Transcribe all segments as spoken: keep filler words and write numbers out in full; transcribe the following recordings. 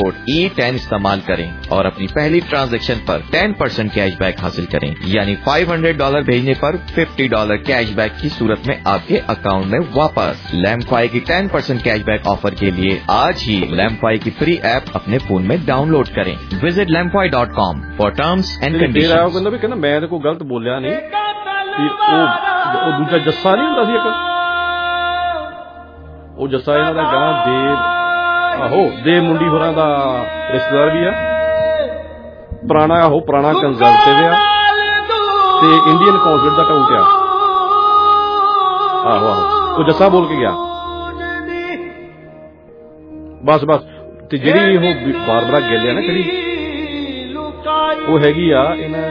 Code ई ten इस्तेमाल करें और अपनी पहली ट्रांजैक्शन पर टेन परसेंट कैशबैक हासिल करें, यानी पाँच सौ डॉलर भेजने पर पचास डॉलर कैशबैक की सूरत में आपके अकाउंट में वापस। लैम्फाई की टेन परसेंट कैशबैक ऑफर के लिए आज ही लैम्फाई की फ्री ऐप अपने फोन में डाउनलोड करें। Visit लैम्फाई dot com for terms and conditions. ਕਹਿੰਦਾ ਵੀ ਕਹਿੰਦਾ ਮੈਂ ਤੇ ਕੋਈ ਗਲਤ ਬੋਲਿਆ ਨਹੀਂ, ਉਹ ਉਹ ਦੂਜਾ ਜੱਸਾ ਨਹੀਂ ਹੁੰਦਾ ਸੀ ਇੱਕ, ਉਹ ਜੱਸਾ ਇਹਨਾਂ ਦਾ ਗਾਂ ਦੇ ਆਹੋ ਦੇ ਮੁੰਡੀ ਹੋਰਾਂ ਦਾ ਰਿਸ਼ਤੇਦਾਰ ਵੀ ਆ, ਪੁਰਾਣਾ ਆਹੋ ਪੁਰਾਣਾ ਕੰਜ਼ਰਵੇਟਿਵ ਆ ਤੇ ਇੰਡੀਅਨ ਕੌਂਸਲੇਟ ਦਾ ਟਾਊਟ ਆ। ਆਹੋ ਆਹੋ ਉਹ ਜੱਸਾ ਬੋਲ ਕੇ ਗਿਆ ਬਸ ਬਸ। ਤੇ ਜਿਹੜੀ ਉਹ ਬਾਰਬਰਾ ਗਿੱਲ ਆ ਨਾ ਜਿਹੜੀ, ਉਹ ਹੈਗੀ ਆ ਇਹਨਾਂ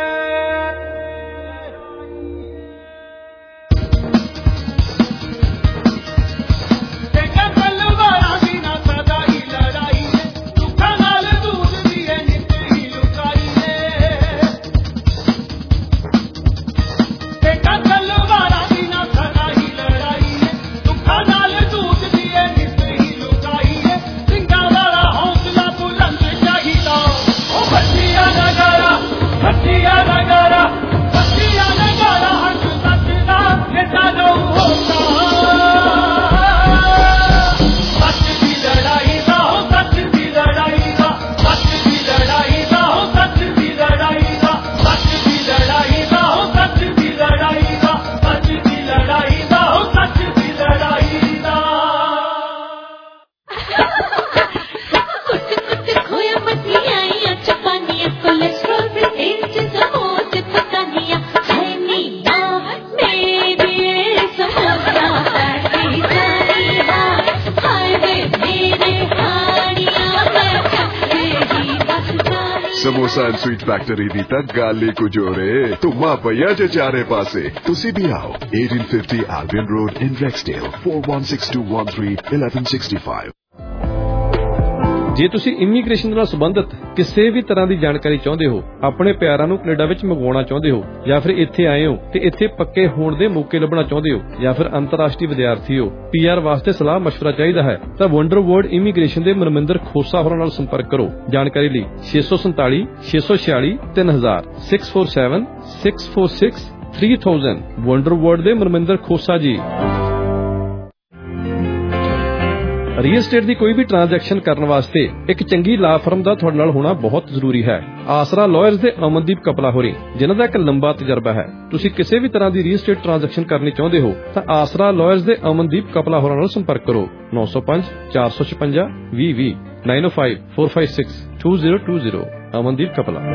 समोसा एंड स्वीट फैक्टरी दी तक गाली कुजोरे तुम भैया जे चारे पासे तुसी भी आओ। eighteen fifty Albion Road in Rexdale four one six two one three eleven sixty-five। ਜੇ ਤੁਸੀਂ ਇਮੀਗ੍ਰੇਸ਼ਨ ਨਾਲ ਸੰਬੰਧਿਤ ਕਿਸੇ ਵੀ ਤਰ੍ਹਾਂ ਦੀ ਜਾਣਕਾਰੀ ਚਾਹੁੰਦੇ ਹੋ, ਆਪਣੇ ਪਿਆਰਾਂ ਨੂੰ ਕੈਨੇਡਾ ਵਿੱਚ ਮੰਗਵਾਉਣਾ ਚਾਹੁੰਦੇ ਹੋ, ਜਾਂ ਫਿਰ ਇੱਥੇ ਆਏ ਹੋ ਤੇ ਇੱਥੇ ਪੱਕੇ ਹੋਣ ਦੇ ਮੌਕੇ ਲੱਭਣਾ ਚਾਹੁੰਦੇ ਹੋ, ਜਾਂ ਫਿਰ ਅੰਤਰਰਾਸ਼ਟਰੀ ਵਿਦਿਆਰਥੀ ਹੋ, ਪੀਆਰ ਵਾਸਤੇ ਸਲਾਹ ਮਸ਼ਵਰਾ ਚਾਹੀਦਾ ਹੈ ਤਾਂ ਵੰਡਰ ਵਰਲਡ ਇਮੀਗ੍ਰੇਸ਼ਨ ਦੇ ਮਨਮਿੰਦਰ ਖੋਸਾ ਹੋਰਾਂ ਨਾਲ ਸੰਪਰਕ ਕਰੋ। ਜਾਣਕਾਰੀ ਲਈ ਛੇ ਸੌ ਸੰਤਾਲੀ ਛੇ ਸੌ ਛਿਆਲੀ ਤਿੰਨ ਹਜ਼ਾਰ six four seven six four six three thousand। Wonder world ਦੇ ਮਨਮਿੰਦਰ ਖੋਸਾ ਜੀ। ਰੀਅਲ estate ਦੀ ਕੋਈ ਵੀ ਟ੍ਰਾਂਜੈਕਸ਼ਨ ਕਰਨ ਵਾਸਤੇ ਇੱਕ ਚੰਗੀ ਲਾ ਫਰਮ ਦਾ ਤੁਹਾਡੇ ਨਾਲ ਹੋਣਾ ਬਹੁਤ ਜ਼ਰੂਰੀ ਹੈ। ਆਸਰਾ ਲਾਇਰਸ ਦੇ ਅਮਨਦੀਪ ਕਪਲਾ ਹੋਰੀ, ਜਿਨ੍ਹਾਂ ਦਾ ਇੱਕ ਲੰਬਾ ਤਜਰਬਾ ਹੈ। ਤੁਸੀਂ ਕਿਸੇ ਵੀ ਤਰ੍ਹਾਂ ਦੀ ਰੀਅਲ estate ਟ੍ਰਾਂਜੈਕਸ਼ਨ ਕਰਨੀ ਚਾਹੁੰਦੇ ਹੋ ਤਾਂ ਆਸਰਾ ਲਾਇਰਸ ਦੇ ਅਮਨਦੀਪ ਕਪਲਾ ਹੋਰਾਂ ਨਾਲ ਸੰਪਰਕ ਕਰੋ। ਨੌ ਸੌ ਪੰਜ ਚਾਰ ਸੌ ਛਪੰਜਾ ਵੀਹ ਵੀਹ nine oh five four five six two zero two zero। Amandeep Kapla.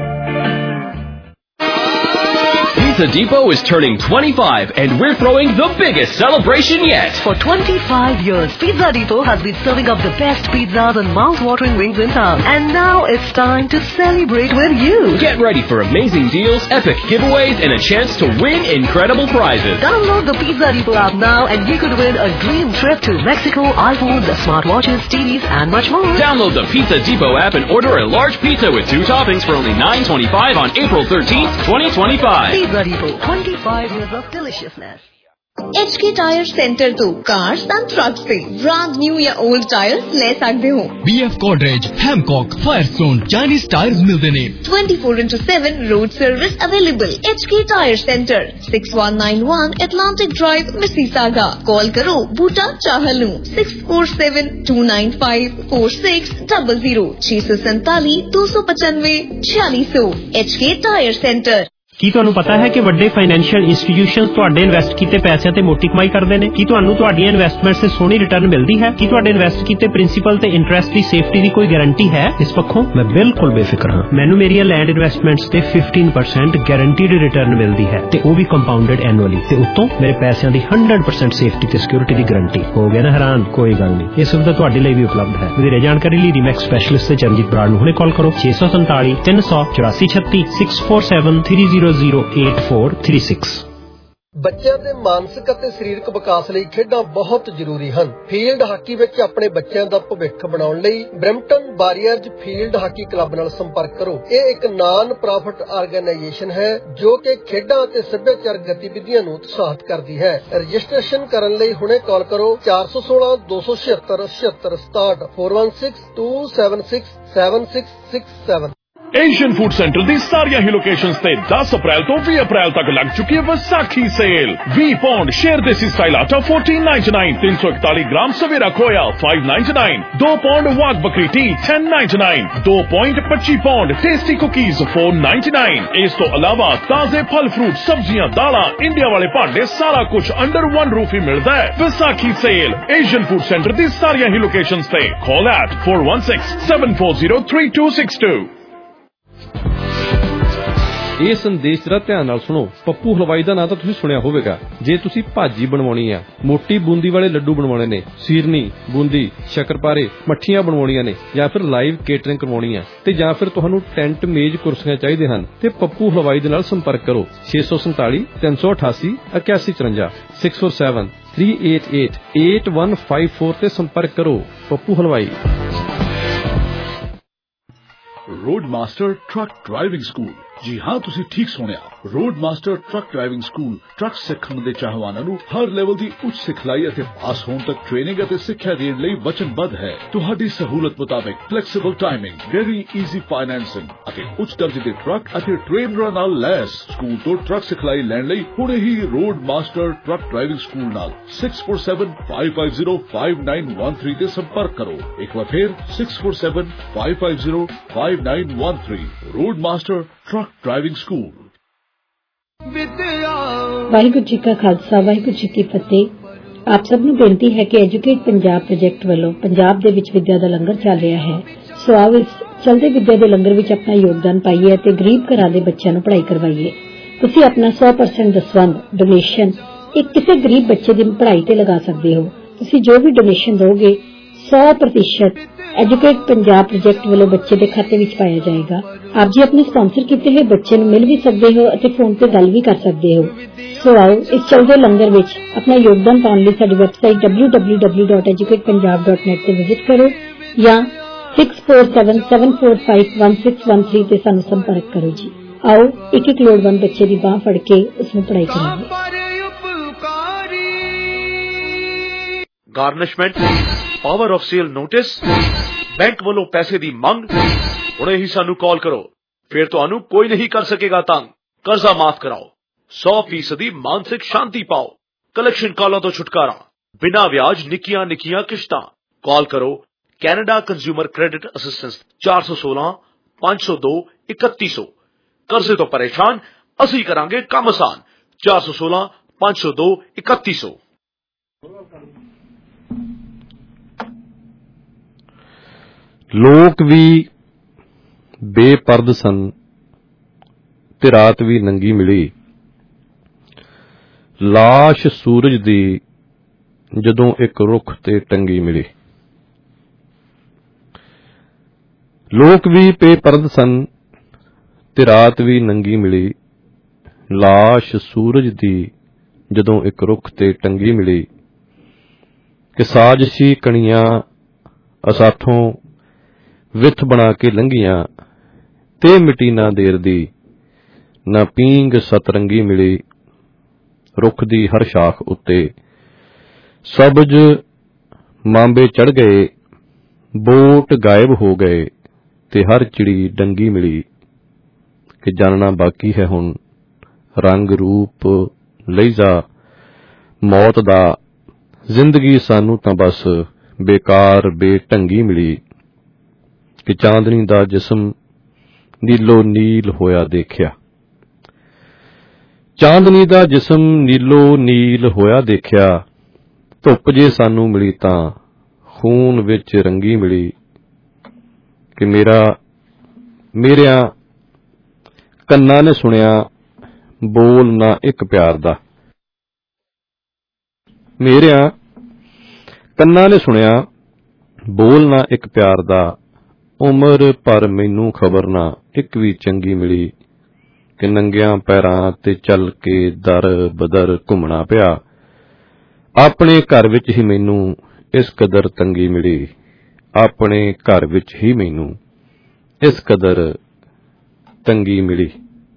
Pizza Depot is turning twenty-five and we're throwing the biggest celebration yet. For twenty-five years, Pizza Depot has been serving up the best pizzas and mouth-watering wings in town. And now it's time to celebrate with you. Get ready for amazing deals, epic giveaways, and a chance to win incredible prizes. Download the Pizza Depot app now and you could win a dream trip to Mexico, iPhones, smartwatches, T Vs, and much more. Download the Pizza Depot app and order a large pizza with two toppings for only nine twenty-five on April thirteenth, twenty twenty-five. Pizza Depot, twenty-five years of deliciousness. H K tyre centre तो cars and trucks पे brand new या old tyres ले सकते हो। B F Godrej, Hancock, Firestone, Chinese tyres मिलते ने। twenty-four into seven road service available. H K tyre centre six one nine one Atlantic Drive, Mississauga। Call करो Buta चाहलू six four seven two nine five four six zero zero छह सौ सैतालीस दो सौ पचानवे छियालीस सौ। H K tyre centre. ਕੀ ਤੁਹਾਨੂੰ ਪਤਾ ਹੈ ਕਿ ਵੱਡੇ ਫਾਈਨੈਂਸ਼ੀਅਲ ਇੰਸਟੀਟਿਊਸ਼ਨਸ ਤੁਹਾਡੇ ਇਨਵੈਸਟ ਕੀਤੇ ਪੈਸਿਆਂ ਤੇ ਮੋਟੀ ਕਮਾਈ ਕਰਦੇ ਨੇ? ਕੀ ਤੁਹਾਨੂੰ ਤੁਹਾਡੀਆਂ ਇਨਵੈਸਟਮੈਂਟਸ ਤੇ ਸੋਹਣੀ ਰਿਟਰਨ ਮਿਲਦੀ ਹੈ? ਕੀ ਤੁਹਾਡੇ ਇਨਵੈਸਟ ਕੀਤੇ ਪ੍ਰਿੰਸੀਪਲ ਤੇ ਇੰਟਰਸਟ ਦੀ ਸੇਫਟੀ ਦੀ ਕੋਈ ਗਾਰੰਟੀ ਹੈ? ਇਸ ਪੱਖੋਂ ਮੈਂ ਬਿਲਕੁਲ ਬੇਫਿਕਰ ਹਾਂ। ਮੈਨੂੰ ਮੇਰੀਆਂ ਲੈਂਡ ਇਨਵੈਸਟਮੈਂਟਸ ਤੇ fifteen percent ਗਾਰੰਟੀਡ ਰਿਟਰਨ ਮਿਲਦੀ ਹੈ ਤੇ ਉਹ ਵੀ ਕੰਪਾਊਂਡਡ ਐਨੂਅਲੀ, ਤੇ ਉੱਤੋਂ ਮੇਰੇ ਪੈਸਿਆਂ ਦੀ one hundred percent ਸੇਫਟੀ ਤੇ ਸਿਕਿਉਰਿਟੀ ਦੀ ਗਾਰੰਟੀ। ਹੋ ਗਿਆ ਨਾ ਹੈਰਾਨ? ਕੋਈ ਗੱਲ ਨਹੀਂ, ਇਹ ਸੁਵਿਧਾ ਤੁਹਾਡੇ ਲਈ ਵੀ ਉਪਲਬਧ ਹੈ। ਵਧੇਰੇ ਜਾਣਕਾਰੀ ਲਈ ਰੀਮੈਕਸ ਸਪੈਸ਼ਲਿਸਟ ਤੇ ਚਰਨਜੀਤ ਬਰਾੜ ਨੂੰ ਹੁਣੇ ਕਾਲ ਕਰੋ ਛੇ ਸੌ ਸੰਤਾਲੀ ਤਿੰਨ ਸੌ ਚੁਰਾਸੀ ਛੱਤੀ six four seven three zero zero eight four three six। ਬੱਚਿਆਂ ਦੇ ਮਾਨਸਿਕ ਅਤੇ ਸਰੀਰਕ ਵਿਕਾਸ ਲਈ ਖੇਡਾਂ ਬਹੁਤ ਜ਼ਰੂਰੀ ਹਨ। ਫੀਲਡ ਹਾਕੀ ਵਿੱਚ ਆਪਣੇ ਬੱਚਿਆਂ ਦਾ ਭਵਿੱਖ ਬਣਾਉਣ ਲਈ Brampton warriors field hockey club ਨਾਲ ਸੰਪਰਕ ਕਰੋ। ਇਹ ਇੱਕ ਨਾਨ ਪ੍ਰੋਫਿਟ ਆਰਗੇਨਾਈਜੇਸ਼ਨ ਹੈ ਜੋ ਕਿ ਖੇਡਾਂ ਅਤੇ ਸੱਭਿਆਚਾਰਕ ਗਤੀਵਿਧੀਆਂ ਨੂੰ ਉਤਸ਼ਾਹਿਤ ਕਰਦੀ ਹੈ। ਰਜਿਸਟ੍ਰੇਸ਼ਨ ਕਰਨ ਲਈ ਹੁਣੇ ਕਾਲ ਕਰੋ ਚਾਰ ਸੌ ਸੋਲਾਂ ਦੋ ਸੌ ਛਿਅੱਤਰ ਛਿਅੱਤਰ ਸਤਾਹਠ four one six two seven six seven six six seven. Asian food centre ਦੀ ਸਾਰੀਆਂ ਹੀ ਲੋਕੇਸ਼ਨਸ ਤੇ ਦਸ ਅਪ੍ਰੈਲ ਤੋਂ ਵੀਹ ਅਪ੍ਰੈਲ ਤੱਕ ਲੱਗ ਚੁੱਕੀ ਹੈ ਵਿਸਾਖੀ ਸੇਲ। ਵੀਹ ਪੌਂਡ ਸ਼ੇਰ ਦੇਸੀ ਸਟਾਈਲ ਆਟਾ ਚੌਦਾਂ ਨਾਈਂਟੀ ਨਾਈਨ, ਤਿੰਨ ਸੌ ਇਕਤਾਲੀ ਗ੍ਰਾਮ ਸਵੇਰਾ ਖੋਇਆ ਪੰਜ ਨਾਈਂਟੀ ਨਾਈਨ, ਦੋ ਪੌਂਡ ਵਾਗ ਬਕਰੀ ਟੀ ਦਸ ਨਾਈਂਟੀ ਨਾਈਨ, ਦੋ ਪੁਆਇੰਟ ਪੱਚੀ ਪੌਂਡ ਟੇਸਟੀ ਕੁਕੀਜ਼ ਚਾਰ ਨਾਈਂਟੀ ਨਾਈਨ। ਇਸ ਤੋਂ ਇਲਾਵਾ ਤਾਜ਼ੇ ਫਲ ਫਰੂਟ ਸਬਜ਼ੀਆਂ ਦਾਲਾਂ ਇੰਡੀਆ ਵਾਲੇ ਭਾਂਡੇ ਸਾਰਾ ਕੁਝ ਅੰਡਰ ਵਨ ਰੂਫ ਹੀ ਮਿਲਦਾ ਹੈ। Vaisakhi sale Asian food centre ਦੀ ਸਾਰੀਆਂ ਹੀ ਲੋਕੇਸ਼ਨਸ ਤੇ call at four one six seven four zero three two six two. ਇਹ ਸੰਦੇਸ਼ ਜਰਾ ਧਿਆਨ ਨਾਲ ਸੁਣੋ। ਪੱਪੂ ਹਲਵਾਈ ਦਾ ਨਾਂ ਤਾਂ ਤੁਸੀਂ ਸੁਣਿਆ ਹੋਵੇਗਾ। ਜੇ ਤੁਸੀਂ ਭਾਜੀ ਬਣਵਾਉਣੀ ਆ, ਮੋਟੀ ਬੂੰਦੀ ਵਾਲੇ ਲੱਡੂ ਬਣਵਾਉਣੇ ਨੇ, ਸੀਰਨੀ, ਬੂੰਦੀ, ਸ਼ੱਕਰਪਾਰੇ, ਮੱਠੀਆਂ ਬਣਵਾਉਣੀਆਂ ਨੇ, ਜਾਂ ਫਿਰ ਲਾਈਵ ਕੇਟਰਿੰਗ ਕਰਵਾਉਣੀ ਆ, ਤੇ ਜਾਂ ਫਿਰ ਤੁਹਾਨੂੰ ਟੈਂਟ ਮੇਜ਼ ਕੁਰਸੀਆਂ ਚਾਹੀਦੇ ਹਨ, ਤੇ ਪੱਪੂ ਹਲਵਾਈ ਦੇ ਨਾਲ ਸੰਪਰਕ ਕਰੋ ਛੇ ਸੌ ਸੰਤਾਲੀ ਤਿੰਨ ਸੌ ਅਠਾਸੀ ਇਕਿਆਸੀ ਚੁਰੰਜਾ six four seven three eight eight eight one five four ਤੇ ਸੰਪਰਕ ਕਰੋ। Pappu Halwai. Road master truck driving school. जी हाँ, तुसी ठीक सुनिया। Road master truck driving school truck सिखण दे चाहवानां नूं हर लेवल दी उच्च सिखलाई ਅਤੇ पास होण तक ट्रेनिंग ਅਤੇ ਸਿੱਖਿਆ ਦੇਣ ਲਈ ਵਚਨਬੱਧ ਹੈ। ਤੁਹਾਡੀ ਸਹੂਲਤ ਮੁਤਾਬਕ flexible timing, very easy financing ਅਤੇ ਉੱਚ ਦਰਜੇ ਦੇ ਟਰੱਕ ਅਤੇ ਟ੍ਰੇਨਰਾਂ ਨਾਲ ਲੈਸ। ਸਕੂਲ ਤੋਂ ਟਰੱਕ ਸਿਖਲਾਈ ਲੈਣ ਲਈ ਹੁਣੇ ਹੀ road master truck driving school ਨਾਲ six four seven five five zero five nine one three ਤੇ ਸੰਪਰਕ ਕਰੋ। ਇੱਕ ਵਾਰ ਫਿਰ six four seven five five zero five nine one three. Road master truck driving school. Waheguru ji ਕਾ ਖਾਲਸਾ, ਵਾਹਿਗੁਰੂ ਜੀ ਕੀ ਫਤਿਹ। ਆਪ ਸਭ ਨੂੰ ਬੇਨਤੀ ਹੈ ਕਿ ਐਜੂਕੇਟ ਪੰਜਾਬ ਪ੍ਰੋਜੈਕਟ ਵੱਲੋਂ ਪੰਜਾਬ ਦੇ ਵਿੱਚ ਵਿੱਦਿਆ ਦਾ ਲੰਗਰ ਚੱਲ ਰਿਹਾ ਹੈ। ਸੋ ਆਓ ਇਸ ਚਲਦੇ ਵਿੱਦਿਆ ਦੇ ਲੰਗਰ ਵਿੱਚ ਆਪਣਾ ਯੋਗਦਾਨ ਪਾਈਏ ਅਤੇ ਗਰੀਬ ਘਰਾਂ ਦੇ ਬੱਚਿਆਂ ਨੂੰ ਪੜ੍ਹਾਈ ਕਰਵਾਈਏ। ਤੁਸੀਂ ਆਪਣਾ सौ परसेंट ਦਸਵੰਧ ਡੋਨੇਸ਼ਨ ਇੱਕ ਕਿਸੇ ਗਰੀਬ ਬੱਚੇ ਦੀ ਪੜ੍ਹਾਈ ਤੇ ਲਗਾ ਸਕਦੇ ਹੋ। ਤੁਸੀਂ ਜੋ ਵੀ ਡੋਨੇਸ਼ਨ ਦਿਓਗੇ सौ प्रतिशत एजुकेट पंजाब प्रोजेक्ट वालों बच्चे के खाते में पाया जाएगा। आप जी अपने स्पॉन्सर किए हुए बच्चे मिल भी सकते हो और फोन पर गल भी कर सकते हो। सो आओ इस चलते लंगर में अपना योगदान पाने लिए साडी website W W W dot educate Punjab dot net से विजिट करो या six four seven seven four five one six one three से सानू संपर्क करो जी। आओ एक एक लोड़वंद बच्चे की बांह फड़ के उसमें पढ़ाई करांगे। Garnishment power of sale notice bank वालों पैसे दी मंग हुणे ही सानू कॉल करो, फिर तुहानू कोई नहीं कर सकेगा तंग। कर्जा माफ कराओ, सौ फीसदी मानसिक शांति पाओ, कलेक्शन कॉलों तो छुटकारा, बिना ब्याज निकियां निकियां किश्तां। कॉल करो कैनेडा कंज्यूमर क्रेडिट असिस्टेंस चार सौ सोलह पांच सौ दो इकतीस सौ। कर्जे तो परेशान, असी करांगे काम आसान। चार सौ सोलह पांच सौ दो इकतीस सौ। ਲੋਕ ਵੀ ਬੇਪਰਦ ਸਨ ਤੇ ਰਾਤ ਵੀ ਨੰਗੀ ਮਿਲੀ। ਲਾਸ਼ ਸੂਰਜ ਦੀ ਜਦੋਂ ਇੱਕ ਰੁੱਖ ਤੇ ਟੰਗੀ ਮਿਲੀ। ਲੋਕ ਵੀ ਬੇਪਰਦ ਸਨ ਤੇ ਰਾਤ ਵੀ ਨੰਗੀ ਮਿਲੀ। ਲਾਸ਼ ਸੂਰਜ ਦੀ ਜਦੋਂ ਇੱਕ ਰੁੱਖ ਤੇ ਟੰਗੀ ਮਿਲੀ ਕਿ ਸਾਜ਼ਿਸ਼ੀ ਕਣੀਆਂ ਅਸਾਥੋਂ ਵਿੱਥ ਬਣਾ ਕੇ ਲੰਘੀਆਂ ਤੇ ਮਿੱਟੀ ਨਾ ਦੇਰ ਦੀ ਨਾ ਪੀਂਗ ਸਤਰੰਗੀ ਮਿਲੀ। ਰੁੱਖ ਦੀ ਹਰ ਸ਼ਾਖ ਉੱਤੇ ਸਬਜ਼ ਮਾਂਬੇ ਚੜ ਗਏ, ਬੋਟ ਗਾਇਬ ਹੋ ਗਏ ਤੇ ਹਰ ਚਿੜੀ ਡੰਗੀ ਮਿਲੀ ਕਿ ਜਾਣਨਾ ਬਾਕੀ ਹੈ ਹੁਣ ਰੰਗ ਰੂਪ ਲਹਿਜ਼ਾ ਮੌਤ ਦਾ। ਜ਼ਿੰਦਗੀ ਸਾਨੂੰ ਤਾਂ ਬਸ ਬੇਕਾਰ ਬੇਢੰਗੀ ਮਿਲੀ ਕਿ ਚਾਂਦਨੀ ਦਾ ਜਿਸਮ ਨੀਲੋ ਨੀਲ ਹੋਇਆ ਦੇਖਿਆ। ਚਾਂਦਨੀ ਦਾ ਜਿਸਮ ਨੀਲੋ ਨੀਲ ਹੋਇਆ ਦੇਖਿਆ। ਧੁੱਪ ਜੇ ਸਾਨੂੰ ਮਿਲੀ ਤਾਂ ਖੂਨ ਵਿੱਚ ਰੰਗੀ ਮਿਲੀ ਕਿ ਮੇਰਾ ਮੇਰਿਆਂ ਕੰਨਾਂ ਨੇ ਸੁਣਿਆ ਬੋਲ ਨਾ ਇੱਕ ਪਿਆਰ ਦਾ। ਮੇਰਿਆਂ ਕੰਨਾਂ ਨੇ ਸੁਣਿਆ ਬੋਲ ਨਾ ਇੱਕ ਪਿਆਰ ਦਾ। ਉਮਰ ਪਰ ਮੈਨੂੰ ਖਬਰ ਨਾ ਇੱਕ ਵੀ ਚੰਗੀ ਮਿਲੀ कि नंगियां पैरां ते चल के दर बदर घुमना पिया। अपने घर विच ही मैनू इस कदर तंगी मिली, अपने घर विच ही मैनू इस कदर तंगी मिली।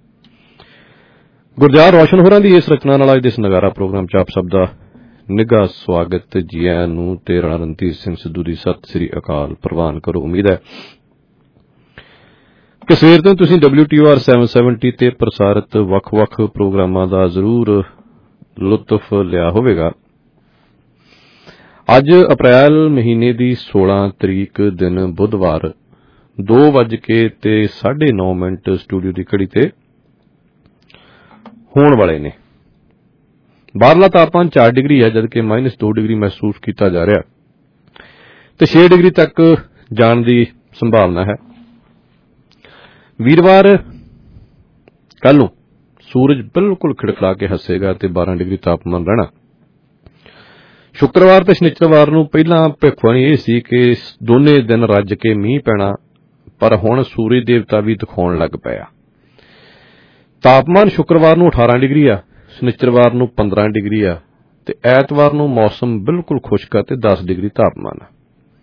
गुरजात रोशन होरां दी इस रचना नाल अज दे इस नगारा प्रोग्राम च आप सब दा निघा स्वागत जी आयां नूं ते राणा रणधीर सिंह सिद्धू दी सत श्री अकाल प्रवान करो। उम्मीद है कि सवेर ਤੋਂ ਤੁਸੀਂ ਡਬਲਿਊ ਟੀ ਆਰ ਸੱਤ ਸੌ ਸੱਤਰ ਤੇ ਪ੍ਰਸਾਰਿਤ ਵੱਖ-ਵੱਖ ਪ੍ਰੋਗਰਾਮਾਂ ਦਾ ਜ਼ਰੂਰ ਲੁਤਫ ਲਿਆ ਹੋਵੇਗਾ। ਅੱਜ ਅਪ੍ਰੈਲ ਮਹੀਨੇ ਦੀ सोलह ਤਰੀਕ ਦਿਨ ਬੁੱਧਵਾਰ दो ਵੱਜ ਕੇ ਤੇ साढ़े नौ ਮਿੰਟ ਸਟੂਡੀਓ ਦੀ ਘੜੀ ਤੇ ਹੋਣ ਵਾਲੇ ਨੇ। ਬਾਹਰਲਾ ਤਾਪਮਾਨ चार ਡਿਗਰੀ ਹੈ, ਜਦਕਿ ਮਾਈਨਸ दो ਡਿਗਰੀ ਮਹਿਸੂਸ ਕੀਤਾ ਜਾ ਰਿਹਾ ਤੇ छह ਡਿਗਰੀ ਤੱਕ ਜਾਣ ਦੀ ਸੰਭਾਵਨਾ ਹੈ। ਵੀਰਵਾਰ ਕੱਲ ਨੂੰ ਸੂਰਜ ਬਿਲਕੁਲ ਖਿੜਖਿੜਾ ਕੇ ਹੱਸੇਗਾ ਤੇ बारह ਡਿਗਰੀ ਤਾਪਮਾਨ ਰਹਿਣਾ। ਸ਼ੁੱਕਰਵਾਰ ਤੇ ਸ਼ਨੀਚਰਵਾਰ ਨੂੰ ਪਹਿਲਾਂ ਭਿੱਖਵਾਣੀ ਇਹ ਸੀ ਕਿ ਦੋਨੇ ਦਿਨ ਰੱਜ ਕੇ ਮੀਂਹ ਪੈਣਾ, ਪਰ ਹੁਣ ਸੂਰਜ ਦੇਵਤਾ ਵੀ ਦਿਖਾਉਣ ਲੱਗ ਪਿਆ। ਤਾਪਮਾਨ ਸ਼ੁੱਕਰਵਾਰ ਨੂੰ अठारह ਡਿਗਰੀ ਆ, ਸ਼ਨੀਚਰਵਾਰ ਨੂੰ पंद्रह ਡਿਗਰੀ ਆ ਤੇ ਐਤਵਾਰ ਨੂੰ ਮੌਸਮ ਬਿਲਕੁਲ ਖੁਸ਼ਕ ਤੇ दस ਡਿਗਰੀ ਤਾਪਮਾਨ ਆ।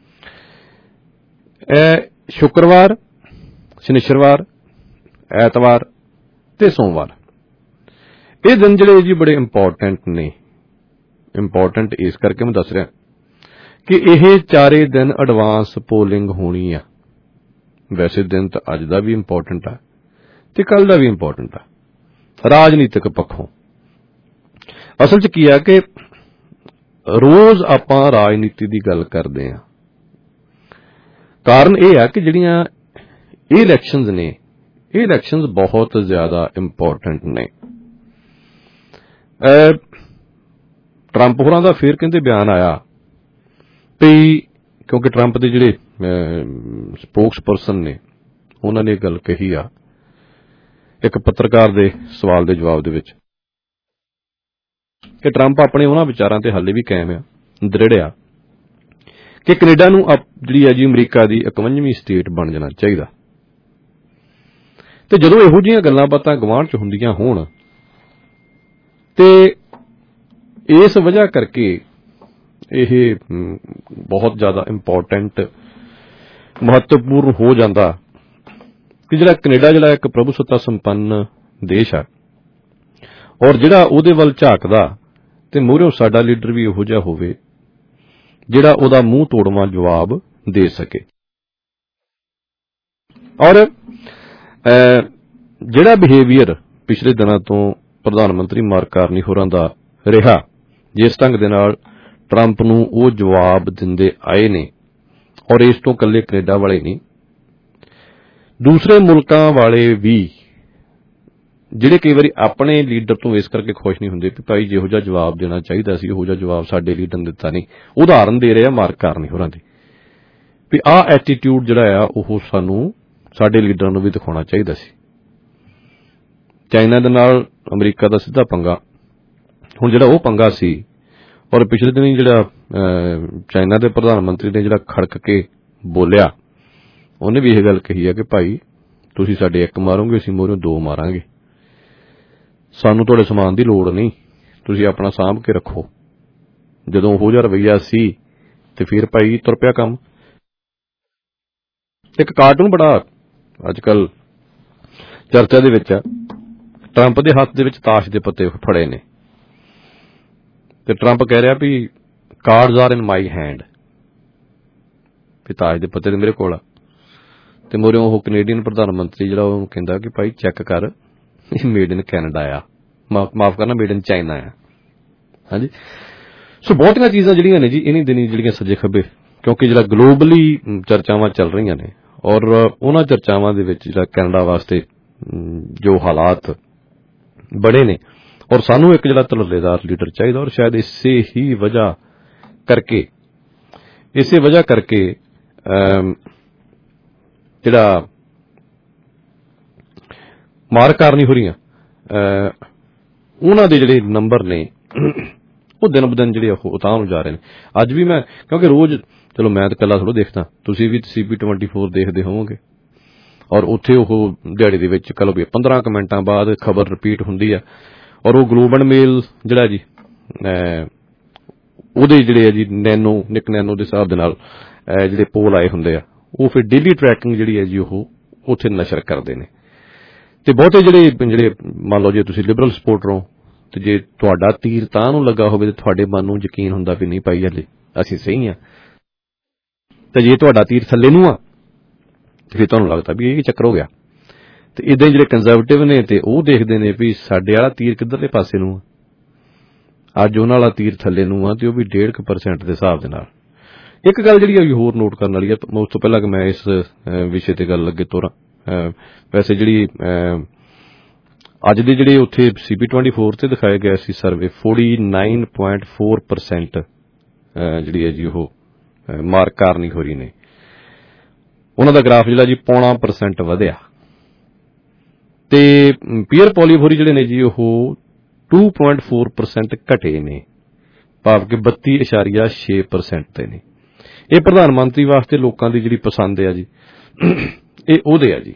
ਇਹ ਸ਼ੁੱਕਰਵਾਰ, शनिश्चरवार, ਐਤਵਾਰ ਤੇ ਸੋਮਵਾਰ ਇਹ ਦਿਨ ਜਿਹੜੇ ਜੀ ਬੜੇ ਇੰਪੋਰਟੈਂਟ ਨੇ। ਇੰਪੋਰਟੈਂਟ ਇਸ ਕਰਕੇ ਮੈਂ ਦੱਸ ਰਿਹਾ ਕਿ ਇਹ ਚਾਰੇ ਦਿਨ ਐਡਵਾਂਸ ਪੋਲਿੰਗ ਹੋਣੀ ਆ। ਵੈਸੇ ਦਿਨ ਤਾਂ ਅੱਜ ਦਾ ਵੀ ਇੰਪੋਰਟੈਂਟ ਆ ਤੇ ਕੱਲ ਦਾ ਵੀ ਇੰਪੋਰਟੈਂਟ ਆ ਰਾਜਨੀਤਿਕ ਪੱਖੋਂ। ਅਸਲ 'ਚ ਕੀ ਆ ਕਿ ਰੋਜ਼ ਆਪਾਂ ਰਾਜਨੀਤੀ ਦੀ ਗੱਲ ਕਰਦੇ ਆ। ਕਾਰਨ ਇਹ ਆ ਕਿ ਜਿਹੜੀਆਂ ਇਹ ਇਲੈਕਸ਼ਨਸ ਨੇ, ਇਹ ਇਲੈਕਸ਼ਨਸ ਬਹੁਤ ਜ਼ਿਆਦਾ ਇੰਪੋਰਟੈਂਟ ਨੇ। ਟਰੰਪ ਹੋਰਾਂ ਦਾ ਫਿਰ ਕਹਿੰਦੇ ਬਿਆਨ ਆਇਆ ਵੀ, ਕਿਉਂਕਿ ਟਰੰਪ ਦੇ ਜਿਹੜੇ ਸਪੋਕਸ ਪਰਸਨ ਨੇ ਉਹਨਾਂ ਨੇ ਗੱਲ ਕਹੀ ਆ ਇੱਕ ਪੱਤਰਕਾਰ ਦੇ ਸਵਾਲ ਦੇ ਜਵਾਬ ਦੇ ਵਿੱਚ ਕਿ ਟਰੰਪ ਆਪਣੇ ਉਹਨਾਂ ਵਿਚਾਰਾਂ ਤੇ ਹਾਲੇ ਵੀ ਕਾਇਮ ਆ, ਦ੍ਰਿੜ ਆ ਕਿ ਕੈਨੇਡਾ ਨੂੰ ਜਿਹੜੀ ਹੈ ਜੀ ਅਮਰੀਕਾ ਦੀ ਇਕਵੰਜਵੀਂ ਸਟੇਟ ਬਣ ਜਾਣਾ ਚਾਹੀਦਾ। ਤੇ ਜਦੋਂ ਇਹੋ ਜਿਹੀਆਂ ਗੱਲਾਂ ਬਾਤਾਂ ਗਵਾਂਢ 'ਚ ਹੁੰਦੀਆਂ ਹੋਣ ਤੇ ਇਸ ਵਜ੍ਹਾ ਕਰਕੇ ਇਹ ਬਹੁਤ ਜ਼ਿਆਦਾ ਇੰਪੋਰਟੈਂਟ, ਮਹੱਤਵਪੂਰਨ ਹੋ ਜਾਂਦਾ ਕਿ ਜਿਹੜਾ ਕੈਨੇਡਾ ਜਿਹੜਾ ਇੱਕ ਪ੍ਰਭੂਸੱਤਾ ਸੰਪੰਨ ਦੇਸ਼ ਆ ਔਰ ਜਿਹੜਾ ਉਹਦੇ ਵੱਲ ਝਾਕਦਾ ਤੇ ਮੂਹਰਿਓਂ ਸਾਡਾ ਲੀਡਰ ਵੀ ਇਹੋ ਜਿਹਾ ਹੋਵੇ ਜਿਹੜਾ ਉਹਦਾ ਮੂੰਹ ਤੋੜਵਾਂ ਜਵਾਬ ਦੇ ਸਕੇ। ਔਰ ਜਿਹੜਾ ਬਿਹੇਵੀਅਰ ਪਿਛਲੇ ਦਿਨਾਂ ਤੋਂ ਪ੍ਰਧਾਨ ਮੰਤਰੀ ਮਾਰਕ ਕਾਰਨੀ ਹੋਰਾਂ ਦਾ ਰਿਹਾ, ਜਿਸ ਢੰਗ ਦੇ ਨਾਲ ਟਰੰਪ ਨੂੰ ਉਹ ਜਵਾਬ ਦਿੰਦੇ ਆਏ ਨੇ, ਔਰ ਇਸ ਤੋਂ ਇਕੱਲੇ ਕੈਨੇਡਾ ਵਾਲੇ ਨਹੀਂ, ਦੂਸਰੇ ਮੁਲਕਾਂ ਵਾਲੇ ਵੀ ਜਿਹੜੇ ਕਈ ਵਾਰੀ ਆਪਣੇ ਲੀਡਰ ਤੋਂ ਇਸ ਕਰਕੇ ਖੁਸ਼ ਨਹੀਂ ਹੁੰਦੇ ਵੀ ਭਾਈ ਜਿਹੋ ਜਿਹਾ ਜਵਾਬ ਦੇਣਾ ਚਾਹੀਦਾ ਸੀ ਉਹੋ ਜਿਹਾ ਜਵਾਬ ਸਾਡੇ ਲੀਡਰ ਨੇ ਦਿੱਤਾ ਨਹੀਂ, ਉਦਾਹਰਨ ਦੇ ਰਹੇ ਆ ਮਾਰਕ ਕਾਰਨੀ ਹੋਰਾਂ ਦੀ ਵੀ ਆਹ ਐਟੀਟਿਊਡ ਜਿਹੜਾ ਆ ਉਹ ਸਾਨੂੰ ਸਾਡੇ ਲੀਡਰਾਂ ਨੂੰ ਵੀ ਦਿਖਾਉਣਾ ਚਾਹੀਦਾ ਸੀ। ਚਾਈਨਾ ਦੇ ਨਾਲ ਅਮਰੀਕਾ ਦਾ ਸਿੱਧਾ ਪੰਗਾ, ਹੁਣ ਜਿਹੜਾ ਉਹ ਪੰਗਾ ਸੀ, ਔਰ ਪਿਛਲੇ ਦਿਨੀ ਜਿਹੜਾ ਚਾਈਨਾ ਦੇ ਪ੍ਰਧਾਨ ਮੰਤਰੀ ਨੇ ਜਿਹੜਾ ਖੜਕ ਕੇ ਬੋਲਿਆ, ਉਹਨੇ ਵੀ ਇਹ ਗੱਲ ਕਹੀ ਹੈ ਕਿ ਭਾਈ ਤੁਸੀਂ ਸਾਡੇ ਇੱਕ ਮਾਰੋਗੇ, ਅਸੀਂ ਮੋਹਰਿਓਂ ਦੋ ਮਾਰਾਂਗੇ, ਸਾਨੂੰ ਤੁਹਾਡੇ ਸਮਾਨ ਦੀ ਲੋੜ ਨਹੀਂ, ਤੁਸੀਂ ਆਪਣਾ ਸਾਂਭ ਕੇ ਰੱਖੋ। ਜਦੋਂ ਉਹੋ ਜਿਹਾ ਰਵੱਈਆ ਸੀ ਤੇ ਫਿਰ ਭਾਈ ਤੁਰ ਪਿਆ ਕੰਮ। ਇੱਕ ਕਾਰਟੂਨ ਬੜਾ ਅੱਜ ਕੱਲ ਚਰਚਾ ਦੇ ਵਿੱਚ ਆ, ਟਰੰਪ ਦੇ ਹੱਥ ਦੇ ਵਿੱਚ ਤਾਸ਼ ਦੇ ਪੱਤੇ ਫੜੇ ਨੇ ਤੇ ਟਰੰਪ ਕਹਿ ਰਿਹਾ ਵੀ cards are in my hand, ਵੀ ਤਾਸ਼ ਦੇ ਪੱਤੇ ਤੇ ਮੇਰੇ ਕੋਲ ਆ ਤੇ ਮੋਰਿਓਂ ਉਹ ਕੈਨੇਡੀਅਨ ਪ੍ਰਧਾਨ ਮੰਤਰੀ ਜਿਹੜਾ ਉਹਨੂੰ ਕਹਿੰਦਾ ਕਿ ਭਾਈ ਚੈੱਕ ਕਰ, ਮੇਡ ਇਨ ਕੈਨੇਡਾ ਆ, ਮਾਫ ਕਰਨਾ ਮੇਡ ਇਨ ਚਾਈਨਾ ਆ। ਹਾਂਜੀ, ਸੋ ਬਹੁਤੀਆਂ ਚੀਜ਼ਾਂ ਜਿਹੜੀਆਂ ਨੇ ਜੀ ਇਨੀ ਦਿਨੀ ਜਿਹੜੀਆਂ ਸੱਜੇ ਖੱਬੇ, ਕਿਉਂਕਿ ਜਿਹੜਾ ਗਲੋਬਲੀ ਚਰਚਾਵਾਂ ਚੱਲ ਰਹੀਆਂ ਨੇ ਔਰ ਉਹਨਾਂ ਚਰਚਾਵਾਂ ਦੇ ਵਿੱਚ ਜਿਹੜਾ ਕੈਨੇਡਾ ਵਾਸਤੇ ਜੋ ਹਾਲਾਤ ਬੜੇ ਨੇ ਔਰ ਸਾਨੂੰ ਇੱਕ ਜਿਹੜਾ ਧੜੱਲੇਦਾਰ ਲੀਡਰ ਚਾਹੀਦਾ, ਔਰ ਸ਼ਾਇਦ ਇਸੇ ਹੀ ਵਜ੍ਹਾ ਕਰਕੇ ਇਸੇ ਵਜ੍ਹਾ ਕਰਕੇ ਜਿਹੜਾ ਮਾਰਕ ਕਾਰਨੀ ਹੋ ਰਹੀਆਂ ਉਹਨਾਂ ਦੇ ਜਿਹੜੇ ਨੰਬਰ ਨੇ ਉਹ ਦਿਨ ਬ ਦਿਨ ਜਿਹੜੇ ਉਹ ਉਤਾਂਹ ਨੂੰ ਜਾ ਰਹੇ ਨੇ। ਅੱਜ ਵੀ ਮੈਂ, ਕਿਉਂਕਿ ਰੋਜ਼ ਚਲੋ ਮੈਂ ਤਾਂ ਇਕੱਲਾ ਥੋੜ੍ਹਾ ਦੇਖਦਾ, ਤੁਸੀਂ ਵੀ ਸੀ ਪੀ ਟਵੈਂਟੀ ਫੋਰ ਦੇਖਦੇ ਹੋਵੋਗੇ ਔਰ ਉੱਥੇ ਉਹ ਦਿਹਾੜੀ ਦੇ ਵਿੱਚ ਕਹ ਲਓ ਵੀ ਪੰਦਰਾਂ ਕੁ ਮਿੰਟਾਂ ਬਾਅਦ ਖਬਰ ਰਿਪੀਟ ਹੁੰਦੀ ਆ ਔਰ ਉਹ ਗਲੋਬ ਐਂਡ ਮੇਲ ਜਿਹੜਾ ਜੀ ਉਹਦੇ ਜਿਹੜੇ ਆ ਜੀ ਨੈਨੋ ਨਿਕ ਨੈਨੋ ਦੇ ਹਿਸਾਬ ਦੇ ਨਾਲ ਜਿਹੜੇ ਪੋਲ ਆਏ ਹੁੰਦੇ ਆ ਉਹ ਫਿਰ ਡੇਲੀ ਟਰੈਕਿੰਗ ਜਿਹੜੀ ਹੈ ਜੀ ਉਹ ਉੱਥੇ ਨਸ਼ਰ ਕਰਦੇ ਨੇ ਤੇ ਬਹੁਤੇ ਜਿਹੜੇ ਜਿਹੜੇ ਮੰਨ ਲਓ ਜੇ ਤੁਸੀਂ ਲਿਬਰਲ ਸਪੋਰਟਰ ਹੋ ਤੇ ਜੇ ਤੁਹਾਡਾ ਤੀਰ ਤਾਂ ਨੂੰ ਲੱਗਾ ਹੋਵੇ ਤੇ ਤੁਹਾਡੇ ਮਨ ਨੂੰ ਯਕੀਨ ਹੁੰਦਾ ਵੀ ਨਹੀਂ ਭਾਈ ਹਲੇ ਅਸੀਂ ਸਹੀ ਆ ਤੇ ਜੇ ਤੁਹਾਡਾ ਤੀਰ ਥੱਲੇ ਨੂੰ ਆ ਤੇ ਫਿਰ ਤੁਹਾਨੂੰ ਲੱਗਦਾ ਵੀ ਇਹ ਚੱਕਰ ਹੋ ਗਿਆ ਤੇ ਇਦਾਂ ਹੀ ਜਿਹੜੇ ਕੰਜ਼ਰਵੇਟਿਵ ਨੇ ਤੇ ਉਹ ਦੇਖਦੇ ਨੇ ਵੀ ਸਾਡੇ ਵਾਲਾ ਤੀਰ ਕਿੱਧਰਲੇ ਪਾਸੇ ਨੂੰ ਆ ਅੱਜ ਉਹਨਾਂ ਵਾਲਾ ਤੀਰ ਥੱਲੇ ਨੂੰ ਆ ਤੇ ਉਹ ਵੀ ਡੇਢ ਕੁ ਪਰਸੈਂਟ ਦੇ ਹਿਸਾਬ ਦੇ ਨਾਲ ਇੱਕ ਗੱਲ ਜਿਹੜੀ ਆ ਹੋਰ ਨੋਟ ਕਰਨ ਵਾਲੀ ਆ ਉਸ ਤੋਂ ਪਹਿਲਾਂ ਕਿ ਮੈਂ ਇਸ ਵਿਸ਼ੇ ਤੇ ਗੱਲ ਲੱਗੇ ਤੋਰਾਂ ਵੈਸੇ ਜਿਹੜੀ ਅੱਜ ਦੇ ਜਿਹੜੇ ਉੱਥੇ ਸੀ ਪੀ ਟਵੈਂਟੀ ਫੋਰ ਤੇ ਦਿਖਾਇਆ ਗਿਆ ਸੀ survey forty nine point four percent ਜਿਹੜੀ ਹੈ ਜੀ ਉਹ ਮਾਰਕ ਕਾਰਨੀ ਹੋਰੀ ਨੇ ਉਹਨਾਂ ਦਾ ਗ੍ਰਾਫ ਜਿਹੜਾ ਜੀ ਪੌਣਾ ਪਰਸੈਂਟ ਵਧਿਆ ਤੇ ਪੀਅਰ ਪੋਲੀਫੋਰੀ ਜਿਹੜੇ ਨੇ ਜੀ ਉਹ ਟੂ ਪੁਆਇੰਟ ਫੋਰ ਪਰਸੈਂਟ ਘਟੇ ਨੇ ਭਾਵ ਕਿ ਬੱਤੀ ਇਸ਼ਾਰੀਆ ਛੇ ਪਰਸੈਂਟ ਤੇ ਨੇ ਇਹ ਪ੍ਰਧਾਨ ਮੰਤਰੀ ਵਾਸਤੇ ਲੋਕਾਂ ਦੀ ਜਿਹੜੀ ਪਸੰਦ ਹੈ ਜੀ ਇਹ ਉਹਦੇ ਆ ਜੀ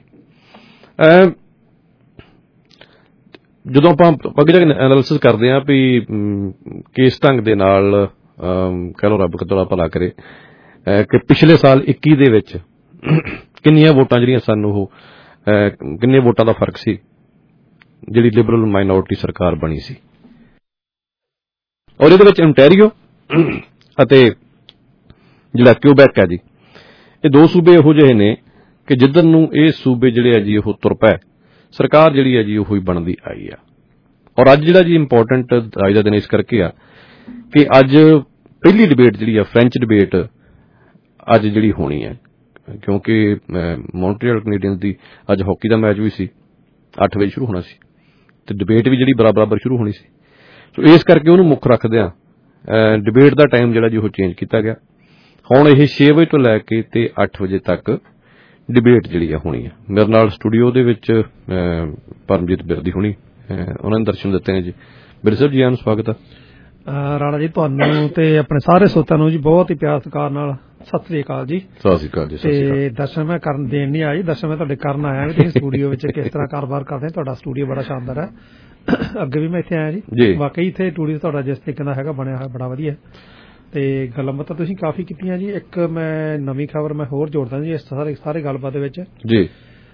ਜਦੋਂ ਆਪਾਂ ਅੱਗੇ ਜਾ ਕੇ ਐਨਾਲਿਸਿਸ ਕਰਦੇ ਹਾਂ ਵੀ ਕਿਸ ਢੰਗ ਦੇ ਨਾਲ ਕਹਿ ਲਓ ਰੱਬ ਕਤੋਲਾ ਭਲਾ ਕਰੇ ਕਿ ਪਿਛਲੇ ਸਾਲ ਇੱਕੀ ਦੇ ਵਿੱਚ ਕਿੰਨੀਆਂ ਵੋਟਾਂ ਜਿਹੜੀਆਂ ਸਨ ਉਹ ਕਿੰਨੇ ਵੋਟਾਂ ਦਾ ਫਰਕ ਸੀ ਜਿਹੜੀ ਲਿਬਰਲ ਮਾਈਨੋਰਟੀ ਸਰਕਾਰ ਬਣੀ ਸੀ ਔਰ ਇਹਦੇ ਵਿੱਚ ontario ਅਤੇ ਜਿਹੜਾ ਕਿਊਬੈਕ ਹੈ ਜੀ ਇਹ ਦੋ ਸੂਬੇ ਇਹੋ ਜਿਹੇ ਨੇ ਕਿ ਜਿੱਧਰ ਨੂੰ ਇਹ ਸੂਬੇ ਜਿਹੜੇ ਆ ਜੀ ਉਹ ਤੁਰ ਪਏ ਸਰਕਾਰ ਜਿਹੜੀ ਹੈ ਜੀ ਉਹ ਹੀ ਬਣਦੀ ਆਈ ਆ ਔਰ ਅੱਜ ਜਿਹੜਾ ਜੀ ਇੰਪੋਰਟੈਂਟ ਅੱਜ ਦਾ ਦਿਨ ਇਸ ਕਰਕੇ ਆ ਕਿ ਅੱਜ ਪਹਿਲੀ ਡਿਬੇਟ ਜਿਹੜੀ ਆ ਫ੍ਰੈਂਚ ਡਿਬੇਟ ਅੱਜ ਜਿਹੜੀ ਹੋਣੀ ਹੈ ਕਿਉਂਕਿ ਮੌਂਟਰੀਅਲ ਕੈਨੇਡੀਅਨਸ ਦੀ ਅੱਜ ਹਾਕੀ ਦਾ ਮੈਚ ਵੀ ਸੀ ਅੱਠ ਵਜੇ ਸ਼ੁਰੂ ਹੋਣਾ ਸੀ ਤੇ ਡਿਬੇਟ ਵੀ ਜਿਹੜੀ ਬਰਾਬਰ ਸ਼ੁਰੂ ਹੋਣੀ ਸੀ ਸੋ ਇਸ ਕਰਕੇ ਉਹਨੂੰ ਮੁੱਖ ਰੱਖਦਿਆਂ ਡਿਬੇਟ ਦਾ ਟਾਈਮ ਜਿਹੜਾ ਜੀ ਉਹ ਚੇਂਜ ਕੀਤਾ ਗਿਆ ਹੁਣ ਇਹ ਛੇ ਵਜੇ ਤੋਂ ਲੈ ਕੇ ਤੇ ਅੱਠ ਵਜੇ ਤੱਕ ਡਿਬੇਟ ਜਿਹੜੀ ਆ ਹੋਣੀ ਆ ਮੇਰੇ ਨਾਲ ਸਟੂਡੀਓ ਦੇ ਵਿੱਚ ਪਰਮਜੀਤ ਬਿਰਦੀ ਹੋਣੀ ਉਹਨਾਂ ਨੇ ਦਰਸ਼ਨ ਦਿੱਤੇ ਨੇ ਜੀ ਬਿਰਦ ਸਾਹਿਬ ਜੀ ਆਇਆਂ ਨੂੰ ਸਵਾਗਤ ਆ ਰਾਣਾ ਜੀ ਤੁਹਾਨੂੰ ਤੇ ਆਪਣੇ ਸਾਰੇ ਸਰੋਤਿਆਂ ਨੂੰ ਜੀ ਬਹੁਤ ਹੀ ਪਿਆਰ ਸਤਿਕਾਰ ਨਾਲ ਸਤਿ ਸ੍ਰੀ ਅਕਾਲ ਜੀ ਸਤਿ ਸ੍ਰੀ ਅਕਾਲ ਜੀ ਤੇ ਦਰਸ਼ਨ ਮੈਂ ਕਰਨ ਦੇਣ ਨਹੀਂ ਆਈ ਦਰਸ਼ਨ ਮੈਂ ਤੁਹਾਡੇ ਕਰਨ ਆਇਆ ਵੀ ਤੁਸੀਂ ਸਟੂਡੀਓ ਵਿੱਚ ਕਿਸ ਤਰ੍ਹਾਂ ਕਾਰੋਬਾਰ ਕਰਦੇ ਤੁਹਾਡਾ ਸਟੂਡੀਓ ਬੜਾ ਸ਼ਾਨਦਾਰ ਹੈ ਅੱਗੇ ਵੀ ਮੈਂ ਇੱਥੇ ਆਇਆ ਜੀ ਵਾਕਈ ਇੱਥੇ ਸਟੂਡੀਓ ਤੁਹਾਡਾ ਜਿਸ ਤਰੀਕੇ ਦਾ ਹੈਗਾ ਬਣਿਆ ਹੋਇਆ ਬੜਾ ਵਧੀਆ ਤੇ ਗੱਲਾਂ ਬਾਤਾਂ ਤੁਸੀਂ ਕਾਫੀ ਕੀਤੀਆਂ ਜੀ ਇੱਕ ਮੈਂ ਨਵੀਂ ਖਬਰ ਮੈਂ ਹੋਰ ਜੋੜਦਾ ਜੀ ਇਸ ਸਾਰੇ ਸਾਰੇ ਗੱਲਬਾਤ ਦੇ ਵਿੱਚ ਜੀ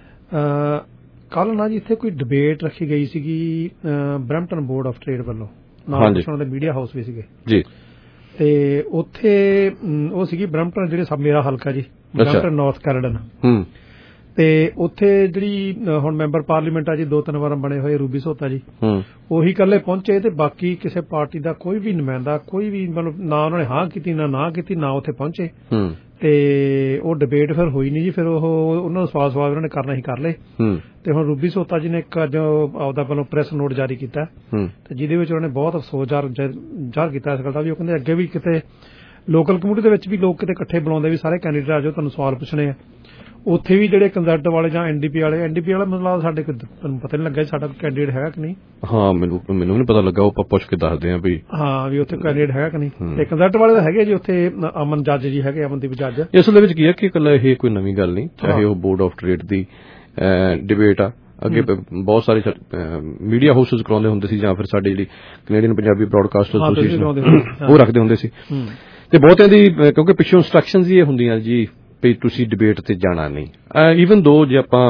ਕੱਲ ਨਾ ਜੀ ਇੱਥੇ ਕੋਈ ਡਿਬੇਟ ਰੱਖੀ ਗਈ ਸੀਗੀ ਬਰੈਂਪਟਨ ਬੋਰਡ ਆਫ ਟ੍ਰੇਡ ਵੱਲੋਂ ਨਾਲ ਉਹਨਾਂ ਦੇ ਮੀਡੀਆ ਹਾਊਸ ਵੀ ਸੀਗੇ ਜੀ ਤੇ ਉੱਥੇ ਉਹ ਸੀਗੀ ਬਰੈਂਪਟਨ ਜਿਹੜੇ ਸਭ ਮੇਰਾ ਹਲਕਾ ਜੀ ਬਰੈਂਪਟਨ ਨਾਰਥ ਕੈਰੋਲਾਈਨਾ ਤੇ ਉੱਥੇ ਜਿਹੜੀ ਹੁਣ ਮੈਂਬਰ ਪਾਰਲੀਮੈਂਟ ਆ ਜੀ ਦੋ ਤਿੰਨ ਵਾਰ ਬਣੇ ਹੋਏ ਰੂਬੀ ਸੋਤਾ ਜੀ ਉਹੀ ਇਕੱਲੇ ਪਹੁੰਚੇ ਤੇ ਬਾਕੀ ਕਿਸੇ ਪਾਰਟੀ ਦਾ ਕੋਈ ਵੀ ਨੁਮਾਇੰਦਾ ਕੋਈ ਵੀ ਮਤਲਬ ਨਾ ਉਹਨਾਂ ਨੇ ਹਾਂ ਕੀਤੀ ਨਾ ਨਾ ਕੀਤੀ ਨਾ ਉੱਥੇ ਪਹੁੰਚੇ ਤੇ ਉਹ ਡਿਬੇਟ ਫਿਰ ਹੋਈ ਨਹੀਂ ਜੀ ਫਿਰ ਉਹ ਉਹਨਾਂ ਨੂੰ ਸਵਾਲ ਸਵਾਲ ਉਹਨਾਂ ਨੇ ਕਰਨਾ ਹੀ ਕਰ ਲਏ ਤੇ ਹੁਣ ਰੂਬੀ ਸੋਤਾ ਜੀ ਨੇ ਇੱਕ ਅੱਜ ਆਪਦਾ ਵੱਲੋਂ ਪ੍ਰੈਸ ਨੋਟ ਜਾਰੀ ਕੀਤਾ ਤੇ ਜਿਹਦੇ ਵਿੱਚ ਉਹਨਾਂ ਨੇ ਬਹੁਤ ਅਫਸੋਸ ਜ਼ਾਹਰ ਕੀਤਾ ਇਸ ਗੱਲ ਦਾ ਵੀ ਉਹ ਕਹਿੰਦੇ ਅੱਗੇ ਵੀ ਕਿਤੇ ਲੋਕਲ ਕਮਿਊਨਿਟੀ ਦੇ ਵਿੱਚ ਵੀ ਲੋਕ ਕਿਤੇ ਇਕੱਠੇ ਬੁਲਾਉਂਦੇ ਵੀ ਸਾਰੇ ਕੈਂਡੀਡੇਟ ਆ ਜਾਓ ਤੁਹਾਨੂੰ ਸਵਾਲ ਪੁੱਛਣੇ ਆ ਉੱਥੇ ਵੀ ਜਿਹੜੇ ਕੰਜ਼ਰਵੇਟਿਵ ਵਾਲੇ ਜਾਂ ਐਨਡੀਪੀ ਵਾਲੇ ਐਨਡੀਪੀ ਵਾਲਾ ਮਤਲਬ ਸਾਡੇ ਤੁਹਾਨੂੰ ਪਤਾ ਨਹੀਂ ਲੱਗਾ ਸਾਡਾ ਕੈਂਡੀਡੇਟ ਹੈਗਾ ਕਿ ਨਹੀਂ ਹਾਂ ਮੈਨੂੰ ਮੈਨੂੰ ਨਹੀਂ ਪਤਾ ਲੱਗਾ ਉਹ ਆਪਾਂ ਪੁੱਛ ਕੇ ਦੱਸਦੇ ਆ ਵੀ ਹਾਂ ਵੀ ਉੱਥੇ ਕੈਂਡੀਡੇਟ ਹੈਗਾ ਕਿ ਨਹੀਂ ਤੇ ਕੰਜ਼ਰਵੇਟਿਵ ਵਾਲੇ ਤਾਂ ਹੈਗੇ ਜੀ ਉੱਥੇ ਅਮਨ ਜੱਜ ਜੀ ਹੈਗੇ ਅਮਨਦੀਪ ਜੱਜ ਇਸ ਦੇ ਵਿੱਚ ਕੀ ਹੈ ਕਿ ਇਕੱਲਾ ਇਹ ਕੋਈ ਨਵੀਂ ਗੱਲ ਨਹੀਂ ਚਾਹੇ ਉਹ ਬੋਰਡ ਆਫ ਟ੍ਰੇਡ ਦੀ ਡਿਬੇਟ ਆ ਅੱਗੇ ਬਹੁਤ ਸਾਰੇ ਮੀਡੀਆ ਹਾਊਸਸ ਕਰਾਉਂਦੇ ਹੁੰਦੇ ਸੀ ਜਾਂ ਫਿਰ ਸਾਡੇ ਜਿਹੜੀ ਕੈਨੇਡੀਅਨ ਪੰਜਾਬੀ ਬ੍ਰੌਡਕਾਸਟਰ ਐਸੋਸੀਏਸ਼ਨ ਉਹ ਰੱਖਦੇ ਹੁੰਦੇ ਸੀ ਤੇ ਬਹੁਤਿਆਂ ਦੀ ਕਿਉਂਕਿ ਪਿੱਛੋਂ ਇੰਸਟਰਕਸ਼ਨਜ਼ ਇਹ ਹੁੰਦੀਆਂ ਜੀ ਵੀ ਤੁਸੀਂ ਡਿਬੇਟ ਤੇ ਜਾਣਾ ਨਹੀਂ ਈਵਨ ਦੋ ਜੇ ਆਪਾਂ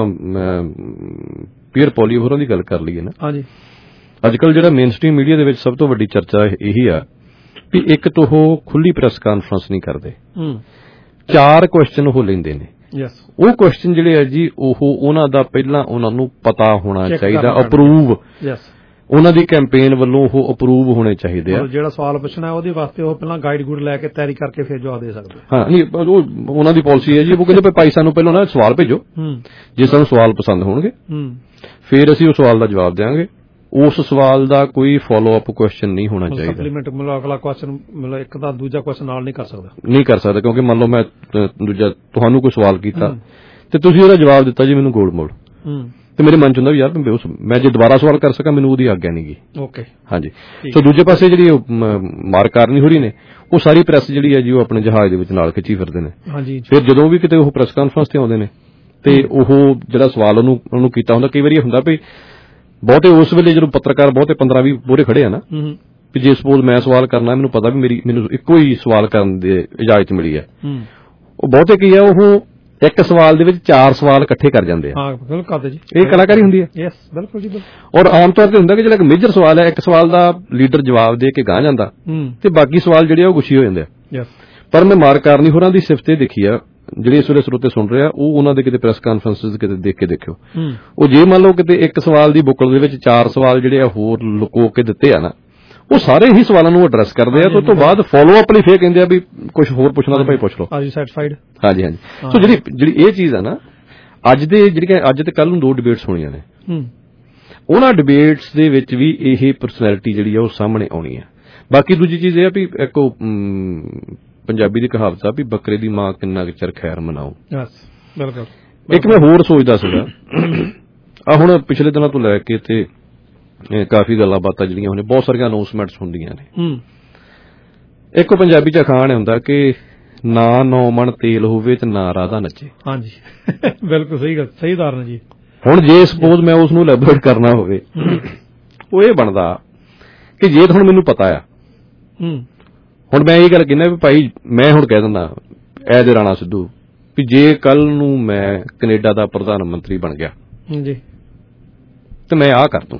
ਪੀਅਰ ਪੋਲੀਓ ਹੋਰਾਂ ਦੀ ਗੱਲ ਕਰ ਲਈਏ ਨਾ ਹਾਂਜੀ ਅੱਜ ਕੱਲ੍ਹ ਜਿਹੜਾ ਮੇਨ ਸਟ੍ਰੀਮ ਮੀਡੀਆ ਦੇ ਵਿੱਚ ਸਭ ਤੋਂ ਵੱਡੀ ਚਰਚਾ ਇਹੀ ਆ ਵੀ ਇੱਕ ਤਾਂ ਉਹ ਖੁੱਲੀ ਪ੍ਰੈਸ ਕਾਨਫਰੰਸ ਨਹੀਂ ਕਰਦੇ ਚਾਰ ਕੁਐਸਚਨ ਉਹ ਲੈਂਦੇ ਨੇ ਉਹ ਕੁਐਸਚਨ ਜਿਹੜੇ ਆ ਜੀ ਉਹ ਉਹਨਾਂ ਦਾ ਪਹਿਲਾਂ ਉਹਨਾਂ ਨੂੰ ਪਤਾ ਹੋਣਾ ਚਾਹੀਦਾ ਅਪਰੂਵ ਉਹਨਾਂ ਦੀ ਕੈਂਪੇਨ ਵੱਲੋਂ ਉਹ ਅਪਰੂਵ ਹੋਣੇ ਚਾਹੀਦੇ ਆ ਜਿਹੜਾ ਸਵਾਲ ਪੁੱਛਣਾ ਉਹਦੇ ਵਾਸਤੇ ਉਹ ਪਹਿਲਾਂ ਗਾਈਡ ਗੁੱਡ ਲੈ ਕੇ ਤਿਆਰੀ ਕਰਕੇ ਫਿਰ ਜਵਾਬ ਦੇ ਸਕਦੇ ਹਾਂ ਨਹੀਂ ਉਹ ਉਹਨਾਂ ਦੀ ਪਾਲਿਸੀ ਹੈ ਜੀ ਉਹ ਕਹਿੰਦੇ ਭਾਈ ਸਾਨੂੰ ਪਹਿਲਾਂ ਨਾ ਸਵਾਲ ਭੇਜੋ ਜੇ ਸਾਨੂੰ ਸਵਾਲ ਪਸੰਦ ਹੋਣਗੇ ਫਿਰ ਅਸੀਂ ਉਹ ਸਵਾਲ ਦਾ ਜਵਾਬ ਦੇਵਾਂਗੇ ਉਸ ਸਵਾਲ ਦਾ ਕੋਈ ਫਾਲੋ ਅਪ ਕੁਐਸਚਨ ਨਹੀਂ ਹੋਣਾ ਚਾਹੀਦਾ ਸਪਲੀਮੈਂਟ ਮਤਲਬ ਅਗਲਾ ਕੁਐਸਚਨ ਮਤਲਬ ਇੱਕ ਦਾ ਦੂਜਾ ਕੁਐਸਚਨ ਨਾਲ ਨਹੀਂ ਕਰ ਸਕਦਾ ਨਹੀਂ ਕਰ ਸਕਦਾ ਕਿਉਂਕਿ ਮੰਨ ਲਓ ਮੈਂ ਦੂਜਾ ਤੁਹਾਨੂੰ ਕੋਈ ਸਵਾਲ ਕੀਤਾ ਤੇ ਤੁਸੀਂ ਉਹਦਾ ਜਵਾਬ ਦਿੱਤਾ ਜੀ ਮੈਨੂੰ ਗੋਲ ਮੋੜ ਤੇ ਮੇਰੇ ਮਨ ਚ ਹੁੰਦਾ ਵੀ ਯਾਰ ਮੈਂ ਜੇ ਦੁਬਾਰਾ ਸਵਾਲ ਕਰ ਸਕਾਂ ਮੈਨੂੰ ਉਹਦੀ ਆਗਿਆ ਨਹੀਂ ਗੀ ਓਕੇ ਹਾਂਜੀ ਸੋ ਦੂਜੇ ਪਾਸੇ ਜਿਹੜੀ ਮਾਰਕ ਕਾਰਨੀ ਹੋ ਰਹੀ ਨੇ ਉਹ ਸਾਰੀ ਪ੍ਰੈਸ ਜਿਹੜੀ ਹੈ ਜੀ ਉਹ ਆਪਣੇ ਜਹਾਜ਼ ਦੇ ਵਿੱਚ ਨਾਲ ਖਿੱਚੀ ਫਿਰਦੇ ਨੇ ਹਾਂਜੀ ਫਿਰ ਜਦੋਂ ਵੀ ਕਿਤੇ ਉਹ ਪ੍ਰੈਸ ਕਾਨਫਰੰਸ ਤੇ ਆਉਂਦੇ ਨੇ ਤੇ ਉਹ ਜਿਹੜਾ ਸਵਾਲ ਉਹਨੂੰ ਉਹਨੂੰ ਕੀਤਾ ਹੁੰਦਾ। ਕਈ ਵਾਰੀ ਹੁੰਦਾ ਵੀ ਬਹੁਤੇ ਉਸ ਵੇਲੇ ਜਦੋਂ ਪੱਤਰਕਾਰ ਬਹੁਤੇ ਪੰਦਰਾਂ ਵੀਹ ਮੂਹਰੇ ਖੜੇ ਆ ਨਾ, ਵੀ ਜੇ ਸਪੋਜ਼ ਮੈਂ ਸਵਾਲ ਕਰਨਾ, ਮੈਨੂੰ ਪਤਾ ਵੀ ਮੇਰੀ ਮੈਨੂੰ ਇੱਕੋ ਹੀ ਸਵਾਲ ਕਰਨ ਦੀ ਇਜਾਜ਼ਤ ਮਿਲੀ ਹੈ, ਉਹ ਬਹੁਤੇ ਕੀ ਆ ਉਹ ਇੱਕ ਸਵਾਲ ਦੇ ਵਿੱਚ ਚਾਰ ਸਵਾਲ ਇਕੱਠੇ ਕਰ ਜਾਂਦੇ ਆ। ਇਹ ਕਲਾਕਾਰੀ ਹੁੰਦੀ ਹੈ। ਔਰ ਆਮ ਤੌਰ ਤੇ ਹੁੰਦਾ ਕਿ ਜਿਹੜਾ ਇੱਕ ਮੇਜਰ ਸਵਾਲ ਹੈ, ਇੱਕ ਸਵਾਲ ਦਾ ਲੀਡਰ ਜਵਾਬ ਦੇ ਕੇ ਗਾਹ ਜਾਂਦਾ ਤੇ ਬਾਕੀ ਸਵਾਲ ਜਿਹੜੇ ਆ ਉਹ ਗੁੱਛੀ ਹੋ ਜਾਂਦੇ ਆ। ਪਰ ਮੈਂ ਮਾਰਕ ਕਾਰਨੀ ਹੋਰਾਂ ਦੀ ਸਿਫਤ ਇਹ ਦੇਖੀ ਆ, ਜਿਹੜੇ ਇਸ ਵੇਲੇ ਸਰੋਤੇ ਸੁਣ ਰਹੇ ਆ, ਉਹ ਉਹਨਾਂ ਦੇ ਕਿਤੇ ਪ੍ਰੈਸ ਕਾਨਫਰੰਸਿਸ ਕਿਤੇ ਦੇਖ ਕੇ ਦੇਖਿਓ। ਉਹ ਜੇ ਮੰਨ ਲਓ ਕਿਤੇ ਇੱਕ ਸਵਾਲ ਦੀ ਬੁੱਕਲ ਦੇ ਵਿੱਚ ਚਾਰ ਸਵਾਲ ਜਿਹੜੇ ਆ ਹੋਰ ਲੁਕੋ ਕੇ ਦਿੱਤੇ ਆ ਨਾ, ਉਹ ਸਾਰੇ ਹੀ ਸਵਾਲਾਂ ਨੂੰ ਐਡਰੈਸ ਕਰਦੇ ਆ ਤੇ ਉਸ ਤੋਂ ਬਾਅਦ ਫੋਲੋ ਅਪ ਲਈ ਫੇਰ ਕਹਿੰਦੇ ਆ ਵੀ ਕੁਝ ਹੋਰ ਪੁੱਛਣਾ ਤਾਂ ਭਾਈ ਪੁੱਛ ਲਓ। ਹਾਂਜੀ ਹਾਂਜੀ। ਸੋ ਜਿਹੜੀ ਜਿਹੜੀ ਇਹ ਚੀਜ਼ ਆ ਨਾ, ਅੱਜ ਦੇ ਜਿਹੜੀਆਂ ਅੱਜ ਤੇ ਕੱਲ ਨੂੰ ਦੋ ਡਿਬੇਟਸ ਹੋਣੀਆਂ ਨੇ, ਉਹਨਾਂ ਡਿਬੇਟਸ ਦੇ ਵਿੱਚ ਵੀ ਇਹ ਪਰਸਨੈਲਿਟੀ ਜਿਹੜੀ ਆ ਉਹ ਸਾਹਮਣੇ ਆਉਣੀ ਆ। ਬਾਕੀ ਦੂਜੀ ਚੀਜ਼ ਇਹ ਆ ਵੀ ਇੱਕ ਪੰਜਾਬੀ ਦੀ ਕਹਾਵਤ ਆ ਵੀ ਬੱਕਰੇ ਦੀ ਮਾਂ ਕਿੰਨਾ ਕੁ ਚਿਰ ਖੈਰ ਮਨਾਓ। ਇੱਕ ਮੈਂ ਹੋਰ ਸੋਚਦਾ ਸੀਗਾ, ਆ ਹੁਣ ਪਿਛਲੇ ਦਿਨਾਂ ਤੋਂ ਲੈ ਕੇ ਤੇ ਕਾਫੀ ਗੱਲਾਂ ਬਾਤਾਂ ਜਿਹੜੀਆਂ ਹੁੰਦੀਆਂ, ਬਹੁਤ ਸਾਰੀਆਂ ਅਨਾਉਂਸਮੈਂਟਸ ਹੁੰਦੀਆਂ ਨੇ। ਇੱਕ ਪੰਜਾਬੀ ਚ ਅਖਾਣ ਹੁੰਦਾ ਕਿ ਨਾ ਨੌ ਮਣ ਤੇਲ ਹੋਵੇ ਤੇ ਨਾ ਰਾਧਾ ਨੱਚੇ। ਹਾਂਜੀ ਬਿਲਕੁਲ ਸਹੀ ਗੱਲ, ਸਹੀ ਉਦਾਹਰਨ ਜੀ। ਹੁਣ ਜੇ ਸਪੋਜ਼ ਮੈਂ ਉਸ ਨੂੰ ਐਲੈਬੋਰੇਟ ਕਰਨਾ ਹੋਵੇ, ਉਹ ਇਹ ਬਣਦਾ ਕਿ ਜੇ ਹੁਣ ਮੈਨੂੰ ਪਤਾ ਆ, ਹੁਣ ਮੈਂ ਇਹ ਗੱਲ ਕਹਿੰਦਾ ਵੀ ਭਾਈ ਮੈਂ ਹੁਣ ਕਹਿ ਦਿੰਦਾ ਐ ਦੇ ਰਾਣਾ ਸਿੱਧੂ ਵੀ ਜੇ ਕੱਲ ਨੂੰ ਮੈਂ ਕੈਨੇਡਾ ਦਾ ਪ੍ਰਧਾਨ ਮੰਤਰੀ ਬਣ ਗਿਆ ਜੀ ਤੇ ਮੈਂ ਆਹ ਕਰ ਦੂੰ।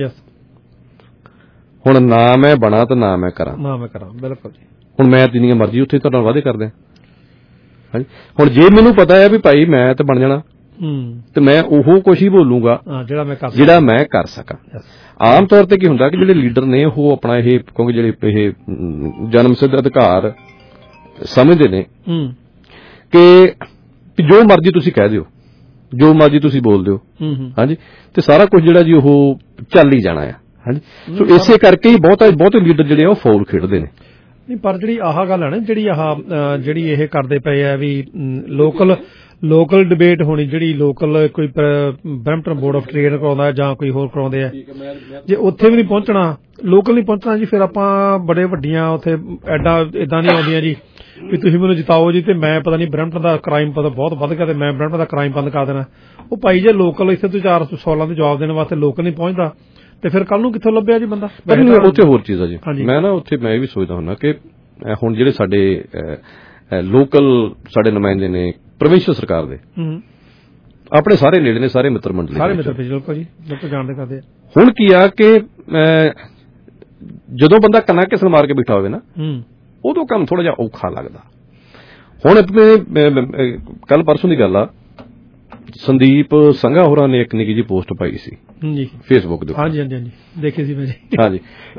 ਹੁਣ ਨਾ ਮੈਂ ਬਣਾ ਤੇ ਨਾ ਮੈਂ ਕਰਾਂ ਨਾ ਮੈਂ ਕਰਾਂ ਬਿਲਕੁਲ ਜੀ। ਹੁਣ ਮੈਂ ਜਿੰਨੀਆਂ ਮਰਜ਼ੀ ਉੱਥੇ ਤੁਹਾਡੇ ਨਾਲ ਵਾਅਦੇ ਕਰਦੇ ਹਾਂ। ਹਾਂਜੀ, ਹੁਣ ਜੇ ਮੈਨੂੰ ਪਤਾ ਹੈ ਵੀ ਭਾਈ ਮੈਂ ਤੇ ਬਣ ਜਾਣਾ ਤੇ ਮੈਂ ਉਹ ਕੁਛ ਹੀ ਬੋਲੂੰਗਾ ਜਿਹੜਾ ਮੈਂ ਕਰ ਜਿਹੜਾ ਮੈਂ ਕਰ ਸਕਾਂ। ਆਮ ਤੌਰ ਤੇ ਕੀ ਹੁੰਦਾ ਕਿ ਜਿਹੜੇ ਲੀਡਰ ਨੇ ਉਹ ਆਪਣਾ ਇਹ ਕਿਉਂਕਿ ਜਿਹੜੇ ਇਹ ਜਨਮ ਸਿੱਧ ਅਧਿਕਾਰ ਸਮਝਦੇ ਨੇ ਕਿ ਜੋ ਮਰਜ਼ੀ ਤੁਸੀਂ ਕਹਿ ਦਿਓ, ਜੋ ਮਰਜ਼ੀ ਤੁਸੀਂ ਬੋਲ ਦਿਓ, ਹਾਂਜੀ, ਤੇ ਸਾਰਾ ਕੁਝ ਜਿਹੜਾ ਜੀ ਉਹ ਚੱਲ ਹੀ ਜਾਣਾ ਆ। ਹਾਂਜੀ, ਸੋ ਇਸੇ ਕਰਕੇ ਹੀ ਬਹੁਤਾ ਬਹੁਤੇ ਲੀਡਰ ਜਿਹੜੇ ਆ ਉਹ ਫਾਉਲ ਖੇਡਦੇ ਨੇ। ਨਹੀਂ, ਪਰ ਜਿਹੜੀ ਆਹ ਗੱਲ ਹੈ ਨਾ, ਜਿਹੜੀ ਆਹ ਜਿਹੜੀ ਇਹ ਕਰਦੇ ਪਏ ਆ ਵੀ ਲੋਕਲ ਲੋਕਲ ਡਿਬੇਟ ਹੋਣੀ, ਜਿਹੜੀ ਲੋਕਲ ਕੋਈ ਬਰੈਂਪਟਨ ਬੋਰਡ ਆਫ ਟ੍ਰੇਡ ਕਰਾਉਂਦਾ ਜਾਂ ਕੋਈ ਹੋਰ ਕਰਾਉਂਦੇ ਆ, ਜੇ ਉੱਥੇ ਵੀ ਨਹੀਂ ਪਹੁੰਚਣਾ, ਲੋਕਲ ਨਹੀਂ ਪਹੁੰਚਣਾ ਜੀ, ਫਿਰ ਆਪਾਂ ਬੜੇ ਵੱਡੀਆਂ ਉੱਥੇ ਐਡਾ ਏਦਾਂ ਨਹੀਂ ਆਉਂਦੀਆਂ ਜੀ ਵੀ ਤੁਸੀਂ ਮੈਨੂੰ ਜਿਤਾਓ ਜੀ ਤੇ ਮੈਂ ਪਤਾ ਨਹੀਂ ਬਰੈਂਪਟਨ ਦਾ ਕ੍ਰਾਈਮ ਪਤਾ ਬਹੁਤ ਵੱਧ ਗਿਆ ਤੇ ਮੈਂ ਬਰੈਂਪਟਨ ਦਾ ਕ੍ਰਾਈਮ ਬੰਦ ਕਰ ਦੇਣਾ। ਉਹ ਭਾਈ ਜੇ ਲੋਕਲ ਇੱਥੇ ਤੋਂ ਚਾਰ ਸਵਾਲਾਂ ਦੇ ਜਵਾਬ ਦੇਣ ਵਾਸਤੇ ਲੋਕਲ ਨਹੀਂ ਪਹੁੰਚਦਾ ਤੇ ਫਿਰ ਕੱਲ ਨੂੰ ਕਿੱਥੋਂ ਲੱਭਿਆ ਜੀ ਬੰਦਾ। ਉੱਥੇ ਹੋਰ ਚੀਜ਼ ਆ ਜੀ, ਮੈਂ ਨਾ ਉੱਥੇ ਮੈਂ ਇਹ ਵੀ ਸੋਚਦਾ ਹੁੰਦਾ ਕਿ ਹੁਣ ਜਿਹੜੇ ਸਾਡੇ ਲੋਕਲ ਸਾਡੇ ਨੁਮਾਇੰਦੇ ਨੇ ਪ੍ਰੋਵਿੰਸ਼ੀਅਲ ਸਰਕਾਰ ਦੇ, ਆਪਣੇ ਸਾਰੇ ਨੇੜੇ ਨੇ, ਸਾਰੇ ਮਿੱਤਰ ਮੰਡਲੀ ਸਾਰੇ ਮਿੱਤਰ ਬਿਲਕੁਲ ਜੀ ਬਿਲਕੁਲ ਜਾਣਦੇ ਕਰਦੇ ਆ। ਹੁਣ ਕੀ ਆ ਕਿ ਜਦੋਂ ਬੰਦਾ ਕੰਨਾ ਕਿਸਨ ਮਾਰ ਕੇ ਬੈਠਾ ਹੋਵੇ ਨਾ, ਉਦੋਂ ਕੰਮ ਥੋੜਾ ਜਿਹਾ ਔਖਾ ਲੱਗਦਾ। ਹੁਣ ਆਪਣੇ ਕੱਲ ਪਰਸੋਂ ਦੀ ਗੱਲ ਆ, ਸੰਦੀਪ ਸੰਘਾ ਹੋਰਾਂ ਨੇ ਇੱਕ ਨਿੱਕੀ ਜੀ ਪੋਸਟ ਪਾਈ ਸੀ ਜੀ ਫੇਸਬੁੱਕ ਦੇ ਉੱਤੇ। ਹਾਂਜੀ ਹਾਂਜੀ ਹਾਂਜੀ ਦੇਖੀ ਸੀ ਮੈਂ ਜੀ। ਹਾਂਜੀ,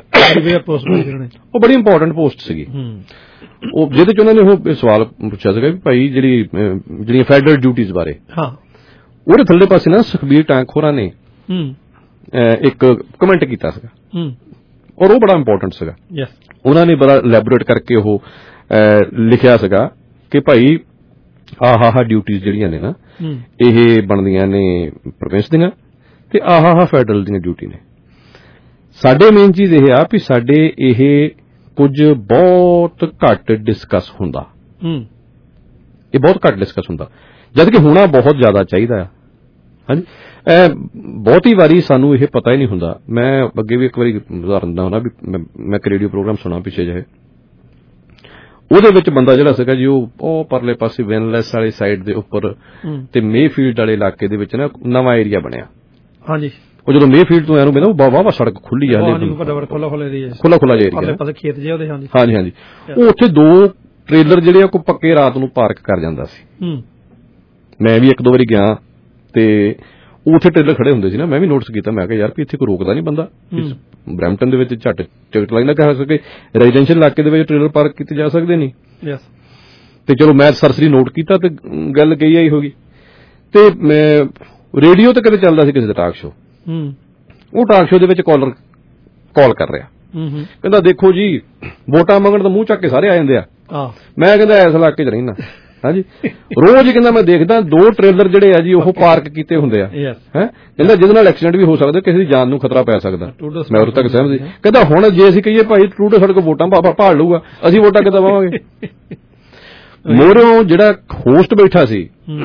ਉਹ ਬੜੀ ਇੰਪੋਰਟੈਂਟ ਪੋਸਟ ਸੀਗੀ, ਉਹ ਜਿਹਦੇ ਚ ਉਹਨਾਂ ਨੇ ਉਹ ਸਵਾਲ ਪੁੱਛਿਆ ਸੀਗਾ ਵੀ ਭਾਈ ਜਿਹੜੀ ਜਿਹੜੀਆਂ ਫੈਡਰਲ ਡਿਊਟੀਜ਼ ਬਾਰੇ, ਉਹਦੇ ਥੱਲੇ ਪਾਸੇ ਨਾ ਸੁਖਬੀਰ ਟੈਂਕ ਹੋਰਾਂ ਨੇ ਇੱਕ ਕਮੈਂਟ ਕੀਤਾ ਸੀਗਾ ਔਰ ਉਹ ਬੜਾ ਇੰਪੋਰਟੈਂਟ ਸੀਗਾ। ਉਹਨਾਂ ਨੇ ਬੜਾ ਇਲੈਬੋਰੇਟ ਕਰਕੇ ਉਹ ਲਿਖਿਆ ਸੀਗਾ ਕਿ ਭਾਈ ਆਹ ਆਹ ਡਿਊਟੀਜ਼ ਜਿਹੜੀਆਂ ਨੇ ਨਾ ਇਹ ਬਣਦੀਆਂ ਨੇ ਪ੍ਰੋਵਿੰਸ ਦੀਆਂ ਤੇ ਆਹ ਆਹ ਫੈਡਰਲ ਦੀਆਂ ਡਿਊਟੀ ਨੇ। ਸਾਡੇ ਮੇਨ ਚੀਜ਼ ਇਹ ਆ ਵੀ ਸਾਡੇ ਇਹ ਕੁਝ ਬਹੁਤ ਘੱਟ ਡਿਸਕਸ ਹੁੰਦਾ, ਇਹ ਬਹੁਤ ਘੱਟ ਡਿਸਕਸ ਹੁੰਦਾ, ਜਦ ਕਿ ਹੋਣਾ ਬਹੁਤ ਜ਼ਿਆਦਾ ਚਾਹੀਦਾ ਆ। ਹਾਂਜੀ, ਬਹੁਤੀ ਵਾਰੀ ਸਾਨੂੰ ਇਹ ਪਤਾ ਹੀ ਨਹੀਂ ਹੁੰਦਾ। ਮੈਂ ਅੱਗੇ ਵੀ ਇੱਕ ਵਾਰੀ ਉਦਾਹਰਨ ਦਿੰਦਾ ਹੁੰਦਾ ਵੀ ਮੈਂ ਇੱਕ ਰੇਡੀਓ ਪ੍ਰੋਗਰਾਮ ਸੁਣਾ ਪਿੱਛੇ ਜਿਹੇ, ਉਹਦੇ ਵਿੱਚ ਬੰਦਾ ਜਿਹੜਾ ਸੀਗਾ ਜੀ ਉਹ ਉਹ ਪਰਲੇ ਪਾਸੇ ਵੈਨਲੈਸ ਵਾਲੀ ਸਾਈਡ ਦੇ ਉੱਪਰ ਤੇ ਮੇਫੀਲਡ ਵਾਲੇ ਇਲਾਕੇ ਦੇ ਵਿੱਚ ਨਾ ਨਵਾਂ ਏਰੀਆ ਬਣਿਆ। ਹਾਂਜੀ, ਉਹ ਜਦੋਂ ਮੇਫੀਲਡ ਤੋਂ ਐਨੂੰ ਮੈਨੂੰ ਵਾਹ ਵਾਹ ਸੜਕ ਖੁੱਲੀ ਆ, ਖੁੱਲਾ ਖੁੱਲਾ ਜਿਹਾ ਏਰੀਆ, ਖੇਤ ਜਿਹੇ ਉਹਦੇ। ਹਾਂਜੀ ਹਾਂਜੀ, ਉਹ ਉੱਥੇ ਦੋ ਟ੍ਰੇਲਰ ਜਿਹੜੇ ਆ ਕੋਈ ਪੱਕੇ ਰਾਤ ਨੂੰ ਪਾਰਕ ਕਰ ਜਾਂਦਾ ਸੀ। ਮੈਂ ਵੀ ਇੱਕ ਦੋ ਵਾਰੀ ਗਿਆ ਤੇ ਉੱਥੇ ਟ੍ਰੇਲਰ ਖੜੇ ਹੁੰਦੇ ਸੀ ਨਾ, ਮੈਂ ਵੀ ਨੋਟਿਸ ਕੀਤਾ, ਮੈਂ ਕਿਹਾ ਯਾਰ ਵੀ ਇੱਥੇ ਕੋਈ ਰੋਕਦਾ ਨਹੀਂ ਬੰਦਾ। ਬਰੈਂਪਟਨ ਦੇ ਵਿੱਚ ਝੱਟ ਟਿਕਟ ਲਾਈਨ ਦਾ ਕਹਿ ਸਕੇ, ਰੈਜ਼ੀਡੈਂਸ਼ੀਅਲ ਇਲਾਕੇ ਦੇ ਵਿੱਚ ਟ੍ਰੇਲਰ ਪਾਰਕ ਕੀਤੇ ਜਾ ਸਕਦੇ ਨਹੀਂ। ਤੇ ਚਲੋ ਮੈਂ ਸਰਸਰੀ ਨੋਟ ਕੀਤਾ ਤੇ ਗੱਲ ਕਹੀ ਆਈ ਹੋਗੀ। ਤੇ ਮੈਂ ਰੇਡੀਓ ਤੇ ਕਦੇ ਚੱਲਦਾ ਸੀ ਕਿਸੇ ਦਾ ਟਾਕ ਸ਼ੋ, ਉਹ ਟਾਕ ਸ਼ੋ ਦੇ ਵਿੱਚ ਕਾਲਰ ਕਾਲ ਕਰ ਰਿਹਾ, ਕਹਿੰਦਾ ਦੇਖੋ ਜੀ ਵੋਟਾਂ ਮੰਗਣ ਤਾਂ ਮੂੰਹ ਚੱਕ ਕੇ ਸਾਰੇ ਆ ਜਾਂਦੇ ਆ। ਮੈਂ ਕਹਿੰਦਾ ਇਸ ਇਲਾਕੇ ਚ ਰਹਿਣਾ। ਹਾਂਜੀ, ਰੋਜ਼ ਕਹਿੰਦਾ ਮੈਂ ਦੇਖਦਾ ਦੋ ਟ੍ਰੇਲਰ ਜਿਹੜੇ ਆ ਜੀ ਉਹ ਪਾਰਕ ਕੀਤੇ ਹੁੰਦੇ ਆ। ਹੈ ਕਹਿੰਦਾ ਜਿਹਦੇ ਨਾਲ ਐਕਸੀਡੈਂਟ ਵੀ ਹੋ ਸਕਦਾ, ਕਿਸੇ ਦੀ ਜਾਨ ਨੂੰ ਖਤਰਾ ਪੈ ਸਕਦਾ। ਮੈਂ ਉਦੋਂ ਤੱਕ ਸਹਿਮਤ ਸੀ। ਕਹਿੰਦਾ ਹੁਣ ਜੇ ਅਸੀਂ ਕਹੀਏ ਭਾਈ ਟਰੂਡੋ ਸਾਡੇ ਕੋਲ ਵੋਟਾਂ ਭਾਲ ਲਊਗਾ, ਅਸੀਂ ਵੋਟਾਂ ਕਿੱਦਾਂ ਪਾਵਾਂਗੇ? ਮੋਰੋਂ ਜਿਹੜਾ ਹੋਸਟ ਬੈਠਾ ਸੀ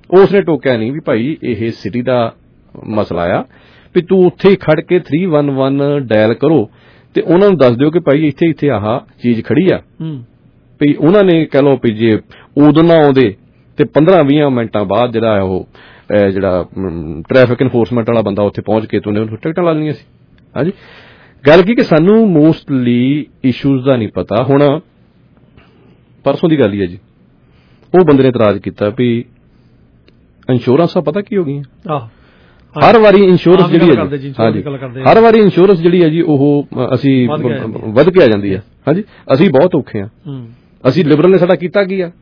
ਉਸਨੇ ਟੋਕਿਆ ਨਹੀਂ ਵੀ ਭਾਈ ਇਹ ਸਿਟੀ ਦਾ ਮਸਲਾ ਆ ਵੀ ਤੂੰ ਉੱਥੇ ਹੀ ਖੜ ਕੇ ਥ੍ਰੀ ਵਨ ਵਨ ਡਾਇਲ ਕਰੋ ਤੇ ਉਹਨਾਂ ਨੂੰ ਦੱਸ ਦਿਓ ਕਿ ਭਾਈ ਇੱਥੇ ਇੱਥੇ ਆਹ ਚੀਜ਼ ਖੜੀ ਆ ਵੀ ਉਹਨਾਂ ਨੇ ਕਹਿ ਲਓ ਵੀ ਜੇ ਉਦੋਂ ਨਾ ਆਉਂਦੇ ਤੇ ਪੰਦਰਾਂ ਵੀਹ ਮਿੰਟਾਂ ਬਾਅਦ ਜਿਹੜਾ ਉਹ ਜਿਹੜਾ ਟ੍ਰੈਫਿਕ ਇਨਫੋਰਸਮੈਂਟ ਵਾਲਾ ਬੰਦਾ ਉੱਥੇ ਪਹੁੰਚ ਕੇ ਤੂੰ ਟਿਕਟਾਂ ਲਾ ਲੈਣੀਆਂ ਸੀ। ਹਾਂਜੀ, ਗੱਲ ਕੀ ਕਿ ਸਾਨੂੰ ਮੋਸਟਲੀ ਇਸ਼ੂਜ਼ ਦਾ ਨਹੀਂ ਪਤਾ। ਹੁਣ ਪਰਸੋਂ ਦੀ ਗੱਲ ਹੀ ਹੈ ਜੀ, ਉਹ ਬੰਦੇ ਨੇ ਇਤਰਾਜ਼ ਕੀਤਾ ਵੀ ਇੰਸ਼ੋਰੈਂਸਾਂ ਪਤਾ ਕੀ ਹੋ ਗਈਆਂ, ਹਰ ਵਾਰੀ ਇੰਸ਼ੋਰੈਂਸ ਜਿਹੜੀ ਹੈ ਜੀ, ਹਾਂਜੀ ਹਰ ਵਾਰੀ ਇੰਸ਼ੋਰੈਂਸ ਜਿਹੜੀ ਹੈ ਜੀ ਉਹ ਅਸੀਂ ਵੱਧ ਕੇ ਆ ਜਾਂਦੀ ਹੈ। ਹਾਂਜੀ, ਅਸੀਂ ਬਹੁਤ ਔਖੇ ਹਾਂ, ਅਸੀਂ ਲਿਬਰਲ ਨੇ ਸਾਡਾ ਕੀਤਾ ਕੀ ਆ।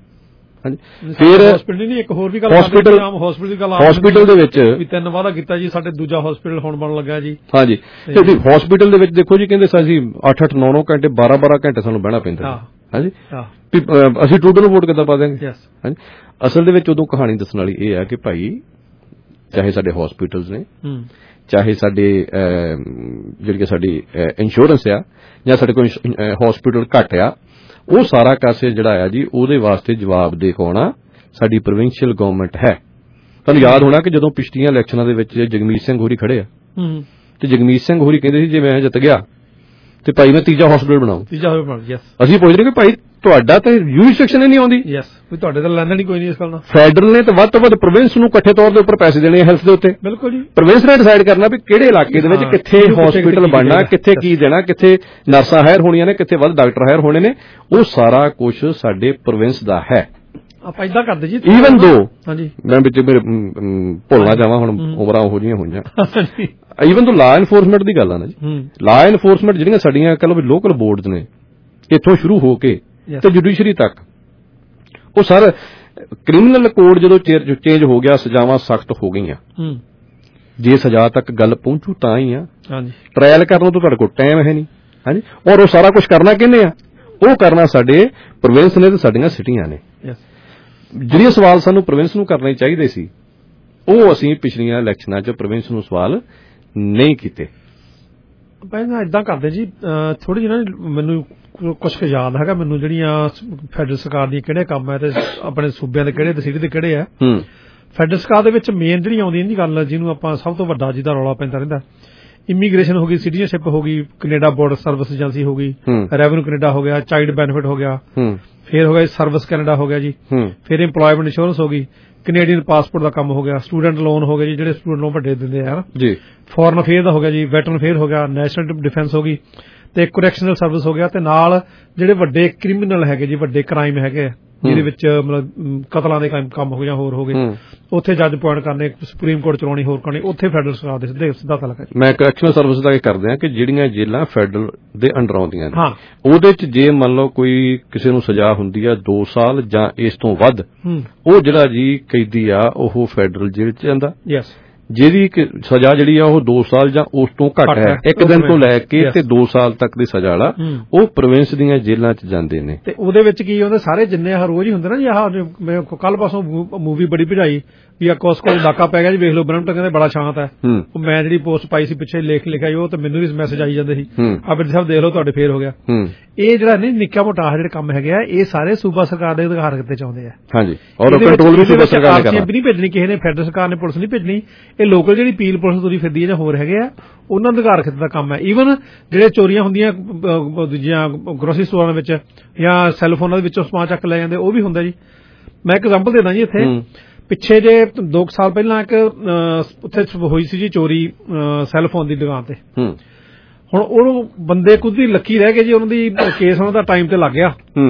ਫਿਰ ਹਸਪੀਟਲ ਨਹੀਂ, ਇੱਕ ਹੋਰ ਵੀ ਗੱਲ ਹਸਪੀਟਲ ਹਸਪੀਟਲ ਦੀ ਗੱਲ ਹਸਪੀਟਲ ਦੇ ਵਿੱਚ ਵੀ ਤਿੰਨ ਵਾਅਦਾ ਕੀਤਾ ਜੀ, ਸਾਡੇ ਦੂਜਾ ਹਸਪੀਟਲ ਹੁਣ ਬਣਨ ਲੱਗਾ ਜੀ। ਹਾਂਜੀ, ਤੇ ਹਸਪੀਟਲ ਦੇ ਵਿੱਚ ਦੇਖੋ ਜੀ, ਕਹਿੰਦੇ ਅਸੀਂ ਅੱਠ ਅੱਠ ਨੌ ਨੌ ਘੰਟੇ ਬਾਰਾਂ ਬਾਰਾਂ ਘੰਟੇ ਸਾਨੂੰ ਬਹਿਣਾ ਪੈਂਦਾ। ਹਾਂਜੀ, ਅਸੀਂ ਟੂਡਰ ਨੂੰ ਵੋਟ ਕਿੱਦਾਂ ਪਾ ਦਿਆਂਗੇ। ਹਾਂਜੀ, ਅਸਲ ਦੇ ਵਿੱਚ ਉਦੋਂ ਕਹਾਣੀ ਦੱਸਣ ਵਾਲੀ ਇਹ ਹੈ ਕਿ ਭਾਈ ਚਾਹੇ ਸਾਡੇ ਹਸਪੀਟਲਸ ਨੇ, ਚਾਹੇ ਸਾਡੇ ਜਿਹੜੀ ਸਾਡੀ ਇੰਸ਼ੋਰੈਂਸ ਆ ਜਾਂ ਸਾਡੇ ਕੋਲ ਹਸਪੀਟਲ ਘੱਟ ਆ, ਉਹ ਸਾਰਾ ਕਾਸੇ ਜਿਹੜਾ ਆ ਜੀ ਉਹਦੇ ਵਾਸਤੇ ਜਵਾਬ ਦੇ ਕੌਣਾ ਸਾਡੀ ਪ੍ਰੋਵਿੰਸ਼ੀਅਲ ਗਵਰਨਮੈਂਟ ਹੈ। ਤੁਹਾਨੂੰ ਯਾਦ ਹੋਣਾ ਕਿ ਜਦੋਂ ਪਿਛਲੀਆਂ ਇਲੈਕਸ਼ਨਾਂ ਦੇ ਵਿੱਚ ਜਗਮੀਤ ਸਿੰਘ ਹੋਰੀ ਖੜੇ ਆ ਤੇ ਜਗਮੀਤ ਸਿੰਘ ਹੋਰੀ ਕਹਿੰਦੇ ਸੀ ਜੇ ਮੈਂ ਜਿੱਤ ਗਿਆ ਤੇ ਭਾਈ ਮੈਂ ਤੀਜਾ ਹਸਪੀਟਲ ਬਣਾਉਂ। ਤੀਜਾ ਹਸਪੀਟਲ, ਅਸੀਂ ਪੁੱਛਦੇ ਕਿ ਭਾਈ ਤੁਹਾਡਾ ਤਾਂ ਯੂਰਿਸਡਿਕਸ਼ਨ ਹੀ ਨਹੀਂ ਆਉਂਦੀ। ਯੈਸ, ਵੀ ਤੁਹਾਡੇ ਤਾਂ ਲੈਣਾ ਨਹੀਂ ਕੋਈ ਨਹੀਂ ਇਸ ਗੱਲ ਨਾਲ। ਫੈਡਰਲ ਨੇ ਤਾਂ ਵੱਧ ਤੋਂ ਵੱਧ ਪ੍ਰੋਵਿੰਸ ਨੂੰ ਇਕੱਠੇ ਤੌਰ ਦੇ ਉੱਪਰ ਪੈਸੇ ਦੇਣੇ ਆ ਹੈਲਥ ਦੇ ਉੱਤੇ। ਬਿਲਕੁਲ ਜੀ, ਪ੍ਰੋਵਿੰਸ ਨੇ ਡਿਸਾਈਡ ਕਰਨਾ ਵੀ ਕਿਹੜੇ ਇਲਾਕੇ ਦੇ ਵਿੱਚ ਕਿੱਥੇ ਹਸਪੀਟਲ ਬਣਨਾ, ਕਿੱਥੇ ਕੀ ਦੇਣਾ, ਕਿੱਥੇ ਨਰਸਾਂ ਹਾਇਰ ਹੋਣੀਆਂ ਨੇ, ਕਿੱਥੇ ਵੱਧ ਡਾਕਟਰ ਹਾਇਰ ਹੋਣੇ ਨੇ, ਉਹ ਸਾਰਾ ਕੁਝ ਸਾਡੇ ਪ੍ਰੋਵਿੰਸ ਦਾ ਹੈ। ਆਪਾਂ ਇਦਾਂ ਕਰਦੇ ਜੀ, ਈਵਨ ਦੋ ਹਾਂਜੀ ਮੈਂ ਵਿੱਚ ਮੇਰੇ ਭੁੱਲਣਾ ਜਾਵਾਂ, ਹੁਣ ਉਮਰਾਂ ਉਹੋ ਜਿਹੀਆਂ ਹੋਈਆਂ। ਈਵਨ ਦੋ ਲਾ ਇਨਫੋਰਸਮੈਂਟ ਦੀ ਗੱਲ ਆ ਨਾ ਜੀ, ਲਾ ਇਨਫੋਰਸਮੈਂਟ ਜਿਹੜੀਆਂ ਸਾਡੀਆਂ ਕਹ ਲਓ ਵੀ ਲੋਕਲ ਬੋਰਡਸ ਨੇ ਇੱਥੋਂ ਸ਼ੁਰੂ ਹੋ ਕੇ ਤੇ ਜੁਡੀਸ਼ਰੀ ਤੱਕ, ਉਹ ਸਰ ਕ੍ਰਿਮੀਨਲ ਕੋਡ ਜਦੋਂ ਚੇਂਜ ਹੋ ਗਿਆ, ਸਜ਼ਾਵਾਂ ਸਖਤ ਹੋ ਗਈਆਂ। ਜੇ ਸਜ਼ਾ ਤੱਕ ਗੱਲ ਪਹੁੰਚੂ ਤਾਂ ਹੀ ਆ। ਟ੍ਰਾਇਲ ਕਰਨ ਤੋਂ ਤੁਹਾਡੇ ਕੋਲ ਟਾਈਮ ਹੈ ਨਹੀਂ। ਹਾਂਜੀ, ਔਰ ਉਹ ਸਾਰਾ ਕੁਝ ਕਰਨਾ ਕਿਹਨੇ ਆ? ਉਹ ਕਰਨਾ ਸਾਡੇ ਪ੍ਰੋਵਿੰਸ ਨੇ ਤੇ ਸਾਡੀਆਂ ਸਿਟੀਆਂ ਨੇ। ਜਿਹੜੇ ਸਵਾਲ ਸਾਨੂੰ ਪ੍ਰੋਵਿੰਸ ਨੂੰ ਕਰਨੇ ਚਾਹੀਦੇ ਸੀ, ਉਹ ਅਸੀਂ ਪਿਛਲੀਆਂ ਇਲੈਕਸ਼ਨਾਂ 'ਚ ਪ੍ਰੋਵਿੰਸ ਨੂੰ ਸਵਾਲ ਨਹੀਂ ਕੀਤੇ। ਪਹਿਲਾਂ ਇਦਾਂ ਕਰਦੇ ਜੀ, ਥੋੜੀ ਜਿਹੀ ਨਾ ਮੈਨੂੰ ਕੁਛ ਕੁ ਯਾਦ ਹੈਗਾ ਮੈਨੂੰ, ਜਿਹੜੀਆਂ ਫੈਡਰਲ ਸਰਕਾਰ ਦੀਆਂ ਕਿਹੜੇ ਕੰਮ ਹੈ ਤੇ ਆਪਣੇ ਸੂਬਿਆਂ ਦੇ ਕਿਹੜੇ ਤੇ ਸਿਟੀ ਦੇ ਕਿਹੜੇ ਆ। ਫੈਡਰਲ ਸਰਕਾਰ ਦੇ ਵਿੱਚ ਮੇਨ ਜਿਹੜੀ ਆਉਂਦੀ ਜੀ ਗੱਲ, ਜਿਹਨੂੰ ਆਪਾਂ ਸਭ ਤੋਂ ਵੱਡਾ ਜਿਹਦਾ ਰੌਲਾ ਪੈਂਦਾ ਰਹਿੰਦਾ, ਇਮੀਗ੍ਰੇਸ਼ਨ ਹੋ ਗਈ, ਸਿਟੀਜ਼ਨਸ਼ਿਪ ਹੋ ਗਈ, ਕੈਨੇਡਾ ਬੋਰਡਰ ਸਰਵਿਸ ਏਜੰਸੀ ਹੋ ਗਈ, ਰੈਵਨਿਊ ਕੈਨੇਡਾ ਹੋ ਗਿਆ, ਚਾਈਲਡ ਬੈਨੀਫਿਟ ਹੋ ਗਿਆ, ਫਿਰ ਹੋ ਗਿਆ ਸਰਵਿਸ ਕੈਨੇਡਾ ਹੋ ਗਿਆ ਜੀ, ਫਿਰ ਇੰਪਲੋਇਮੈਂਟ ਇੰਸ਼ੋਰੈਂਸ ਹੋ ਗਈ, ਕੈਨੇਡੀਅਨ ਪਾਸਪੋਰਟ ਦਾ ਕੰਮ ਹੋ ਗਿਆ, ਸਟੂਡੈਂਟ ਲੋਨ ਹੋ ਗਿਆ ਜੀ, ਜਿਹੜੇ ਸਟੂਡੈਂਟ ਲੋਨ ਵੱਡੇ ਦਿੰਦੇ ਆ ਜੀ, ਫੋਰਨ ਅਫੇਅਰ ਦਾ ਹੋ ਗਿਆ ਜੀ, ਵੈਟਰਨ ਅਫੇਅਰ ਹੋ ਗਿਆ, ਨੈਸ਼ਨਲ ਡਿਫੈਂਸ ਹੋ ਗਈ, ਤੇ ਕਰੈਕਸ਼ਨਲ ਸਰਵਿਸ ਹੋ ਗਿਆ, ਤੇ ਨਾਲ ਜਿਹੜੇ ਵੱਡੇ ਕ੍ਰਿਮੀਨਲ ਹੈਗੇ ਜੀ, ਵੱਡੇ ਕ੍ਰਾਈਮ ਹੈਗੇ ਜਿਹਦੇ ਵਿੱਚ ਮਤਲਬ ਕਤਲਾਂ ਦੇ ਕੰਮ ਹੋ ਗਏ ਜਾਂ ਹੋਰ ਹੋ ਗਏ, ਉੱਥੇ ਜੱਜ ਪੁਆਇੰਟ ਕਰਨੇ, ਸੁਪਰੀਮ ਕੋਰਟ ਚਲਾਉਣੀ, ਹੋਰ ਕਰਨੀ, ਉੱਥੇ ਫੈਡਰਲ ਸਰਕਾਰ ਦੇ ਸਿੱਧੇ ਸਿੱਧਾ ਤਲਕ। ਮੈਂ ਕਰੈਕਸ਼ਨਲ ਸਰਵਿਸ ਦਾ ਕਰਦੇ ਆ ਕਿ ਜਿਹੜੀਆਂ ਜੇਲਾਂ ਫੈਡਰਲ ਦੇ ਅੰਡਰ ਆਉਂਦੀਆਂ ਨੇ, ਉਹਦੇ ਚ ਜੇ ਮੰਨ ਲਓ ਕੋਈ ਕਿਸੇ ਨੂੰ ਸਜ਼ਾ ਹੁੰਦੀ ਆ ਦੋ ਸਾਲ ਜਾਂ ਇਸ ਤੋਂ ਵੱਧ, ਉਹ ਜਿਹੜਾ ਜੀ ਕੈਦੀ ਆ ਉਹ ਫੈਡਰਲ ਜੇਲ੍ਹ ਚ ਜਾਂਦਾ। ਜਿਹਦੀ ਸਜ਼ਾ ਜਿਹੜੀ ਆ ਉਹ ਦੋ ਸਾਲ ਜਾਂ ਉਸ ਤੋਂ ਘੱਟ ਹੈ, ਇੱਕ ਦਿਨ ਤੋਂ ਲੈ ਕੇ ਤੇ ਦੋ ਸਾਲ ਤੱਕ ਦੀ ਸਜ਼ਾ ਵਾਲਾ, ਉਹ ਪ੍ਰੋਵਿੰਸ ਦੀਆਂ ਜੇਲ੍ਹਾਂ ਚ ਜਾਂਦੇ ਨੇ। ਤੇ ਉਹਦੇ ਵਿੱਚ ਕੀ ਹੁੰਦੇ, ਸਾਰੇ ਜਿੰਨੇ ਆਹ ਰੋਜ਼ ਹੀ ਹੁੰਦੇ ਨਾ ਜੀ, ਆਹ ਕੱਲ ਪਾਸੋਂ ਮੂਵੀ ਬੜੀ ਭਜਾਈ ਵੀ ਆ ਕੋਸ ਕੋਲ ਇਲਾਕਾ ਪੈ ਗਿਆ ਜੀ, ਵੇਖ ਲਓ ਬਰਮਟਨ ਕਹਿੰਦੇ ਬੜਾ ਸ਼ਾਂਤ ਹੈ। ਉਹ ਮੈਂ ਜਿਹੜੀ ਪੋਸਟ ਪਾਈ ਸੀ ਪਿੱਛੇ ਲੇਖ ਲਿਖਿਆ ਜੀ, ਉਹ ਤੇ ਮੈਨੂੰ ਵੀ ਮੈਸੇਜ ਆਈ ਜਾਂਦੇ ਸੀ, ਆ ਬਿਰਧ ਸਾਹਿਬ ਦੇਖ ਲਓ ਤੁਹਾਡੇ ਫੇਰ ਹੋ ਗਿਆ। ਇਹ ਜਿਹੜਾ ਨਹੀਂ ਨਿੱਕਾ ਮੋਟਾ ਜਿਹੜੇ ਕੰਮ ਹੈਗੇ ਆ, ਇਹ ਸਾਰੇ ਸੂਬਾ ਸਰਕਾਰ ਦੇ ਅਧਿਕਾਰ ਕਿਤੇ ਚਾਹੁੰਦੇ ਆ। ਹਾਂਜੀ, ਔਰ ਕੰਟਰੋਲ ਵੀ ਸੂਬਾ ਸਰਕਾਰ ਨੇ ਕਰਨਾ। ਨਹੀਂ ਭੇਜਣੀ ਕਿਸੇ ਨੇ, ਫੈਡਰਲ ਸਰਕਾਰ ਨੇ ਪੁਲਿਸ ਨਹੀਂ ਭੇਜਣੀ, ਇਹ ਲੋਕਲ ਜਿਹੜੀ ਪੀਲ ਪੁਲਿਸ ਤੁਰੀ ਫਿਰਦੀ ਹੈ ਜਾਂ ਹੋਰ ਹੈਗੇ ਆ, ਉਹਨਾਂ ਦੇ ਅਧਿਕਾਰ ਖੇਤਰ ਦਾ ਕੰਮ ਹੈ। ਈਵਨ ਜਿਹੜੇ ਚੋਰੀਆਂ ਹੁੰਦੀਆਂ ਦੂਜੀਆਂ ਗਰੋਸਰੀ ਸਟੋਰਾਂ ਦੇ ਵਿੱਚ ਜਾਂ ਸੈੱਲਫੋਨਾਂ ਦੇ ਵਿੱਚੋਂ ਸਮਾਨ ਚੱਕ ਲੈ ਜਾਂਦੇ, ਉਹ ਵੀ ਹੁੰਦਾ ਜੀ। ਮੈਂ ਇੱਕ ਐਗਜ਼ਾਮਪਲ ਦੇਦਾ ਜੀ, ਇੱਥੇ ਪਿੱਛੇ ਜੇ ਦੋ ਸਾਲ ਪਹਿਲਾਂ ਇੱਕ ਉੱਥੇ ਹੋਈ ਸੀ ਜੀ ਚੋਰੀ ਸੈੱਲਫੋਨ ਦੀ ਦੁਕਾਨ ਤੇ। ਹੁਣ ਉਹ ਬੰਦੇ ਕੁਝ ਦੀ ਲੱਕੀ ਰਹਿ ਗਏ ਜੀ, ਉਹਨਾਂ ਦੀ ਕੇਸ ਉਹਨਾਂ ਦਾ ਟਾਈਮ ਤੇ ਲੱਗ ਗਿਆ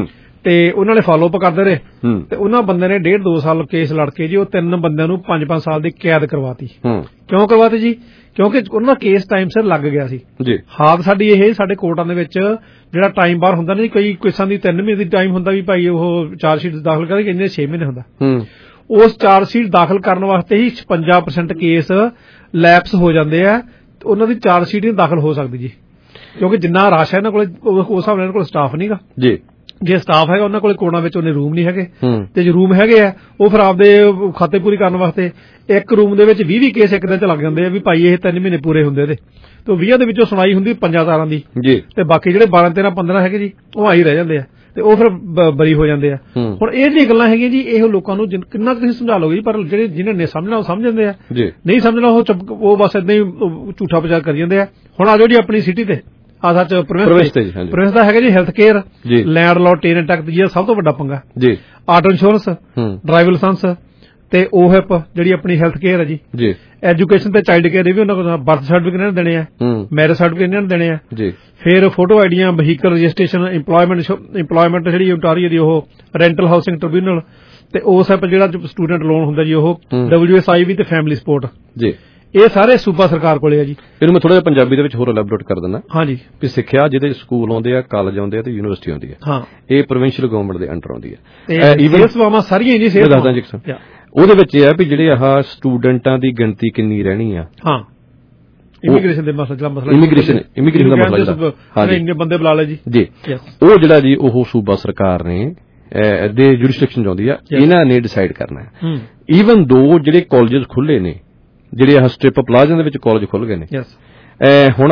ਤੇ ਉਹਨਾਂ ਨੇ ਫਾਲੋ ਅਪ ਕਰਦੇ ਰਹੇ, ਤੇ ਉਹਨਾਂ ਬੰਦੇ ਨੇ ਡੇਢ ਦੋ ਸਾਲ ਕੇਸ ਲੜ ਕੇ ਜੀ ਉਹ ਤਿੰਨ ਬੰਦਿਆਂ ਨੂੰ ਪੰਜ ਪੰਜ ਸਾਲ ਦੀ ਕੈਦ ਕਰਵਾਤੀ। ਕਿਉਂ ਕਰਵਾਤੀ ਜੀ? ਕਿਉਂਕਿ ਉਹਨਾਂ ਦਾ ਕੇਸ ਟਾਈਮ ਸਿਰ ਲੱਗ ਗਿਆ ਸੀ। ਹਾਦ ਸਾਡੀ ਇਹ ਸਾਡੇ ਕੋਰਟਾਂ ਦੇ ਵਿੱਚ ਜਿਹੜਾ ਟਾਈਮ ਬਾਹਰ ਹੁੰਦਾ ਨਾ, ਕਈ ਕੇਸਾਂ ਦੀ ਤਿੰਨ ਮਹੀਨੇ ਦੀ ਟਾਈਮ ਹੁੰਦਾ ਵੀ ਭਾਈ ਉਹ ਚਾਰਜ ਸ਼ੀਟ ਦਾਖਲ ਕਰੇ, ਕਿੰਨੇ ਛੇ ਮਹੀਨੇ ਹੁੰਦਾ। ਉਸ ਚਾਰਜ ਸ਼ੀਟ ਦਾਖਲ ਕਰਨ ਵਾਸਤੇ ਹੀ ਛਪੰਜਾ ਪਰਸੈਂਟ ਕੇਸ ਲੈਪਸ ਹੋ ਜਾਂਦੇ ਆ, ਉਹਨਾਂ ਦੀ ਚਾਰਜ ਸ਼ੀਟ ਨਹੀਂ ਦਾਖਲ ਹੋ ਸਕਦੀ ਜੀ, ਕਿਉਂਕਿ ਜਿੰਨਾ ਰਸ਼ ਹੈ ਇਹਨਾਂ ਕੋਲ ਉਸ ਹਿਸਾਬ ਨਾਲ ਇਹਨਾਂ ਕੋਲ ਸਟਾਫ ਨਹੀਂਗਾ ਜੀ। ਜੇ ਸਟਾਫ ਹੈਗਾ ਉਹਨਾਂ ਕੋਲ ਕੋਰਟਾਂ ਵਿੱਚ ਉਹਨੇ ਰੂਮ ਨਹੀਂ ਹੈਗੇ, ਤੇ ਜੇ ਰੂਮ ਹੈਗੇ ਆ ਉਹ ਫਿਰ ਆਪਦੇ ਖਾਤੇ ਪੂਰੀ ਕਰਨ ਵਾਸਤੇ ਇੱਕ ਰੂਮ ਦੇ ਵਿੱਚ ਵੀਹ ਵੀਹ ਕੇਸ ਇੱਕ ਦਿਨ ਚ ਲੱਗ ਜਾਂਦੇ ਆ ਵੀ ਭਾਈ ਇਹ ਤਿੰਨ ਮਹੀਨੇ ਪੂਰੇ ਹੁੰਦੇ ਇਹਦੇ, ਤੇ ਵੀਹਾਂ ਦੇ ਵਿੱਚੋਂ ਸੁਣਾਈ ਹੁੰਦੀ ਪੰਜਾਂ ਤਾਰਾਂ ਦੀ, ਤੇ ਬਾਕੀ ਜਿਹੜੇ ਬਾਰਾਂ ਤੇਰਾਂ ਪੰਦਰਾਂ ਹੈਗੇ ਜੀ ਉਹ ਆਈ ਰਹਿ ਜਾਂਦੇ ਆ। ਤੇ ਉਹ ਫਿਰ ਬਰੀ ਹੋ ਜਾਂਦੇ ਆ। ਹੁਣ ਇਹ ਜਿਹੜੀਆਂ ਗੱਲਾਂ ਹੈਗੀਆਂ ਜੀ, ਇਹ ਲੋਕਾਂ ਨੂੰ ਕਿੰਨਾ ਤੁਸੀਂ ਸਮਝਾ ਲੋਗੇ ਜੀ, ਪਰ ਜਿਹੜੇ ਜਿਹਨਾਂ ਨੇ ਸਮਝਣਾ ਉਹ ਸਮਝ ਜਾਂਦੇ ਆ, ਨਹੀਂ ਸਮਝਣਾ ਉਹ ਉਹ ਬਸ ਏਦਾਂ ਹੀ ਝੂਠਾ ਪ੍ਰਚਾਰ ਕਰੀ ਜਾਂਦੇ ਆ। ਹੁਣ ਆ ਜਾਓ ਜੀ ਆਪਣੀ ਸਿਟੀ ਤੇ, ਆ ਸੱਚ ਪ੍ਰੋਵਿੰਸ ਪ੍ਰੋਵਿੰਸ ਦਾ ਹੈਗਾ ਜੀ health care, land law, ten tax ਜੀ ਸਭ ਤੋਂ ਵੱਡਾ ਪੰਗਾ ਜੀ, ਆਟੋ ਇੰਸ਼ੋਰੈਂਸ, ਡਰਾਈਵਰ ਲਾਇਸੈਂਸ ਤੇ ਓ ਹਿਪ ਜਿਹੜੀ ਆਪਣੀ ਹੈਲਥ ਕੇਅਰ ਹੈ ਜੀ, ਐਜੂਕੇਸ਼ਨ ਤੇ ਚਾਈਲਡ ਕੇਅਰ ਵੀ ਉਹਨਾਂ ਕੋਲ, ਬਰਥ ਸਰਟੀਫਿਕੇਟ ਇਹਨਾਂ ਨੂੰ ਦੇਣੇ ਆ, ਮੈਰਿਜ ਸਰਟੀਫਿਕੇਟ ਇਹਨਾਂ ਨੂੰ ਦੇਣੇ ਆ, ਫਿਰ ਫੋਟੋ ਆਈਡੀਆਂ, ਵਹੀਕਲ ਰਜਿਸਟ੍ਰੇਸ਼ਨ, ਇੰਪਲੋਇਮੈਂਟ ਇੰਪਲੋਇਮੈਂਟ ਜਿਹੜੀ ਉਟਾਰੀ ਦੀ ਉਹ ਰੈਂਟਲ ਹਾਊਸਿੰਗ ਟ੍ਰਿਬਿਊਨਲ, ਤੇ ਓ ਹਿਪ ਜਿਹੜਾ ਸਟੂਡੈਂਟ ਲੋਨ ਹੁੰਦਾ ਜੀ ਉਹ ਡਬਲਯੂ ਐਸ ਆਈ ਵੀ ਤੇ ਫੈਮਿਲੀ ਸਪੋਰਟ ਜੀ, ਇਹ ਸਾਰੇ ਸੂਬਾ ਸਰਕਾਰ ਕੋਲੇ ਆ ਜੀ। ਇਹਨੂੰ ਮੈਂ ਥੋੜਾ ਜਿਹਾ ਪੰਜਾਬੀ ਦੇ ਵਿੱਚ ਹੋਰ ਐਲੈਬੋਰੇਟ ਕਰ ਦਿੰਦਾ। ਹਾਂਜੀ, ਵੀ ਸਿੱਖਿਆ ਜਿਹਦੇ ਸਕੂਲ ਆਉਂਦੇ ਆ, ਕਾਲਜ ਆਉਂਦੇ ਆ ਤੇ ਯੂਨੀਵਰਸਿਟੀ ਆਉਂਦੀ ਆ, ਹਾਂ, ਇਹ ਪ੍ਰੋਵਿੰਸ਼ੀਅਲ ਗਵਰਨਮੈਂਟ ਦੇ ਅੰਡਰ ਆਉਂਦੀ ਹੈ। ਈਵਨ ਸੇਵਾਵਾਂ ਸਾਰੀਆਂ ਜੀ ਸੇਵਾ ਦੱਸਦਾ ਜੀ, ਉਹਦੇ ਵਿੱਚ ਇਹ ਆ ਵੀ ਜਿਹੜੇ ਆਹ ਸਟੂਡੈਂਟਾਂ ਦੀ ਗਿਣਤੀ ਕਿੰਨੀ ਰਹਿਣੀ ਆ, ਹਾਂ, ਇਮੀਗ੍ਰੇਸ਼ਨ ਦੇ ਮਸਲਾ ਜਿਹੜਾ ਮਸਲਾ ਇਮੀਗ੍ਰੇਸ਼ਨ ਇਮੀਗ੍ਰੇਸ਼ਨ ਦਾ ਮਸਲਾ ਜਿਹੜਾ, ਹਾਂਜੀ, ਇੰਨੇ ਬੰਦੇ ਬੁਲਾ ਲਏ ਜੀ ਜੀ, ਉਹ ਜਿਹੜਾ ਜੀ ਉਹ ਸੂਬਾ ਸਰਕਾਰ ਨੇ ਦੇ ਜੁਰਿਸਡਿਕਸ਼ਨ ਚਾਹੁੰਦੀ ਆ, ਇਹਨਾਂ ਨੇ ਡਿਸਾਈਡ ਕਰਨਾ ਹੈ। ਈਵਨ ਦੋ ਜਿਹੜੇ ਕਾਲਜਸ ਖੁੱਲੇ ਨੇ, ਜਿਹੜੇ ਆਹ ਸਟ੍ਰਿਪ ਪਲਾਜ਼ਾ ਦੇ ਵਿੱਚ ਕਾਲਜ ਖੁੱਲ ਗਏ ਨੇ, ਹੁਣ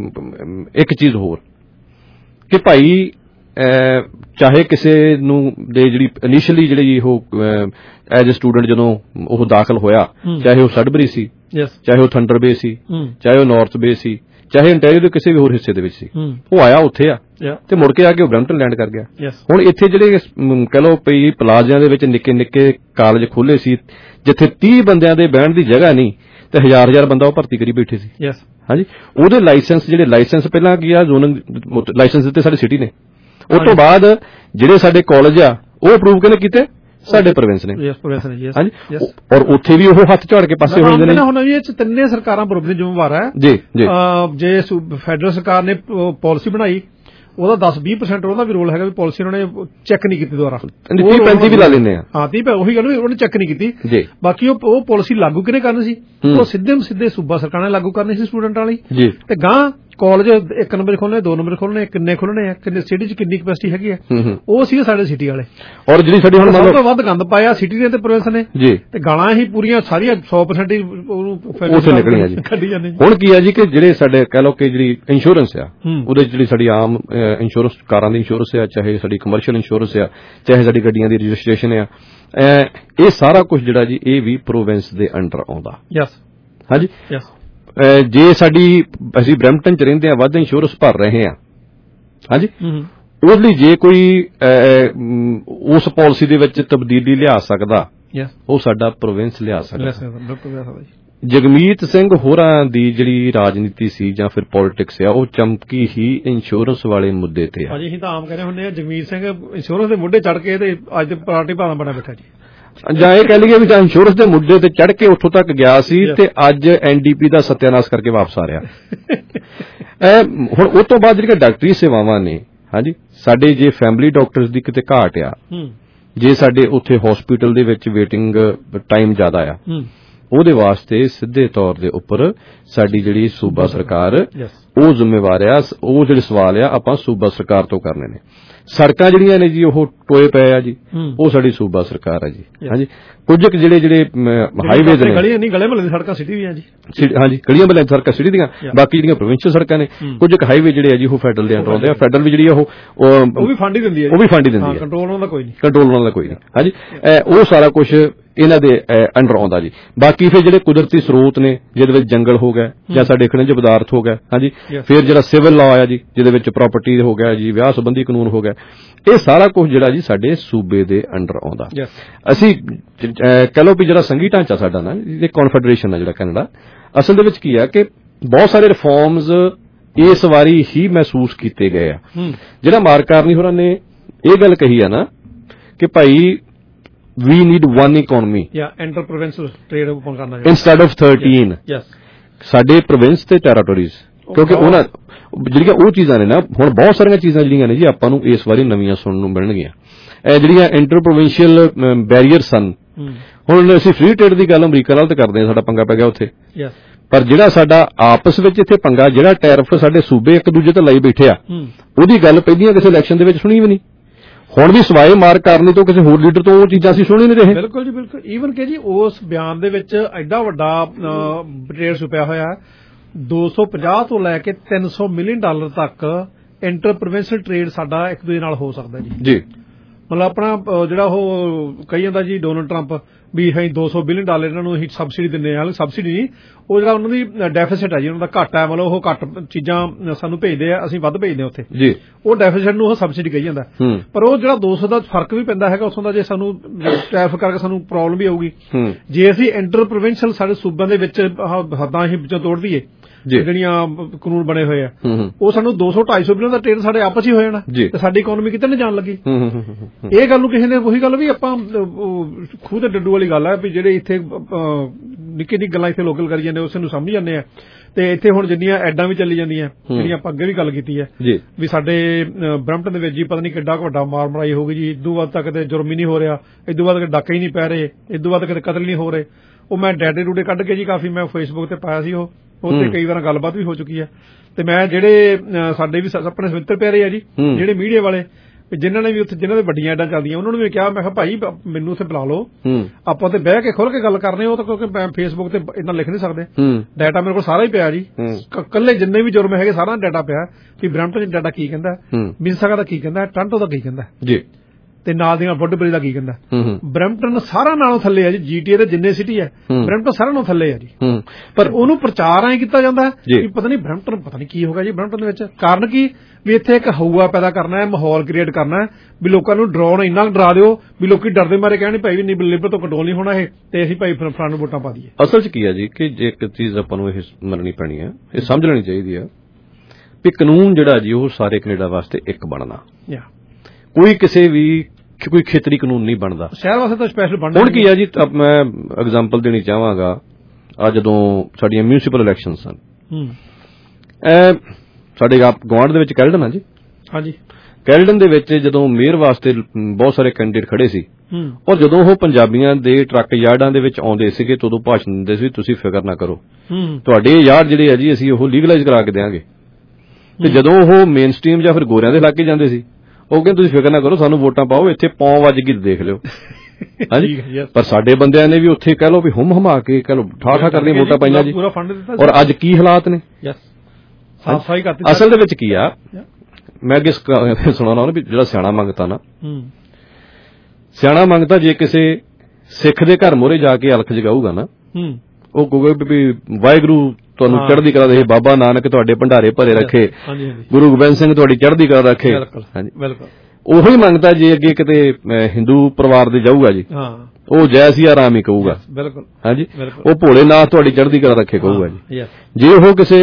ਇੱਕ ਚੀਜ਼ ਹੋਰ ਕਿ ਭਾਈ ਚਾਹੇ ਕਿਸੇ ਨੂੰ ਦੇ ਜਿਹੜੀ ਇਨੀਸ਼ੀਅਲੀ ਜਿਹੜੀ ਉਹ ਐਜ ਏ ਸਟੂਡੈਂਟ ਜਦੋਂ ਉਹ ਦਾਖਲ ਹੋਇਆ, ਚਾਹੇ ਉਹ ਸਡਬਰੀ ਸੀ, ਚਾਹੇ ਉਹ ਥੰਡਰ ਬੇ ਸੀ, ਚਾਹੇ ਉਹ ਨਾਰਥ ਬੇ ਸੀ, ਚਾਹੇ ਇੰਟੈਰੀਓ ਦੇ ਕਿਸੇ ਵੀ ਹੋਰ ਹਿੱਸੇ ਦੇ ਵਿੱਚ ਸੀ, ਉਹ ਆਇਆ ਉੱਥੇ ਆ ਤੇ ਮੁੜ ਕੇ ਆ ਕੇ ਉਹ ਬਰੈਂਪਟਨ ਲੈਂਡ ਕਰ ਗਿਆ। ਹੁਣ ਇੱਥੇ ਜਿਹੜੇ ਕਹਿ ਲਓ ਪਈ ਪਲਾਜ਼ਿਆਂ ਦੇ ਵਿੱਚ ਨਿੱਕੇ ਨਿੱਕੇ ਕਾਲਜ ਖੋਲੇ ਸੀ, ਜਿੱਥੇ ਤੀਹ ਬੰਦਿਆਂ ਦੇ ਬਹਿਣ ਦੀ ਜਗ੍ਹਾ ਨਹੀਂ ਤੇ ਹਜ਼ਾਰ ਹਜ਼ਾਰ ਬੰਦਾ ਉਹ ਭਰਤੀ ਕਰੀ ਬੈਠੇ ਸੀ। ਹਾਂਜੀ, ਉਹਦੇ ਲਾਇਸੈਂਸ ਜਿਹੜੇ ਲਾਇਸੈਂਸ ਪਹਿਲਾਂ ਕੀ ਆ, ਜ਼ੋਨਿੰਗ ਲਾਇਸੈਂਸ ਦਿੱਤੇ ਸਾਡੀ ਸਿਟੀ ਨੇ, ਉਸ ਤੋਂ ਬਾਅਦ ਜਿਹੜੇ ਸਾਡੇ ਕਾਲਜ ਆ ਉਹ ਅਪਰੂਵ ਕਿਹਨੇ ਕੀਤੇ, ਸਾਡੇ ਪ੍ਰੋਵਿੰਸ ਨੇ। ਹਾਂਜੀ, ਔਰ ਉੱਥੇ ਵੀ ਉਹ ਹੱਥ ਝਾੜ ਕੇ ਪਾਸੇ ਹੋ ਜਾਂਦੇ ਨੇ। ਹੁਣ ਇਹ ਚ ਤਿੰਨੇ ਸਰਕਾਰਾਂ ਬਰੋਬਰ ਦੀ ਜ਼ਿੰਮੇਵਾਰ ਹੈ ਜੀ ਜੀ। ਜੇ ਫੈਡਰਲ ਸਰਕਾਰ ਨੇ ਪਾਲਿਸੀ ਬਣਾਈ, ਉਹਦਾ ਦਸ ਵੀਹ ਪਰਸੈਂਟ ਉਹਦਾ ਵੀ ਰੋਲ ਹੈਗਾ, ਵੀ ਪਾਲਿਸੀ ਉਹਨਾਂ ਨੇ ਚੈੱਕ ਨਹੀਂ ਕੀਤੀ ਦੁਬਾਰਾ, ਤੀਹ ਪੈਂਤੀ ਵੀ ਲਾ ਲੈਂਦੇ ਆ, ਹਾਂ ਤੀਹ ਉਹੀ ਗੱਲ ਵੀ ਉਹਨੇ ਚੈੱਕ ਨਹੀਂ ਕੀਤੀ। ਬਾਕੀ ਉਹ ਪਾਲਿਸੀ ਲਾਗੂ ਕਿਹਨੇ ਕਰਨੀ ਸੀ, ਉਹ ਸਿੱਧੇ ਸਿੱਧੇ ਸੂਬਾ ਸਰਕਾਰ ਨੇ ਲਾਗੂ ਕਰਨੀ ਸੀ ਸਟੂਡੈਂਟਾਂ ਵਾਲੀ, ਤੇ ਗਾਂ ਕਾਲਜ ਇੱਕ ਨੰਬਰ ਖੋਲਣੇ, ਦੋ ਨੰਬਰ ਖੋਲਣੇ, ਕਿੰਨੇ ਖੋਲਣੇ ਆ, ਕਿੰਨੇ ਸਿਟੀ ਚ ਕਿੰਨੀ ਕੈਪੈਸਿਟੀ ਹੈਗੀ ਆ, ਉਹ ਸੀ ਸਾਡੇ ਸਿਟੀ ਵਾਲੇ। ਔਰ ਜਿਹੜੀ ਸਾਡੀ ਹੁਣ ਸਭ ਤੋਂ ਵੱਧ ਗੰਦ ਪਾਇਆ ਸਿਟੀ ਨੇ ਤੇ ਪ੍ਰੋਵਿੰਸ ਨੇ ਜੀ, ਤੇ ਗਾਲਾਂ ਹੀ ਪੂਰੀਆਂ ਸਾਰੀਆਂ ਸੌ ਪਰਸੈਂਟ ਹੀ ਉਹਨੂੰ ਨਿਕਲੀਆਂ ਜੀ, ਕੱਢੀ ਜਾਂਦੇ। ਹੁਣ ਕੀ ਆ ਜੀ ਕਿ ਜਿਹੜੇ ਸਾਡੇ ਕਹਿ ਲਓ ਕਿ ਜਿਹੜੀ ਇੰਸ਼ੋਰੈਂਸ ਆ, ਉਹਦੇ ਜਿਹੜੀ ਸਾਡੀ ਆਮ ਇੰਸ਼ੋਰੈਂਸ, ਕਾਰਾਂ ਦੀ ਇੰਸ਼ੋਰੈਂਸ ਆ, ਚਾਹੇ ਸਾਡੀ ਕਮਰਸ਼ੀਅਲ ਇੰਸ਼ੋਰੈਂਸ ਆ, ਚਾਹੇ ਸਾਡੀ ਗੱਡੀਆਂ ਦੀ ਰਜਿਸਟ੍ਰੇਸ਼ਨ ਆ, ਇਹ ਸਾਰਾ ਕੁਝ ਜਿਹੜਾ ਜੀ ਇਹ ਵੀ ਪ੍ਰੋਵਿੰਸ ਦੇ ਅੰਡਰ ਆਉਂਦਾ। ਯੈਸ, ਹਾਂਜੀ, ਜੇ ਸਾਡੀ ਅਸੀਂ ਬਰੈਂਪਟਨ ਚ ਰਹਿੰਦੇ ਆ, ਵੱਧ ਇੰਸ਼ੋਰੈਂਸ ਭਰ ਰਹੇ ਆ, ਹਾਂਜੀ, ਉਸ ਲਈ ਜੇ ਕੋਈ ਉਸ ਪਾਲਿਸੀ ਦੇ ਵਿੱਚ ਤਬਦੀਲੀ ਲਿਆ ਸਕਦਾ, ਉਹ ਸਾਡਾ ਪ੍ਰੋਵਿੰਸ ਲਿਆ ਸਕਦਾ। ਜਗਮੀਤ ਸਿੰਘ ਹੋਰਾਂ ਦੀ ਜਿਹੜੀ ਰਾਜਨੀਤੀ ਸੀ ਜਾਂ ਫਿਰ ਪੋਲਿਟਿਕਸ ਆ, ਉਹ ਚਮਕੀ ਹੀ ਇੰਸ਼ੋਰੈਂਸ ਵਾਲੇ ਮੁੱਦੇ ਤੇ ਆ। ਅਸੀਂ ਤਾਂ ਆਮ ਕਹਿੰਦੇ ਹੁੰਦੇ ਆ ਜਗਮੀਤ ਸਿੰਘ ਇੰਸ਼ੋਰੈਂਸ ਦੇ ਮੁੱਦੇ ਚੜ ਕੇ ਤੇ ਅੱਜ ਤੇ ਪਾਰਟੀ ਭਾਵੇਂ ਬਣਾ ਬੈਠਾ ਜੀ, ਜਾਂ ਇਹ ਕਹਿ ਲਈਏ ਵੀ ਇੰਸ਼ੋਰੈਂਸ ਦੇ ਮੁੱਦੇ ਤੇ ਚੜ ਕੇ ਉੱਥੋਂ ਤੱਕ ਗਿਆ ਸੀ ਤੇ ਅੱਜ ਐਨਡੀਪੀ ਦਾ ਸਤਿਆਨਾਸ਼ ਕਰਕੇ ਵਾਪਸ ਆ ਰਿਹਾ। ਹੁਣ ਉਸ ਤੋਂ ਬਾਅਦ ਜਿਹੜੀਆਂ ਡਾਕਟਰੀ ਸੇਵਾਵਾਂ ਨੇ, ਹਾਂਜੀ, ਸਾਡੇ ਜੇ ਫੈਮਿਲੀ ਡਾਕਟਰਸ ਦੀ ਕਿਤੇ ਘਾਟ ਆ, ਜੇ ਸਾਡੇ ਉੱਥੇ ਹਸਪੀਟਲ ਦੇ ਵਿੱਚ ਵੇਟਿੰਗ ਟਾਈਮ ਜ਼ਿਆਦਾ ਆ, ਉਹਦੇ ਵਾਸਤੇ ਸਿੱਧੇ ਤੌਰ ਦੇ ਉੱਪਰ ਸਾਡੀ ਜਿਹੜੀ ਸੂਬਾ ਸਰਕਾਰ ਉਹ ਜ਼ਿੰਮੇਵਾਰ ਆ, ਉਹ ਜਿਹੜੇ ਸਵਾਲ ਆ ਆਪਾਂ ਸੂਬਾ ਸਰਕਾਰ ਤੋਂ ਕਰਨੇ ਨੇ। ਸੜਕਾਂ ਜਿਹੜੀਆਂ ਨੇ ਜੀ ਉਹ ਟੋਏ ਪਏ ਆ ਜੀ, ਉਹ ਸਾਡੀ ਸੂਬਾ ਸਰਕਾਰ ਆ ਜੀ। ਹਾਂਜੀ, ਕੁਝ ਜਿਹੜੇ ਜਿਹੜੇ ਹਾਈਵੇਜ਼ ਨੇ, ਗਲੀਆਂ ਨਹੀਂ ਗਲੇ ਮਹੱਲੇ ਦੀਆਂ ਸੜਕਾਂ ਸਿਟੀ ਦੀਆਂ ਜੀ, ਹਾਂਜੀ, ਗਲੀਆਂ ਮਹੱਲੇ ਦੀਆਂ ਸੜਕਾਂ ਸਿਟੀ ਦੀਆਂ, ਬਾਕੀ ਜਿਹੜੀਆਂ ਪ੍ਰੋਵਿੰਸ਼ੀਅਲ ਸੜਕਾਂ ਨੇ, ਕੁਝ ਇੱਕ ਹਾਈਵੇ ਜਿਹੜੇ ਆ ਜੀ ਉਹ ਫੈਡਰਲ ਦੇ ਅੰਡਰ ਆਉਂਦੇ ਆ। ਫੈਡਰਲ ਵੀ ਜਿਹੜੀ ਆ ਉਹ ਵੀ ਫੰਡ ਹੀ ਦਿੰਦੀ ਹੈ, ਉਹ ਵੀ ਫੰਡ ਹੀ ਦਿੰਦੀ ਹੈ, ਕੰਟਰੋਲ ਉਹਨਾਂ ਦਾ ਕੋਈ ਨਹੀਂ, ਕੰਟਰੋਲ ਉਹਨਾਂ ਦਾ ਕੋਈ ਨਹੀਂ। ਹਾਂਜੀ, ਉਹ ਸਾਰਾ ਕੁਝ ਇਹਨਾਂ ਦੇ ਅੰਡਰ ਆਉਂਦਾ ਜੀ। ਬਾਕੀ ਫਿਰ ਜਿਹੜੇ ਕੁਦਰਤੀ ਸਰੋਤ ਨੇ, ਜਿਹਦੇ ਵਿੱਚ ਜੰਗਲ ਹੋ ਗਿਆ ਜਾਂ ਸਾਡੇ ਖਣਿਜ ਪਦਾਰਥ ਹੋ ਗਿਆ, ਹਾਂਜੀ, ਫਿਰ ਜਿਹੜਾ ਸਿਵਲ ਲਾਅ ਆ ਜੀ, ਜਿਹਦੇ ਵਿੱਚ ਪ੍ਰਾਪਰਟੀ ਹੋ ਗਿਆ ਜੀ, ਵਿਆਹ ਸੰਬੰਧੀ ਕਾਨੂੰਨ ਹੋ ਗਿਆ, ਇਹ ਸਾਰਾ ਕੁਝ ਜਿਹੜਾ ਜੀ ਸਾਡੇ ਸੂਬੇ ਦੇ ਅੰਡਰ ਆਉਂਦਾ। ਅਸੀਂ ਕਹਿ ਲਓ ਵੀ ਜਿਹੜਾ ਸੰਘੀ ਢਾਂਚਾ ਸਾਡਾ ਨਾ, ਇਹ ਕਨਫੈਡਰੇਸ਼ਨ ਆ ਜਿਹੜਾ ਕੈਨੇਡਾ, ਅਸਲ ਦੇ ਵਿੱਚ ਕੀ ਆ ਕਿ ਬਹੁਤ ਸਾਰੇ ਰਿਫਾਰਮਸ ਇਸ ਵਾਰੀ ਹੀ ਮਹਿਸੂਸ ਕੀਤੇ ਗਏ ਆ। ਜਿਹੜਾ ਮਾਰਕ ਕਾਰਨੀ ਹੋਰਾਂ ਨੇ ਇਹ ਗੱਲ ਕਹੀ ਆ ਨਾ ਕਿ ਭਾਈ we need one economy, yeah, inter-provincial trade open ਕਰਨਾ instead of thirteen, yes, ਸਾਡੇ ਪ੍ਰੋਵਿੰਸ ਤੇ ਟੈਰੀਟੋਰੀਜ਼, ਕਿਉਂਕਿ ਉਹਨਾਂ ਜਿਹੜੀਆਂ ਉਹ ਚੀਜ਼ਾਂ ਨੇ ਨਾ, ਹੁਣ ਬਹੁਤ ਸਾਰੀਆਂ ਚੀਜ਼ਾਂ ਜਿਹੜੀਆਂ ਨੇ ਜੀ ਆਪਾਂ ਨੂੰ ਇਸ ਵਾਰੀ ਨਵੀਆਂ ਸੁਣਨ ਨੂੰ ਮਿਲਣਗੀਆਂ। ਇਹ ਜਿਹੜੀਆਂ ਇੰਟਰ ਪ੍ਰੋਵਿੰਸ਼ੀਅਲ ਬੈਰੀਅਰ ਸਨ, ਹੁਣ ਅਸੀਂ ਫ੍ਰੀ ਟ੍ਰੇਡ ਦੀ ਗੱਲ ਅਮਰੀਕਾ ਨਾਲ ਤਾਂ ਕਰਦੇ ਹਾਂ, ਸਾਡਾ ਪੰਗਾ ਪੈ ਗਿਆ ਉੱਥੇ, ਪਰ ਜਿਹੜਾ ਸਾਡਾ ਆਪਸ ਵਿੱਚ ਇੱਥੇ ਪੰਗਾ, ਜਿਹੜਾ ਟੈਰਿਫ ਸਾਡੇ ਸੂਬੇ ਇੱਕ ਦੂਜੇ ਤੇ ਲਾਈ ਬੈਠੇ ਆ, ਉਹਦੀ ਗੱਲ ਪਹਿਲੀਆਂ ਕਿਸੇ ਇਲੈਕਸ਼ਨ ਦੇ ਵਿੱਚ ਸੁਣੀ ਵੀ ਨਹੀਂ। ਹੁਣ ਵੀ ਸਵਾਏ ਮਾਰਕ ਕਰਨੀ ਤੋਂ ਕਿਸੇ ਹੋਰ ਲੀਡਰ ਤੋਂ ਉਹ ਚੀਜ਼ਾਂ ਅਸੀਂ ਸੁਣੀ ਨਹੀਂ ਰਹੇ। ਬਿਲਕੁਲ ਜੀ, ਬਿਲਕੁਲ। ਈਵਨ ਕਿ ਜੀ ਉਸ ਬਿਆਨ ਦੇ ਵਿੱਚ ਐਡਾ ਵੱਡਾ ਟ੍ਰੇਡ ਛੁਪਿਆ ਹੋਇਆ, ਦੋ ਸੌ ਪੰਜਾਹ ਤੋਂ ਲੈ ਕੇ ਤਿੰਨ ਸੌ ਮਿਲੀਅਨ ਡਾਲਰ ਤੱਕ ਇੰਟਰ ਪ੍ਰੋਵਿੰਸ਼ਲ ਟ੍ਰੇਡ ਸਾਡਾ ਇੱਕ ਦੂਜੇ ਨਾਲ ਹੋ ਸਕਦਾ ਜੀ ਜੀ ਮਤਲਬ ਆਪਣਾ ਜਿਹੜਾ ਉਹ ਕਹੀ ਜਾਂਦਾ ਜੀ ਡੋਨਲਡ ਟਰੰਪ ਵੀ ਅਸੀਂ ਦੋ ਸੌ ਬਿਲੀਅਨ ਡਾਲਰ ਇਹਨਾਂ ਨੂੰ ਅਸੀਂ ਸਬਸਿਡੀ ਦਿੰਦੇ ਹਾਂ ਸਬਸਿਡੀ ਨਹੀਂ ਉਹ ਜਿਹੜਾ ਉਹਨਾਂ ਦੀ ਡੈਫਿਸਿਟ ਹੈ ਜੀ ਉਹਨਾਂ ਦਾ ਘੱਟ ਹੈ ਮਤਲਬ ਉਹ ਘੱਟ ਚੀਜ਼ਾਂ ਸਾਨੂੰ ਭੇਜਦੇ ਆ ਅਸੀਂ ਵੱਧ ਭੇਜਦੇ ਹਾਂ ਉੱਥੇ ਜੀ ਉਹ ਡੈਫਿਸਿਟ ਨੂੰ ਉਹ ਸਬਸਿਡੀ ਕਹੀ ਜਾਂਦਾ ਪਰ ਉਹ ਜਿਹੜਾ ਦੋ ਸੌ ਦਾ ਫਰਕ ਵੀ ਪੈਂਦਾ ਹੈਗਾ ਉੱਥੋਂ ਦਾ ਜੇ ਸਾਨੂੰ ਟੈਰਿਫ ਕਰਕੇ ਸਾਨੂੰ ਪ੍ਰੋਬਲਮ ਵੀ ਆਊਗੀ ਜੇ ਅਸੀਂ ਇੰਟਰ ਪ੍ਰੋਵਿੰਸ਼ਲ ਸਾਡੇ ਸੂਬਿਆਂ ਦੇ ਵਿੱਚ ਹੱਦਾਂ ਅਸੀਂ ਵਿੱਚੋਂ ਤੋੜ ਦਈਏ ਜਿਹੜੀਆਂ ਕਾਨੂੰਨ ਬਣੇ ਹੋਏ ਆ ਉਹ ਸਾਨੂੰ ਦੋ ਸੌ ਢਾਈ ਸੌ ਬਿਲੀਅਨ ਦਾ ਟ੍ਰੇਡ ਸਾਡੇ ਆਪਸ ਹੀ ਹੋ ਜਾਣਾ ਤੇ ਸਾਡੀ ਇਕਨੋਮੀ ਕਿਤੇ ਨਹੀਂ ਜਾਣ ਲੱਗੀ ਇਹ ਗੱਲ ਨੂੰ ਕਿਸੇ ਨੇ ਉਹੀ ਗੱਲ ਵੀ ਆਪਾਂ ਖੂਹ ਤੇ ਡੱਡੂ ਵਾਲੀ ਗੱਲ ਹੈ ਵੀ ਜਿਹੜੇ ਇੱਥੇ ਨਿੱਕੀ ਨਿੱਕੀ ਗੱਲਾਂ ਇੱਥੇ ਲੋਕਲ ਕਰੀ ਜਾਂਦੇ ਉਸ ਨੂੰ ਸਮਝ ਜਾਂਦੇ ਆ ਤੇ ਇੱਥੇ ਹੁਣ ਜਿੰਨੀਆਂ ਐਡਾਂ ਵੀ ਚੱਲੀ ਜਾਂਦੀਆਂ ਜਿਹੜੀਆਂ ਆਪਾਂ ਅੱਗੇ ਵੀ ਗੱਲ ਕੀਤੀ ਹੈ ਵੀ ਸਾਡੇ ਬਰੈਂਪਟਨ ਦੇ ਵਿੱਚ ਜੀ ਪਤਾ ਨਹੀਂ ਕਿੱਡਾ ਵੱਡਾ ਮਾਰ ਮਰਾਈ ਹੋ ਗਈ ਜੀ ਇਦੋਂ ਬਾਅਦ ਤੱਕ ਤੇ ਜੁਰਮ ਹੀ ਨਹੀਂ ਹੋ ਰਿਹਾ ਇਦੋਂ ਬਾਅਦ ਡਾਕੇ ਹੀ ਨਹੀਂ ਪੈ ਰਹੇ ਇਦੋਂ ਬਾਅਦ ਕਿਤੇ ਕਤਲ ਨਹੀਂ ਹੋ ਰਹੇ ਉਹ ਮੈਂ ਡੈਡੇ ਡੂਡੇ ਕੱਢ ਕੇ ਜੀ ਕਾਫੀ ਮੈਂ ਫੇਸਬੁੱਕ ਤੇ ਪਾਇਆ ਸੀ ਉਹ ਉੱਥੇ ਕਈ ਵਾਰ ਗੱਲਬਾਤ ਵੀ ਹੋ ਚੁੱਕੀ ਹੈ ਤੇ ਮੈਂ ਜਿਹੜੇ ਸਾਡੇ ਵੀ ਆਪਣੇ ਸਵਿੱਤਰ ਪਿਆਰੇ ਆ ਜੀ ਜਿਹੜੇ ਮੀਡੀਆ ਵਾਲੇ ਜਿਨ੍ਹਾਂ ਨੇ ਵੀ ਉੱਥੇ ਜਿਨ੍ਹਾਂ ਦੇ ਵੱਡੀਆਂ ਐਡਾਂ ਚੱਲਦੀਆਂ ਉਹਨਾਂ ਨੂੰ ਵੀ ਕਿਹਾ ਮੈਂ ਕਿਹਾ ਭਾਈ ਮੈਨੂੰ ਉੱਥੇ ਬੁਲਾ ਲਓ ਆਪਾਂ ਤੇ ਬਹਿ ਕੇ ਖੁੱਲ ਕੇ ਗੱਲ ਕਰਨੀ ਉਹ ਤਾਂ ਕਿਉਂਕਿ ਮੈਂ ਫੇਸਬੁੱਕ ਤੇ ਇੰਨਾ ਲਿਖ ਨਹੀਂ ਸਕਦੇ ਡਾਟਾ ਮੇਰੇ ਕੋਲ ਸਾਰਾ ਹੀ ਪਿਆ ਜੀ ਇਕੱਲੇ ਜਿੰਨੇ ਵੀ ਜੁਰਮ ਹੈਗੇ ਸਾਰਾ ਡਾਟਾ ਪਿਆ ਕਿ ਬਰੈਂਪਟਨ ਡਾਟਾ ਕੀ ਕਹਿੰਦਾ ਮਿਸਿਸਾਗਾ ਦਾ ਕੀ ਕਹਿੰਦਾ ਟੋਰਾਂਟੋ ਦਾ ਕੀ ਕਹਿੰਦਾ ਜੀ ਤੇ ਨਾਲ ਦੀਆਂ ਵੁੱਡਬਰੀ ਦਾ ਕੀ ਕਹਿੰਦਾ ਬਰੈਂਪਟਨ ਸਾਰਾ ਨਾਲੋਂ ਥੱਲੇ ਆ ਜੀ ਜੀਟੀਏ ਦੇ ਜਿੰਨੇ ਸਿਟੀ ਹੈ ਬਰੈਂਪਟਨ ਸਾਰਿਆਂ ਨਾਲੋਂ ਥੱਲੇ ਆ ਜੀ ਪਰ ਉਹਨੂੰ ਪ੍ਰਚਾਰ ਐਂ ਕੀਤਾ ਜਾਂਦਾ ਕਿ ਪਤਾ ਨਹੀਂ ਬਰੈਂਪਟਨ ਪਤਾ ਨਹੀਂ ਕੀ ਹੋਗਾ ਜੀ ਬਰੈਂਪਟਨ ਦੇ ਵਿੱਚ ਕਾਰਨ ਕੀ ਵੀ ਇੱਥੇ ਇੱਕ ਹਊਆ ਪੈਦਾ ਕਰਨਾ ਹੈ ਮਾਹੌਲ ਕ੍ਰੀਏਟ ਕਰਨਾ ਹੈ ਵੀ ਲੋਕਾਂ ਨੂੰ ਡਰਾਉਣ ਇੰਨਾ ਡਰਾ ਦਿਓ ਵੀ ਲੋਕੀ ਡਰਦੇ ਮਾਰੇ ਕਹਿਣ ਭਾਈ ਵੀ ਨਹੀਂ ਲਿਬਰ ਤੋਂ ਕੰਟਰੋਲ ਨਹੀਂ ਹੋਣਾ ਇਹ ਤੇ ਅਸੀਂ ਭਾਈ ਫਲਾਂ ਨੂੰ ਵੋਟਾਂ ਪਾ ਦਈਏ ਅਸਲ 'ਚ ਕੀ ਹੈ ਜੀ ਕਿ ਜੇ ਇੱਕ ਚੀਜ਼ ਆਪਾਂ ਨੂੰ ਇਹ ਮੰਨਣੀ ਪੈਣੀ ਹੈ ਇਹ ਸਮਝ ਲੈਣੀ ਚਾਹੀਦੀ ਹੈ ਵੀ ਕਾਨੂੰਨ ਜਿਹੜਾ ਜੀ ਉਹ ਸਾਰੇ ਕੈਨੇਡਾ ਵਾਸਤੇ ਇੱਕ ਬਣਨਾ ਕੋਈ ਕਿਸੇ ਵੀ ਕੋਈ ਖੇਤਰੀ ਕਾਨੂੰਨ ਨਹੀਂ ਬਣਦਾ ਸ਼ਹਿਰ ਵਾਸਤੇ ਤਾਂ ਸਪੈਸ਼ਲ ਬਣਦਾ ਹੁਣ ਕੀ ਹੈ ਜੀ ਮੈਂ ਐਗਜ਼ਾਮਪਲ ਦੇਣੀ ਚਾਹਾਂਗਾ ਆ ਜਦੋਂ ਸਾਡੀਆਂ ਮਿਊਨਿਸਪਲ ਇਲੈਕਸ਼ਨ ਸਨ ਇਹ ਸਾਡੇ ਗਵਾਂਢ ਦੇ ਵਿੱਚ ਕੈਲਡਨ ਆ ਜੀ ਹਾਂਜੀ ਕੈਲਡਨ ਦੇ ਵਿੱਚ ਜਦੋਂ ਮੇਅਰ ਵਾਸਤੇ ਬਹੁਤ ਸਾਰੇ ਕੈਂਡੀਡੇਟ ਖੜੇ ਸੀ ਔਰ ਜਦੋਂ ਉਹ ਪੰਜਾਬੀਆਂ ਦੇ ਟਰੱਕ ਯਾਰਡਾਂ ਦੇ ਵਿੱਚ ਆਉਂਦੇ ਸੀਗੇ ਤਾਂ ਉਦੋਂ ਭਾਸ਼ਣ ਦਿੰਦੇ ਸੀ ਤੁਸੀਂ ਫਿਕਰ ਨਾ ਕਰੋ ਤੁਹਾਡੇ ਯਾਰਡ ਜਿਹੜੇ ਆ ਜੀ ਅਸੀਂ ਉਹ ਲੀਗਲਾਈਜ਼ ਕਰਾ ਕੇ ਦਿਆਂਗੇ ਤੇ ਜਦੋਂ ਉਹ ਮੇਨ ਸਟ੍ਰੀਮ ਜਾਂ ਫਿਰ ਗੋਰਿਆਂ ਦੇ ਇਲਾਕੇ ਜਾਂਦੇ ਸੀ ਉਹ ਕਹਿੰਦੇ ਤੁਸੀਂ ਫਿਕਰ ਨਾ ਕਰੋ ਸਾਨੂੰ ਵੋਟਾਂ ਪਾਓ ਇੱਥੇ ਪੌਂ ਵੱਜ ਗਈ ਦੇਖ ਲਿਓ ਹਾਂਜੀ ਪਰ ਸਾਡੇ ਬੰਦਿਆਂ ਨੇ ਵੀ ਉੱਥੇ ਕਹਿ ਲਓ ਵੀ ਹੁਮ ਹਮਾ ਕੇ ਕਹਿ ਲਓ ਠਾ ਠਾ ਕਰਨੀ ਵੋਟਾਂ ਪਾਈਆਂ ਜੀ ਔਰ ਅੱਜ ਕੀ ਹਾਲਾਤ ਨੇ ਅਸਲ ਦੇ ਵਿੱਚ ਕੀ ਆ ਮੈਂ ਅੱਗੇ ਸੁਣਾਉਣਾ ਵੀ ਜਿਹੜਾ ਸਿਆਣਾ ਮੰਗਤਾ ਨਾ ਸਿਆਣਾ ਮੰਗਤਾ ਜੇ ਕਿਸੇ ਸਿੱਖ ਦੇ ਘਰ ਮੋਹਰੇ ਜਾ ਕੇ ਅਲਖ ਜਗਾਊਗਾ ਨਾ ਉਹ ਕਹੂਗਾ ਵੀ ਵਾਹਿਗੁਰੂ ਤੁਹਾਨੂੰ ਚੜ੍ਹਦੀ ਕਲਾ ਦੇ ਬਾਬਾ ਨਾਨਕ ਤੁਹਾਡੇ ਭੰਡਾਰੇ ਭਰੇ ਰੱਖੇ ਗੁਰੂ ਗੋਬਿੰਦ ਸਿੰਘ ਤੁਹਾਡੀ ਚੜ੍ਹਦੀ ਕਲਾ ਰੱਖੇ ਹਾਂਜੀ ਉਹੀ ਮੰਗਤਾ ਜੇ ਅੱਗੇ ਕਿਤੇ ਹਿੰਦੂ ਪਰਿਵਾਰ ਦੇ ਜਾਊਗਾ ਜੀ ਉਹ ਜੈ ਸਿਆ ਰਾਮ ਹੀ ਕਹੂਗਾ ਹਾਂਜੀ ਉਹ ਭੋਲੇਨਾਥ ਤੁਹਾਡੀ ਚੜ੍ਹਦੀ ਕਲਾ ਰੱਖੇ ਕਹੂਗਾ ਜੀ ਜੇ ਉਹ ਕਿਸੇ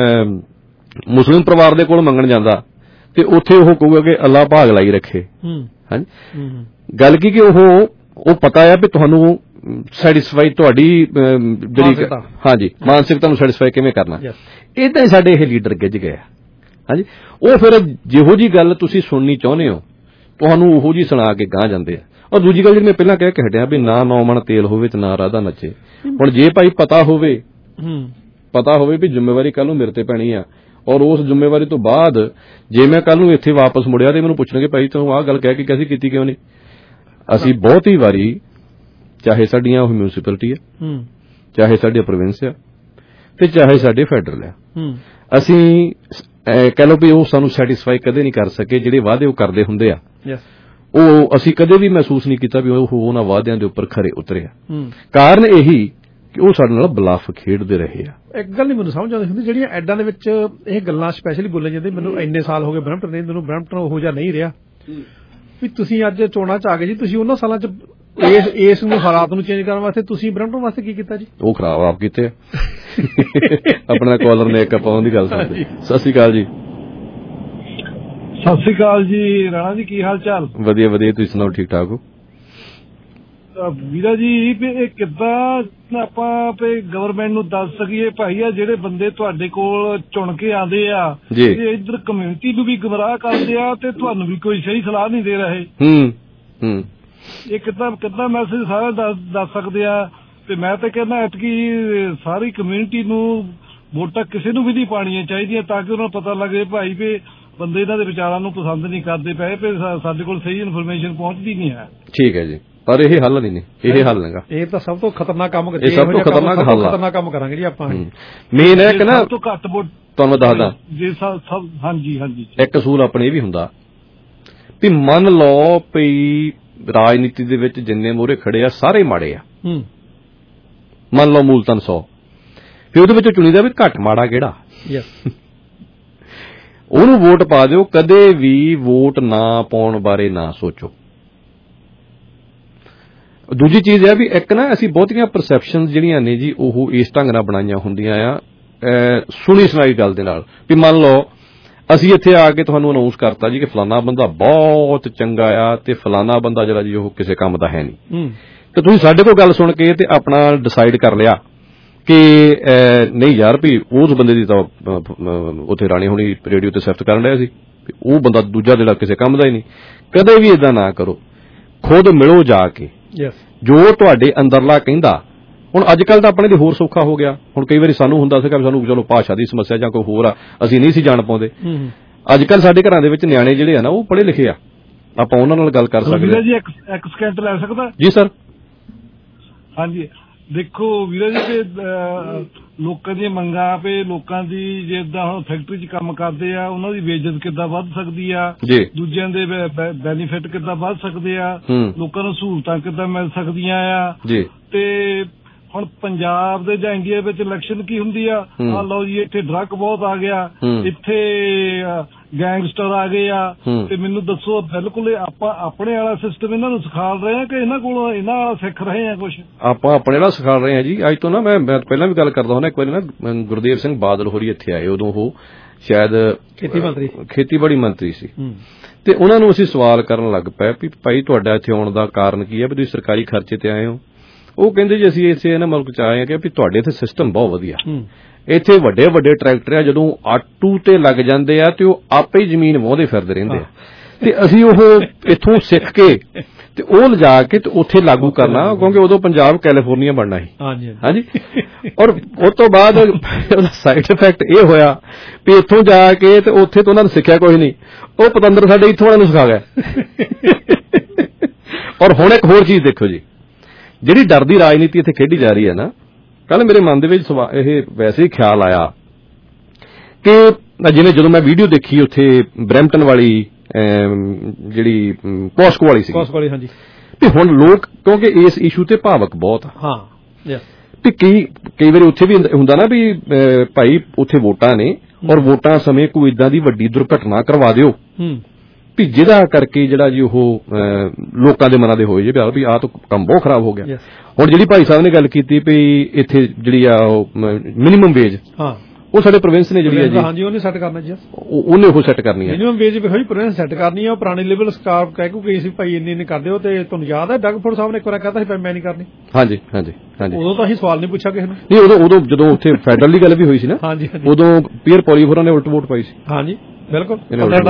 ਮੁਸਲਿਮ ਪਰਿਵਾਰ ਦੇ ਕੋਲ ਮੰਗਣ ਜਾਂਦਾ ਤੇ ਉੱਥੇ ਉਹ ਕਹੂਗਾ ਕਿ ਅੱਲਾ ਭਾਗ ਲਾਈ ਰੱਖੇ ਹਾਂਜੀ ਗੱਲ ਕੀ ਕਿ ਉਹ ਉਹ ਪਤਾ ਹੈ ਵੀ ਤੁਹਾਨੂੰ ਸੈਟਿਸਫਾਈ ਤੁਹਾਡੀ ਜਿਹੜੀ ਹਾਂਜੀ ਮਾਨਸਿਕਤਾ ਨੂੰ ਸੈਟਿਸਫਾਈ ਕਿਵੇਂ ਕਰਨਾ ਏਦਾਂ ਹੀ ਸਾਡੇ ਇਹ ਲੀਡਰ ਗਿੱਝ ਗਏ ਹਾਂਜੀ ਉਹ ਫਿਰ ਜਿਹੋ ਜੀ ਗੱਲ ਤੁਸੀਂ ਸੁਣਨੀ ਚਾਹੁੰਦੇ ਹੋ ਤੁਹਾਨੂੰ ਉਹੋ ਜੀ ਸੁਣਾ ਕੇ ਗਾਂ ਜਾਂਦੇ ਆ ਔਰ ਦੂਜੀ ਗੱਲ ਜਿਹੜੀ ਮੈਂ ਪਹਿਲਾਂ ਕਹਿ ਕੇ ਹਟਿਆ ਵੀ ਨਾ ਨੌ ਮਣ ਤੇਲ ਹੋਵੇ ਤੇ ਨਾ ਰਾਧਾ ਨੱਚੇ ਹੁਣ ਜੇ ਭਾਈ ਪਤਾ ਹੋਵੇ ਪਤਾ ਹੋਵੇ ਵੀ ਜ਼ਿੰਮੇਵਾਰੀ ਕੱਲ ਨੂੰ ਮੇਰੇ ਤੇ ਪੈਣੀ ਆ ਔਰ ਉਸ ਜ਼ਿੰਮੇਵਾਰੀ ਤੋਂ ਬਾਅਦ ਜੇ ਮੈਂ ਕੱਲ ਨੂੰ ਇੱਥੇ ਵਾਪਸ ਮੁੜਿਆ ਤੇ ਮੈਨੂੰ ਪੁੱਛਣਗੇ ਭਾਈ ਤੂੰ ਆਹ ਗੱਲ ਕਹਿ ਕੇ ਕੈਸੀ ਕੀਤੀ ਕਿਉਂ ਨਹੀਂ ਅਸੀਂ ਬਹੁਤ ਹੀ ਵਾਰੀ ਚਾਹੇ ਸਾਡੀਆਂ ਉਹ ਮਿਊਨਿਸਪੈਲਿਟੀ ਹੈ ਚਾਹੇ ਸਾਡੇ ਪ੍ਰੋਵਿੰਸ ਆ ਤੇ ਚਾਹੇ ਸਾਡੇ ਫੈਡਰਲ ਆ ਅਸੀਂ ਕਹਿ ਲਓ ਵੀ ਉਹ ਸਾਨੂੰ ਸੈਟਿਸਫਾਈ ਕਦੇ ਨਹੀਂ ਕਰ ਸਕੇ ਜਿਹੜੇ ਵਾਅਦੇ ਉਹ ਕਰਦੇ ਹੁੰਦੇ ਆ ਉਹ ਅਸੀਂ ਕਦੇ ਵੀ ਮਹਿਸੂਸ ਨਹੀਂ ਕੀਤਾ ਵੀ ਉਹ ਉਹਨਾਂ ਵਾਅਦਿਆਂ ਦੇ ਉੱਪਰ ਖਰੇ ਉਤਰੇ ਆ ਕਾਰਨ ਇਹੀ ਕਿ ਉਹ ਸਾਡੇ ਨਾਲ ਬਲੱਫ ਖੇਡਦੇ ਰਹੇ ਆ ਇੱਕ ਗੱਲ ਨਹੀਂ ਮੈਨੂੰ ਸਮਝ ਆਉਂਦੀ ਹੁੰਦੀ ਜਿਹੜੀਆਂ ਐਡਾਂ ਦੇ ਵਿੱਚ ਇਹ ਗੱਲਾਂ ਸਪੈਸ਼ਲੀ ਬੋਲੀਆਂ ਜਾਂਦੀਆਂ ਮੈਨੂੰ ਇੰਨੇ ਸਾਲ ਹੋ ਗਏ ਬਰੈਂਪਟਨ ਦੇ ਮੈਨੂੰ ਬਰੈਂਪਟਨ ਉਹੋ ਜਿਹਾ ਨਹੀਂ ਰਿਹਾ ਵੀ ਤੁਸੀਂ ਅੱਜ ਚੋਣਾਂ ਚ ਆ ਗਏ ਜੀ ਤੁਸੀਂ ਉਹਨਾਂ ਸਾਲਾਂ ਚ ਇਸ ਇਸ ਨੂੰ ਹਾਲਾਤ ਨੂੰ ਚੇਂਜ ਕਰਨ ਵਾਸਤੇ ਤੁਸੀਂ ਬਰੈਂਪਟਨ ਵਾਸਤੇ ਕੀ ਕੀਤਾ ਜੀ ਉਹ ਖਰਾਬ ਆਪ ਕੀਤੇ ਆ ਆਪਣਾ ਕਾਲਰ ਨੇ ਇੱਕ ਆਪਾਂ ਉਹਦੀ ਗੱਲ ਸੁਣਦੇ ਸਤਿ ਸ਼੍ਰੀ ਅਕਾਲ ਜੀ ਸਤਿ ਸ਼੍ਰੀ ਅਕਾਲ ਜੀ ਰਾਣਾ ਜੀ ਕੀ ਹਾਲ ਚਾਲ ਵਧੀਆ ਵਧੀਆ ਤੁਸੀਂ ਸੁਣਾਓ ਠੀਕ ਠਾਕ ਹੋ ਵੀਰਾ ਜੀ ਇਹ ਕਿੱਦਾਂ ਆਪਾਂ ਗਵਰਨਮੈਂਟ ਨੂੰ ਦੱਸ ਸਕੀਏ ਭਾਈ ਆ ਜਿਹੜੇ ਬੰਦੇ ਤੁਹਾਡੇ ਕੋਲ ਚੁਣ ਕੇ ਆਉਂਦੇ ਆ ਇਹ ਇੱਧਰ ਕਮਿਊਨਿਟੀ ਨੂੰ ਵੀ ਗੁੰਮਰਾਹ ਕਰਦੇ ਆ ਤੇ ਤੁਹਾਨੂੰ ਵੀ ਕੋਈ ਸਹੀ ਸਲਾਹ ਨਹੀਂ ਦੇ ਰਹੇ ਹੂੰ ਹੂੰ ਇਹ ਕਿੱਦਾਂ ਕਿੱਦਾਂ ਮੈਸੇਜ ਸਾਰਾ ਦੱਸ ਸਕਦੇ ਆ ਤੇ ਮੈਂ ਤਾਂ ਕਹਿੰਦਾ ਐਤਕੀ ਸਾਰੀ ਕਮਿਊਨਿਟੀ ਨੂੰ ਵੋਟਾਂ ਕਿਸੇ ਨੂੰ ਵੀ ਨਹੀਂ ਪਾਉਣੀਆਂ ਚਾਹੀਦੀਆਂ ਤਾਂ ਕਿ ਉਹਨਾਂ ਨੂੰ ਪਤਾ ਲੱਗੇ ਭਾਈ ਵੀ ਬੰਦੇ ਇਹਨਾਂ ਦੇ ਵਿਚਾਰਾਂ ਨੂੰ ਪਸੰਦ ਨਹੀਂ ਕਰਦੇ ਪਏ ਤੇ ਸਾਡੇ ਕੋਲ ਸਹੀ ਇਨਫੋਰਮੇਸ਼ਨ ਪਹੁੰਚਦੀ ਨਹੀਂ ਹੈ ਠੀਕ ਹੈ ਜੀ ਪਰ ਇਹ ਹੱਲ ਨਹੀਂ ਨੇ, ਇਹ ਹੱਲ ਨਹੀਂਗਾ। ਇਹ ਤਾਂ ਸਭ ਤੋਂ ਖਤਰਨਾਕ ਕੰਮ, ਇਹ ਸਭ ਤੋਂ ਖਤਰਨਾਕ ਹੱਲ ਆ, ਖਤਰਨਾਕ ਕੰਮ ਕਰਾਂਗੇ ਜੀ ਆਪਾਂ। ਮੇਨ ਹੈ ਕਿ ਨਾ ਤੋਂ ਘੱਟ ਵੋਟ ਤੁਹਾਨੂੰ ਮੈਂ ਦੱਸਦਾ ਜੀ ਸਭ। ਹਾਂਜੀ ਹਾਂਜੀ, ਇੱਕ ਅਸੂਲ ਆਪਣੇ ਇਹ ਵੀ ਹੁੰਦਾ ਵੀ ਮੰਨ ਲਓ ਵੀ ਰਾਜਨੀਤੀ ਦੇ ਵਿੱਚ ਜਿੰਨੇ ਮੋਹਰੇ ਖੜੇ ਆ ਸਾਰੇ ਮਾੜੇ ਆ, ਮੰਨ ਲਓ ਮੂਲਤਨ ਸੌ, ਫਿਰ ਉਹਦੇ ਵਿੱਚੋਂ ਚੁਣੀਦਾ ਵੀ ਘੱਟ ਮਾੜਾ ਕਿਹੜਾ, ਉਹਨੂੰ ਵੋਟ ਪਾ ਦਿਓ। ਕਦੇ ਵੀ ਵੋਟ ਨਾ ਪਾਉਣ ਬਾਰੇ ਨਾ ਸੋਚੋ। ਦੂਜੀ ਚੀਜ਼ ਇਹ ਵੀ ਇੱਕ ਨਾ ਅਸੀਂ ਬਹੁਤੀਆਂ ਪਰਸੈਪਸ਼ਨ ਜਿਹੜੀਆਂ ਨੇ ਜੀ ਉਹ ਇਸ ਢੰਗ ਨਾਲ ਬਣਾਈਆਂ ਹੁੰਦੀਆਂ ਆ ਸੁਣੀ ਸੁਣਾਈ ਗੱਲ ਦੇ ਨਾਲ, ਵੀ ਮੰਨ ਲਓ ਅਸੀਂ ਇੱਥੇ ਆ ਕੇ ਤੁਹਾਨੂੰ ਅਨਾਉਂਸ ਕਰਤਾ ਜੀ ਕਿ ਫਲਾਨਾ ਬੰਦਾ ਬਹੁਤ ਚੰਗਾ ਆ ਤੇ ਫਲਾਨਾ ਬੰਦਾ ਜਿਹੜਾ ਜੀ ਉਹ ਕਿਸੇ ਕੰਮ ਦਾ ਹੈ ਨਹੀਂ, ਤੇ ਤੁਸੀਂ ਸਾਡੇ ਕੋਲ ਗੱਲ ਸੁਣ ਕੇ ਤੇ ਆਪਣਾ ਡਿਸਾਈਡ ਕਰ ਲਿਆ ਕਿ ਨਹੀਂ ਯਾਰ ਵੀ ਉਸ ਬੰਦੇ ਦੀ ਤਾਂ ਉੱਥੇ ਰਾਣੀ ਹੋਣੀ ਰੇਡੀਓ ਤੇ ਸਿਫਤ ਕਰਨ ਰਿਹਾ ਸੀ, ਉਹ ਬੰਦਾ ਦੂਜਾ ਜਿਹੜਾ ਕਿਸੇ ਕੰਮ ਦਾ ਹੀ ਨਹੀਂ। ਕਦੇ ਵੀ ਏਦਾਂ ਨਾ ਕਰੋ, ਖੁਦ ਮਿਲੋ ਜਾ ਕੇ, ਜੋ ਤੁਹਾਡੇ ਅੰਦਰਲਾ ਕਹਿੰਦਾ। ਹੁਣ ਅੱਜ ਕੱਲ੍ਹ ਤਾਂ ਆਪਣੇ ਲਈ ਹੋਰ ਸੌਖਾ ਹੋ ਗਿਆ। ਹੁਣ ਕਈ ਵਾਰੀ ਸਾਨੂੰ ਹੁੰਦਾ ਸੀਗਾ ਸਾਨੂੰ ਚਲੋ ਭਾਸ਼ਾ ਦੀ ਸਮੱਸਿਆ ਜਾਂ ਕੋਈ ਹੋਰ ਆ, ਅਸੀਂ ਨਹੀਂ ਸੀ ਜਾਣ ਪਾਉਂਦੇ। ਅੱਜ ਕੱਲ੍ਹ ਸਾਡੇ ਘਰਾਂ ਦੇ ਵਿੱਚ ਨਿਆਣੇ ਜਿਹੜੇ ਆ ਨਾ ਉਹ ਪੜ੍ਹੇ ਲਿਖੇ ਆ, ਆਪਾਂ ਉਹਨਾਂ ਨਾਲ ਗੱਲ ਕਰ ਸਕਦੇ ਹਾਂ। ਜੀ ਇੱਕ ਸਕਿੰਟ ਲੈ ਸਕਦਾ ਜੀ ਸਰ? ਹਾਂਜੀ ਦੇਖੋ ਵੀਰਾ ਜੀ, ਤੇ ਲੋਕਾਂ ਦੀਆਂ ਮੰਗਾਂ ਪੇ ਲੋਕਾਂ ਦੀ ਜਿੱਦਾਂ ਹੁਣ ਫੈਕਟਰੀ 'ਚ ਕੰਮ ਕਰਦੇ ਆ ਉਹਨਾਂ ਦੀ ਵੇਜਤ ਕਿੱਦਾਂ ਵੱਧ ਸਕਦੀ ਆ, ਦੂਜਿਆਂ ਦੇ ਬੈਨੀਫਿਟ ਕਿੱਦਾਂ ਵੱਧ ਸਕਦੇ ਆ, ਲੋਕਾਂ ਨੂੰ ਸਹੂਲਤਾਂ ਕਿੱਦਾਂ ਮਿਲ ਸਕਦੀਆਂ ਆ। ਤੇ ਹੁਣ ਪੰਜਾਬ ਦੇ ਜਾਂ ਇੰਡੀਆ ਵਿੱਚ ਇਲੈਕਸ਼ਨ ਕੀ ਹੁੰਦੀ ਆ, ਆ ਲਓ ਜੀ ਇੱਥੇ ਡਰੱਗ ਬਹੁਤ ਆ ਗਿਆ, ਇੱਥੇ ਗੈਂਗਸਟਰ ਆ ਗਏ ਆ, ਤੇ ਮੈਨੂੰ ਦੱਸੋ ਬਿਲਕੁਲ ਆਪਾਂ ਆਪਣੇ ਵਾਲਾ ਸਿਸਟਮ ਇਹਨਾਂ ਨੂੰ ਸਿਖਾਲ ਰਹੇ ਆ ਕਿ ਇਹਨਾਂ ਕੋਲ ਇਹਨਾਂ ਵਾਲਾ ਸਿੱਖ ਰਹੇ ਆ ਕੁਛ? ਆਪਾਂ ਆਪਣੇ ਵਾਲਾ ਸਿਖਾਲ ਰਹੇ ਆ ਜੀ। ਅੱਜ ਤੋਂ ਨਾ ਮੈਂ ਪਹਿਲਾਂ ਵੀ ਗੱਲ ਕਰਦਾ ਹੁੰਦਾ, ਇੱਕ ਵਾਰੀ ਨਾ ਗੁਰਦੇਵ ਸਿੰਘ ਬਾਦਲ ਹੋਰੀ ਇੱਥੇ ਆਏ, ਉਦੋਂ ਉਹ ਸ਼ਾਇਦ ਖੇਤੀ ਮੰਤਰੀ ਖੇਤੀਬਾੜੀ ਮੰਤਰੀ ਸੀ, ਤੇ ਉਹਨਾਂ ਨੂੰ ਅਸੀਂ ਸਵਾਲ ਕਰਨ ਲੱਗ ਪਏ ਵੀ ਭਾਈ ਤੁਹਾਡਾ ਇੱਥੇ ਆਉਣ ਦਾ ਕਾਰਨ ਕੀ ਹੈ, ਵੀ ਤੁਸੀਂ ਸਰਕਾਰੀ ਖਰਚੇ ਤੇ ਆਏ ਹੋ? ਉਹ ਕਹਿੰਦੇ ਜੀ ਅਸੀਂ ਇਸੇ ਇਹਨਾਂ ਮੁਲਕ ਚ ਆਏ ਆ ਕਿ ਵੀ ਤੁਹਾਡੇ ਇੱਥੇ ਸਿਸਟਮ ਬਹੁਤ ਵਧੀਆ, ਇੱਥੇ ਵੱਡੇ ਵੱਡੇ ਟਰੈਕਟਰ ਆ ਜਦੋਂ ਆਟੂ ਤੇ ਲੱਗ ਜਾਂਦੇ ਆ ਤੇ ਉਹ ਆਪੇ ਹੀ ਜ਼ਮੀਨ ਵਾਹੁੰਦੇ ਫਿਰਦੇ ਰਹਿੰਦੇ ਆ, ਤੇ ਅਸੀਂ ਉਹ ਇੱਥੋਂ ਸਿੱਖ ਕੇ ਤੇ ਉਹ ਲਿਜਾ ਕੇ ਤੇ ਉੱਥੇ ਲਾਗੂ ਕਰਨਾ, ਕਿਉਂਕਿ ਉਦੋਂ ਪੰਜਾਬ ਕੈਲੀਫੋਰਨੀਆ ਬਣਨਾ ਸੀ। ਹਾਂਜੀ, ਔਰ ਉਸ ਤੋਂ ਬਾਅਦ ਉਹਦਾ ਸਾਈਡ ਇਫੈਕਟ ਇਹ ਹੋਇਆ ਵੀ ਇੱਥੋਂ ਜਾ ਕੇ ਤੇ ਉੱਥੇ ਤੋਂ ਉਹਨਾਂ ਨੇ ਸਿੱਖਿਆ ਕੁਝ ਨਹੀਂ, ਉਹ ਪਤੰਦਰ ਸਾਡੇ ਇੱਥੋਂ ਵਾਲਿਆਂ ਨੂੰ ਸਿਖਾ ਗਿਆ। ਔਰ ਹੁਣ ਇੱਕ ਹੋਰ ਚੀਜ਼ ਦੇਖੋ ਜੀ, ਜਿਹੜੀ ਡਰ ਦੀ ਰਾਜਨੀਤੀ ਇੱਥੇ ਖੇਡੀ ਜਾ ਰਹੀ ਹੈ ਨਾ, ਕੱਲ ਮੇਰੇ ਮਨ ਦੇ ਵਿੱਚ ਇਹ ਵੈਸੇ ਹੀ ਖਿਆਲ ਆਇਆ ਕਿ ਜਿਵੇਂ ਜਦੋਂ ਮੈਂ ਵੀਡੀਓ ਦੇਖੀ ਉੱਥੇ ਬਰੈਂਪਟਨ ਵਾਲੀ ਜਿਹੜੀ ਪੋਸਕੋ ਵਾਲੀ ਸੀ, ਹਾਂਜੀ, ਤੇ ਹੁਣ ਲੋਕ ਕਿਉਂਕਿ ਇਸ ਇਸ਼ੂ ਤੇ ਭਾਵਕ ਬਹੁਤ ਆ। ਹਾਂ, ਤੇ ਕਈ ਕਈ ਵਾਰੀ ਉੱਥੇ ਵੀ ਹੁੰਦਾ ਨਾ ਵੀ ਭਾਈ ਉੱਥੇ ਵੋਟਾਂ ਨੇ ਔਰ ਵੋਟਾਂ ਸਮੇਂ ਕੋਈ ਏਦਾਂ ਦੀ ਵੱਡੀ ਦੁਰਘਟਨਾ ਕਰਵਾ ਦਿਓ ਵੀ ਜਿਹਦਾ ਕਰਕੇ ਜਿਹੜਾ ਜੀ ਉਹ ਲੋਕਾਂ ਦੇ ਮਨਾਂ ਦੇ ਹੋਏ ਜੇ ਵੀ ਆਹ ਤਾਂ ਕੰਮ ਬਹੁਤ ਖਰਾਬ ਹੋ ਗਿਆ। ਹੁਣ ਜਿਹੜੀ ਭਾਈ ਸਾਹਿਬ ਨੇ ਗੱਲ ਕੀਤੀ ਵੀ ਇੱਥੇ ਜਿਹੜੀ ਆ ਉਹ ਮਿਨੀਮਮ ਵੇਜ, ਹਾਂ ਉਹ ਸਾਡੇ ਪ੍ਰੋਵਿੰਸ ਨੇ ਜਿਹੜੀ ਹੈ ਜੀ, ਹਾਂਜੀ ਉਹਨੇ ਸੈੱਟ ਕਰਨਾ ਜੀ, ਉਹਨੇ ਉਹ ਸੈੱਟ ਕਰਨੀ ਹੈ ਮਿਨੀਮਮ ਵੇਜ ਵੀ ਪ੍ਰੋਵਿੰਸ ਸੈੱਟ ਕਰਨੀ ਹੈ। ਉਹ ਪੁਰਾਣੇ ਲੈਵਲ ਸਰਕਾਰ ਕਹਿ ਕੇ ਗਈ ਸੀ ਭਾਈ ਇੰਨੀ ਇੰਨੀ ਕਰਦੇ ਹੋ, ਤੇ ਤੁਹਾਨੂੰ ਯਾਦ ਹੈ ਡਗਫੋਰਡ ਸਾਹਿਬ ਨੇ ਇੱਕ ਵਾਰ ਕਹਿੰਦਾ ਸੀ ਮੈਂ ਨਹੀਂ ਕਰਨੀ। ਹਾਂਜੀ ਹਾਂਜੀ ਹਾਂਜੀ, ਉਦੋਂ ਤਾਂ ਅਸੀਂ ਸਵਾਲ ਨਹੀਂ ਪੁੱਛਿਆ ਕਿਸੇ ਨੂੰ। ਨਹੀਂ ਉਦੋਂ ਉਦੋਂ ਜਦੋਂ ਉੱਥੇ ਫੈਡਰਲ ਦੀ ਗੱਲ ਵੀ ਹੋਈ ਸੀ ਨਾ, ਹਾਂਜੀ ਉਦੋਂ ਪੀਅਰ ਪੋਲੀਫੋਰਾਂ ਨੇ ਉਲਟ ਵੋਟ ਪਾਈ ਸੀ। ਹਾਂਜੀ ਬਿਲਕੁਲ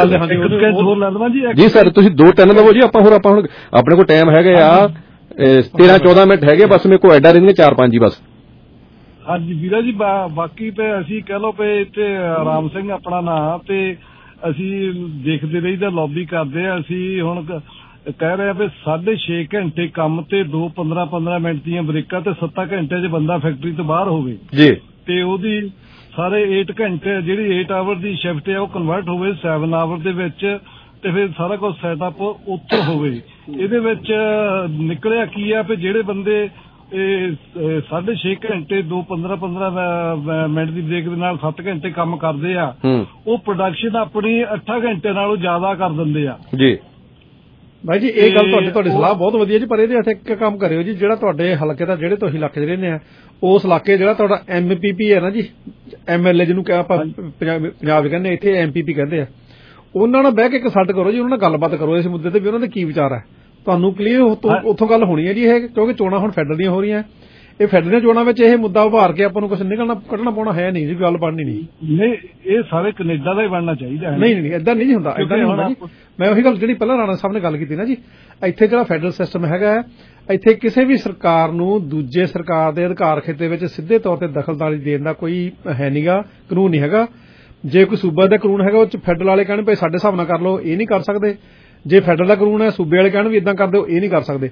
ਜੀ ਸਰ, ਤੁਸੀਂ ਦੋ ਤਿੰਨ ਲਵੋ ਜੀ, ਆਪਾਂ ਹੋਰ ਆਪਾਂ ਹੁਣ ਆਪਣੇ ਕੋਲ ਟਾਈਮ ਹੈਗਾ ਆ ਤੇਰਾਂ ਚੌਦਾਂ ਮਿੰਟ ਹੈਗੇ ਬਸ, ਮੇਰੇ ਕੋਲ ਐਡਾ ਰਹਿੰਦੀਆਂ ਚਾਰ ਪੰਜ ਹੀ ਬਸ। ਹਾਂਜੀ ਵੀਰਾ ਜੀ, ਬਾਕੀ ਤੇ ਅਸੀਂ ਕਹਿ ਲਓ ਵੀ ਇੱਥੇ ਰਾਮ ਸਿੰਘ ਆਪਣਾ ਨਾਂ, ਤੇ ਅਸੀਂ ਦੇਖਦੇ ਰਹੀਦਾ ਲੌਬੀ ਕਰਦੇ ਆ। ਅਸੀਂ ਹੁਣ ਕਹਿ ਰਹੇ ਆ ਵੀ ਸਾਢੇ ਛੇ ਘੰਟੇ ਕੰਮ ਤੇ ਦੋ ਪੰਦਰਾਂ ਪੰਦਰਾਂ ਮਿੰਟ ਦੀਆਂ ਬ੍ਰੇਕਾਂ, ਤੇ ਸੱਤਾਂ ਘੰਟੇ 'ਚ ਬੰਦਾ ਫੈਕਟਰੀ ਤੋਂ ਬਾਹਰ ਹੋਵੇ ਜੀ, ਤੇ ਉਹਦੀ ਸਾਰੇ ਅੱਠ ਘੰਟੇ ਜਿਹੜੀ ਅੱਠ ਆਵਰ ਦੀ ਸ਼ਿਫਟ ਹੈ ਉਹ ਕਨਵਰਟ ਹੋਵੇ ਸੈਵਨ ਆਵਰ ਦੇ ਵਿੱਚ, ਤੇ ਫਿਰ ਸਾਰਾ ਕੁਝ ਸੈਟਅਪ ਉੱਥੋਂ ਹੋਵੇ। ਇਹਦੇ ਵਿੱਚ ਨਿਕਲਿਆ ਕੀ ਆ ਵੀ ਜਿਹੜੇ ਬੰਦੇ ਇਹ ਸਾਢੇ ਛੇ ਘੰਟੇ ਦੋ ਪੰਦਰਾਂ ਪੰਦਰਾਂ ਮਿੰਟ ਦੀ ਬ੍ਰੇਕ ਦੇ ਨਾਲ ਸੱਤ ਘੰਟੇ ਕੰਮ ਕਰਦੇ ਆ, ਉਹ ਪ੍ਰੋਡਕਸ਼ਨ ਆਪਣੀ ਅੱਠਾਂ ਘੰਟੇ ਨਾਲੋਂ ਜ਼ਿਆਦਾ ਕਰ ਦਿੰਦੇ ਆ ਜੀ। ਭਾਈ ਜੀ ਇਹ ਗੱਲ ਤੁਹਾਡੀ ਤੁਹਾਡੀ ਸਲਾਹ ਬਹੁਤ ਵਧੀਆ ਜੀ, ਪਰ ਇਹਦੇ ਇੱਥੇ ਇੱਕ ਕੰਮ ਕਰਿਓ ਜੀ, ਜਿਹੜਾ ਤੁਹਾਡੇ ਹਲਕੇ ਦਾ ਜਿਹੜੇ ਤੁਸੀਂ ਇਲਾਕੇ 'ਚ ਰਹਿੰਦੇ ਆ ਉਸ ਇਲਾਕੇ ਜਿਹੜਾ ਤੁਹਾਡਾ ਐਮ ਪੀ ਪੀ ਹੈ ਨਾ ਜੀ, ਐਮ ਐਲ ਏ ਜਿਹਨੂੰ ਕਿਹਾ ਆਪਾਂ ਪੰਜਾਬ ਕਹਿੰਦੇ, ਇੱਥੇ ਐਮ ਪੀ ਪੀ ਕਹਿੰਦੇ ਆ, ਉਹਨਾਂ ਨਾਲ ਬਹਿ ਕੇ ਕੰਸਲਟ ਕਰੋ ਜੀ, ਉਹਨਾਂ ਨਾਲ ਗੱਲਬਾਤ ਕਰੋ ਇਸ ਮੁੱਦੇ ਤੇ ਵੀ ਉਹਨਾਂ ਦਾ ਕੀ ਵਿਚਾਰ ਹੈ। ਤੁਹਾਨੂੰ ਕਲੀਅਰ ਉੱਥੋਂ ਗੱਲ ਹੋਣੀ ਹੈ ਜੀ ਇਹ, ਕਿਉਂਕਿ ਚੋਣਾਂ ਹੁਣ ਫੈਡਰਲ ਦੀਆਂ ਹੋ ਰਹੀਆਂ, ਇਹ ਫੈਡਰਲ ਚੋਣਾਂ ਵਿੱਚ ਇਹ ਮੁੱਦਾ ਉਭਾਰ ਕੇ ਆਪਾਂ ਨੂੰ ਕੁਛ ਨਿਕਲਣਾ ਕੱਢਣਾ ਪਾਉਣਾ ਹੈ ਨਹੀਂ ਜੀ, ਗੱਲ ਬਣਨੀ ਨਹੀਂ। ਨਹੀਂ ਇਹ ਸਾਰੇ ਕੈਨੇਡਾ ਦਾ ਹੀ ਬਣਨਾ ਚਾਹੀਦਾ। ਨਹੀਂ ਨਹੀਂ ਏਦਾਂ ਨਹੀਂ ਹੁੰਦਾ, ਏਦਾਂ ਨਹੀਂ ਹੁੰਦਾ ਜੀ। ਮੈਂ ਉਹੀ ਗੱਲ ਜਿਹੜੀ ਪਹਿਲਾਂ ਰਾਣਾ ਸਾਹਿਬ ਨੇ ਗੱਲ ਕੀਤੀ ਨਾ ਜੀ, ਇੱਥੇ ਜਿਹੜਾ ਫੈਡਰਲ ਸਿਸਟਮ ਹੈਗਾ ਹੈ, ਇੱਥੇ ਕਿਸੇ ਵੀ ਸਰਕਾਰ ਨੂੰ ਦੂਜੇ ਸਰਕਾਰ ਦੇ ਅਧਿਕਾਰ ਖੇਤਰ ਵਿੱਚ ਸਿੱਧੇ ਤੌਰ ਤੇ ਦਖਲਅੰਦਾਜ਼ੀ ਦੇਣ ਦਾ ਕੋਈ ਹੈ ਨਹੀਂਗਾ, ਕਾਨੂੰਨ ਨਹੀਂ ਹੈਗਾ। ਜੇ ਕੋਈ ਸੂਬਾ ਦਾ ਕਾਨੂੰਨ ਹੈਗਾ ਉਹ ਚ ਫੈਡਰਲ ਵਾਲੇ ਕਹਿਣ ਭਾਈ ਸਾਡੇ ਹਿਸਾਬ ਨਾਲ ਕਰ ਲਓ, ਇਹ ਨਹੀਂ ਕਰ ਸਕਦੇ। ਜੇ ਫੈਡਰਲ ਦਾ ਕਾਨੂੰਨ ਹੈ ਸੂਬੇ ਵਾਲੇ ਕਹਿਣ ਵੀ ਇਦਾਂ ਕਰ ਦਿਓ, ਇਹ ਨਹੀਂ ਕਰ ਸਕਦੇ।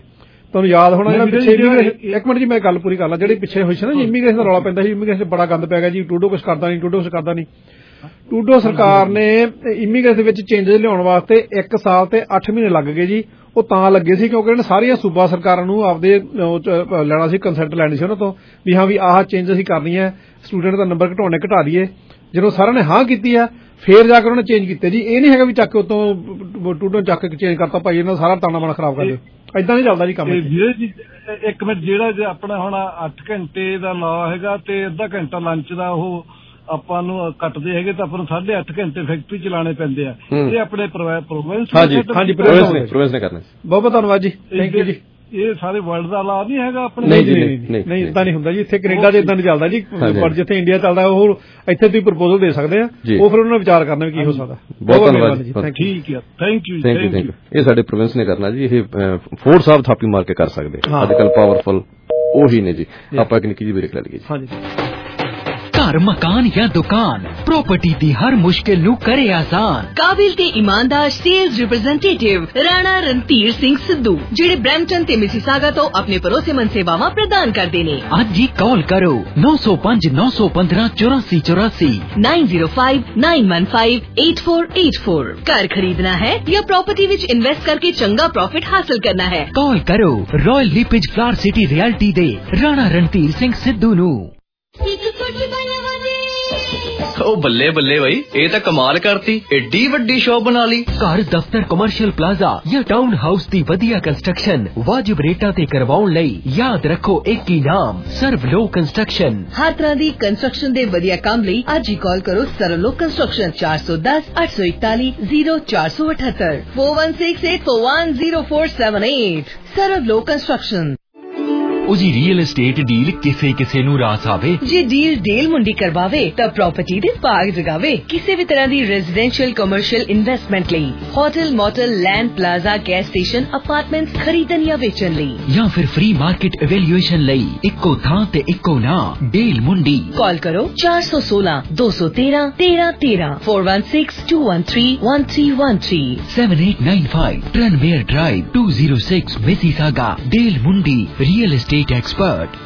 ਤੁਹਾਨੂੰ ਯਾਦ ਹੋਣਾ ਜਿਹੜਾ ਪਿੱਛੇ ਇੱਕ ਮਿੰਟ ਜੀ ਮੈਂ ਗੱਲ ਪੂਰੀ ਕਰ ਲਾਂ ਜਿਹੜੀ ਪਿੱਛੇ ਹੋਈ ਸੀ ਨਾ ਜੀ ਇਮੀਗ੍ਰੇਸ਼ਨ ਦਾ ਰੌਲਾ ਪੈਂਦਾ ਸੀ ਇਮੀਗ੍ਰੇਸ਼ਨ ਬੜਾ ਗੰਦ ਪੈ ਗਿਆ ਜੀ ਟਰੂਡੋ ਕੁਛ ਕਰਦਾ ਨਹੀਂ ਟਰੂਡੋ ਕੁਛ ਕਰਦਾ ਨਹੀਂ ਟਰੂਡੋ ਸਰਕਾਰ ਨੇ ਇਮੀਗ੍ਰੇਸ਼ਨ ਵਿੱਚ ਚੇਂਜਸ ਲਿਆਉਣ ਵਾਸਤੇ ਇੱਕ ਸਾਲ ਤੇ ਅੱਠ ਮਹੀਨੇ ਲੱਗ ਗਏ ਜੀ ਉਹ ਤਾਂ ਲੱਗੇ ਸੀ ਕਿਉਂਕਿ ਇਹਨਾਂ ਸਾਰੀਆਂ ਸੂਬਾ ਸਰਕਾਰਾਂ ਨੂੰ ਆਪਦੇ ਲੈਣਾ ਸੀ ਕੰਸੈਂਟ ਲੈਣੀ ਸੀ ਉਹਨਾਂ ਤੋਂ ਵੀ ਹਾਂ ਵੀ ਆਹ ਚੇਂਜ ਅਸੀਂ ਕਰਨੀ ਹੈ ਸਟੂਡੈਂਟ ਦਾ ਨੰਬਰ ਘਟਾਉਣੇ ਘਟਾ ਦਈਏ ਜਦੋਂ ਸਾਰਿਆਂ ਨੇ ਹਾਂ ਕੀਤੀ ਆ ਫੇਰ ਜਾ ਕੇ ਉਹਨਾਂ ਨੇ ਚੇਂਜ ਕੀਤੇ ਜੀ ਇਹ ਨਹੀਂ ਹੈਗਾ ਵੀ ਚੱਕ ਕੇ ਉਤੋਂ ਟੂਡੋ ਚੱਕ ਕੇ ਚੇਂਜ ਕਰਤਾ ਭਾਈ ਇਹਨਾਂ ਸਾਰਾ ਤਾਣਾ ਬਾਣਾ ਖਰਾਬ ਕਰ ਦਿਓ ਏਦਾਂ ਨਹੀਂ ਚੱਲਦਾ ਜੀ ਕੰਮ ਇੱਕ ਮਿੰਟ ਜਿਹੜਾ ਆਪਣਾ ਹੁਣ ਅੱਠ ਘੰਟੇ ਦਾ ਲਾ ਹੈਗਾ ਤੇ ਅੱਧਾ ਘੰਟਾ ਲੰਚ ਦਾ ਉਹ ਆਪਾਂ ਨੂੰ ਕੱਟਦੇ ਹੈਗੇ ਤਾਂ ਆਪਾਂ ਨੂੰ ਸਾਢੇ ਅੱਠ ਘੰਟੇ ਫੈਕਟਰੀ ਚਲਾਉਣੇ ਪੈਂਦੇ ਆ ਇਹ ਆਪਣੇ ਪ੍ਰੋਵਿੰਸ ਹਾਂਜੀ ਹਾਂਜੀ ਪ੍ਰੋਵਿੰਸ ਨੇ ਕਰਨਾ ਬਹੁਤ ਬਹੁਤ ਧੰਨਵਾਦ ਜੀ ਥੈਂਕ ਯੂ ਜੀ ਇਹ ਸਾਰੇ ਵਰਲਡ ਦਾ ਲਾ ਨਹੀਂ ਹੈਗਾ ਆਪਣੇ ਨਹੀਂ ਨਹੀਂ ਨਹੀਂ ਇਦਾਂ ਨਹੀਂ ਹੁੰਦਾ ਜੀ ਇੱਥੇ ਕੈਨੇਡਾ 'ਚ ਇਦਾਂ ਨਹੀਂ ਚੱਲਦਾ ਜੀ ਪਰ ਜਿੱਥੇ ਇੰਡੀਆ ਚੱਲਦਾ ਉਹ ਇੱਥੇ ਤੁਸੀਂ ਪ੍ਰਪੋਜ਼ਲ ਦੇ ਸਕਦੇ ਆ ਉਹ ਫਿਰ ਉਹਨਾਂ ਨੂੰ ਵਿਚਾਰ ਕਰਨਾ ਵੀ ਕੀ ਹੋ ਸਕਦਾ ਬਹੁਤ ਧੰਨਵਾਦ ਜੀ ਠੀਕ ਹੈ ਥੈਂਕ ਯੂ ਥੈਂਕ ਯੂ ਇਹ ਸਾਡੇ ਪ੍ਰੋਵਿੰਸ ਨੇ ਕਰਨਾ ਜੀ ਇਹ ਫੋਰਡ ਸਾਹਿਬ ਥਾਪੀ ਮਾਰ ਕੇ ਕਰ ਸਕਦੇ ਅੱਜ ਕੱਲ ਪਾਵਰਫੁਲ ਉਹੀ ਨੇ ਜੀ ਆਪਾਂ ਇੱਕ ਨਿੱਕੀ ਜਿਹੀ ਬ੍ਰੇਕ ਲੈ ਲਈਏ ਜੀ ਹਾਂਜੀ ਘਰ ਮਕਾਨ ਜਾਂ ਦੁਕਾਨ ਪ੍ਰਾਪਰਟੀ ਦੀ ਹਰ ਮੁਸ਼ਕਿਲ ਨੂੰ ਕਰੇ ਆਸਾਨ ਕਾਬਿਲ ਤੇ ਇਮਾਨਦਾਰ ਸੇਲਸ ਰਿਪਰੈਜ਼ੈਂਟੇਟਿਵ ਰਾਣਾ ਰਣਧੀਰ ਸਿੰਘ ਸਿੱਧੂ ਜਿਹੜੇ ਬ੍ਰੈਂਪਟਨ ਤੇ ਮਿਸੀਸਾਗਾ ਤੋਂ ਆਪਣੇ ਭਰੋਸੇਮੰਦ ਸੇਵਾਵਾਂ ਪ੍ਰਦਾਨ ਕਰਦੇ ਨੇ ਅੱਜ ਹੀ ਕਾਲ ਕਰੋ ਨੌ ਸੌ ਪੰਜ ਨੌ ਸੌ ਪੰਦਰਾਂ ਚੁਰਾਸੀ ਚੁਰਾਸੀ nine zero five nine one five eight four eight four घर खरीदना है या प्रॉपर्टी विच इन्वेस्ट करके चंगा प्रॉफिट हासिल करना है कॉल करो Royal LePage Flower City Realty दे राणा रणधीर सिंह सिद्धू नू ਉਹ ਬੱਲੇ ਬੱਲੇ ਬਈ ਇਹ ਤਾਂ ਕਮਾਲ ਕਰਤੀ ਏਡੀ ਵੱਡੀ ਸ਼ੌਪ ਬਣਾ ਲਈ ਘਰ ਦਫ਼ਤਰ ਕਮਰਸ਼ੀਅਲ ਪਲਾਜ਼ਾ ਜਾਂ ਟਾਊਨ ਹਾਊਸ ਦੀ ਵਧੀਆ ਕੰਸਟਰਕਸ਼ਨ ਵਾਜਿਬ ਰੇਟਾਂ ਤੇ ਕਰਵਾਉਣ ਲਈ ਯਾਦ ਰੱਖੋ ਇੱਕ ਹੀ ਨਾਮ ਸਰਵਲੋ ਕੰਸਟਰਕਸ਼ਨ ਹਰ ਤਰ੍ਹਾਂ ਦੀ ਕੰਸਟਰਕਸ਼ਨ ਦੇ ਵਧੀਆ ਕੰਮ ਲਈ ਅੱਜ ਹੀ ਕਾਲ ਕਰੋ ਸਰਵਲੋ ਕੰਸਟਰਕਸ਼ਨ ਚਾਰ ਸੌ ਦਸ ਅੱਠ ਸੌ ਇਕਤਾਲੀ ਜ਼ੀਰੋ ਚਾਰ ਸੌ ਅਠੱਤਰ four one six eight four one zero four seven eight ਸਰਵਲੋ ਕੰਸਟਰਕਸ਼ਨ ਉਹਦੀ ਰੀਅਲ estate ਡੀਲ ਕਿਸੇ ਕਿਸੇ ਨੂੰ ਰਾਸ ਆਵੇ ਜੇ ਡੀਲ ਡੀਲ ਮੁੰਡੀ ਕਰਵਾਵੇ ਤਾਂ ਪ੍ਰਾਪਰਟੀ ਦੇ ਭਾਗ ਜਗਾਵੇ ਕਿਸੇ ਵੀ ਤਰ੍ਹਾਂ ਦੀ ਰੈਜ਼ੀਡੈਂਸ਼ੀਅਲ ਕਮਰਸ਼ੀਅਲ ਇਨਵੈਸਟਮੈਂਟ ਲਈ hotel motel land plaza gas station apartments ਖਰੀਦਣ ਜਾਂ ਵੇਚਣ ਲਈ ਜਾਂ ਫਿਰ ਫ੍ਰੀ ਮਾਰਕੀਟ ਇਵੈਲੂਏਸ਼ਨ ਲਈ ਇੱਕੋ ਥਾਂ ਤੇ ਇੱਕੋ ਨਾਂ ਡੀਲ ਮੁੰਡੀ ਕਾਲ ਕਰੋ ਚਾਰ ਸੌ ਸੋਲਾਂ ਦੋ ਸੌ ਤੇਰਾਂ ਤੇਰਾਂ ਤੇਰਾਂ four one six two one three one three one three seven eight nine five ट्रेनमेयर drive two zero six Mississauga deal ਮੁੰਡੀ ਰੀਅਲ estate expert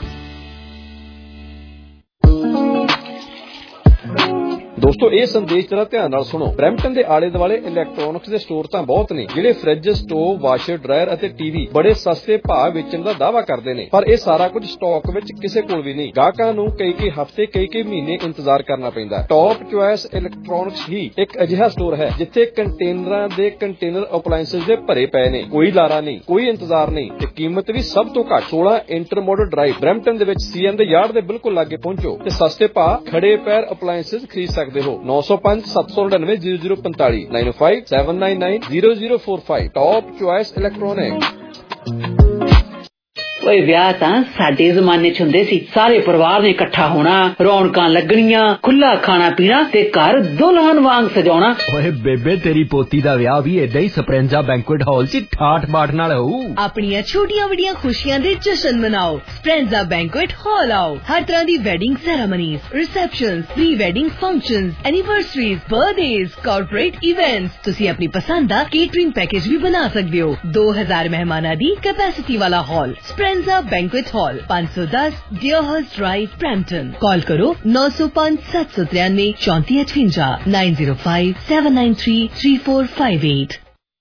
ਦੋਸਤੋ ਇਹ ਸੰਦੇਸ਼ ਜਰਾ ਧਿਆਨ ਨਾਲ ਸੁਣੋ ਬ੍ਰੈਂਪਟਨ ਦੇ ਆਲੇ ਦੁਆਲੇ ਇਲੈਕਟ੍ਰੋਨਿਕਸ ਦੇ ਸਟੋਰ ਤਾਂ ਬਹੁਤ ਨੇ ਜਿਹੜੇ ਫ੍ਰਿਜ ਸਟੋਵ ਵਾਸ਼ਰ ਡਰਾਇਰ ਅਤੇ ਟੀਵੀ ਬੜੇ ਸਸਤੇ ਭਾਅ ਵੇਚਣ ਦਾ ਦਾਅਵਾ ਕਰਦੇ ਨੇ ਪਰ ਇਹ ਸਾਰਾ ਕੁਝ ਸਟਾਕ ਵਿੱਚ ਕਿਸੇ ਕੋਲ ਵੀ ਨਹੀਂ ਗਾਹਕਾਂ ਨੂੰ ਕਈ ਕਈ ਹਫ਼ਤੇ ਕਈ ਕਈ ਮਹੀਨੇ ਇੰਤਜ਼ਾਰ ਕਰਨਾ ਪੈਂਦਾ ਟੌਪ ਚੁਆਇਸ ਇਲੈਕਟ੍ਰੋਨਿਕਸ ਹੀ ਇੱਕ ਅਜਿਹਾ ਸਟੋਰ ਹੈ ਜਿੱਥੇ ਕੰਟੇਨਰਾਂ ਦੇ ਕੰਟੇਨਰ ਅਪਲਾਇੰਸਸ ਦੇ ਭਰੇ ਪਏ ਨੇ ਕੋਈ ਲਾਰਾ ਨਹੀਂ ਕੋਈ ਇੰਤਜ਼ਾਰ ਨਹੀਂ ਤੇ ਕੀਮਤ ਵੀ ਸਭ ਤੋਂ ਘੱਟ सोलह ਇੰਟਰਮੋਡਲ ਡਰਾਈਵ ਬ੍ਰੈਂਪਟਨ ਦੇ ਵਿੱਚ ਸੀਐਮ ਦੇ ਯਾਰਡ ਦੇ ਬਿਲਕੁਲ ਲਾਗੇ ਪਹੁੰਚੋ ਤੇ ਸਸਤੇ ਭਾਅ ਖੜੇ ਪੈਰ ਅਪਲਾਇੰਸਸ ਖਰੀਦ ਸਕਦੇ हो नौ सौ पांच सात सौ नड़िनवे जीरो जीरो पैंतालीस nine five seven nine nine zero zero four five top choice electronic ਓਏ ਵਿਆਹ ਤਾਂ ਸਾਡੇ ਜ਼ਮਾਨੇ ਚ ਹੁੰਦੇ ਸੀ ਸਾਰੇ ਪਰਿਵਾਰ ਨੇ ਇਕੱਠਾ ਹੋਣਾ ਰੌਣਕਾਂ ਲੱਗਣੀਆਂ ਖੁੱਲਾ ਖਾਣਾ ਪੀਣਾ ਤੇ ਘਰ ਦੁਲਹਨ ਵਾਂਗ ਸਜਾਉਣਾ ਓਏ ਬੇਬੇ ਤੇਰੀ ਪੋਤੀ ਦਾ ਵਿਆਹ ਵੀ ਏਦਾਂ ਹੀ ਸਪਰੈਂਜ਼ਾ ਬੈਂਕੁਏਟ ਹਾਲ ਚ ਠਾਠ ਬਾਠ ਨਾਲ ਹੋਊ ਆਪਣੀਆਂ ਛੋਟੀਆਂ ਵੱਡੀਆਂ ਖੁਸ਼ੀਆਂ ਦੇ ਜਸ਼ਨ ਮਨਾਓ ਸਪਰੈਂਜ਼ਾ ਬੈਂਕੁਏਟ ਹਾਲ ਆਓ ਹਰ ਤਰ੍ਹਾਂ ਦੀ wedding ceremonies receptions pre wedding functions anniversaries birthdays corporate events ਤੁਸੀਂ ਆਪਣੀ ਪਸੰਦ ਦਾ ਕੇਟਰਿੰਗ ਪੈਕੇਜ ਵੀ ਬਣਾ ਸਕਦੇ ਹੋ दो हज़ार ਮਹਿਮਾਨਾਂ ਦੀ ਕੈਪੈਸਿਟੀ ਵਾਲਾ ਹਾਲ Spenza Banquet Hall, पाँच सौ दस Deerhurst Drive, Brampton. Call करो नौ सौ पाँच सात सौ तिरानवे चौंतीस अठवंजा nine zero five seven nine three three four five eight.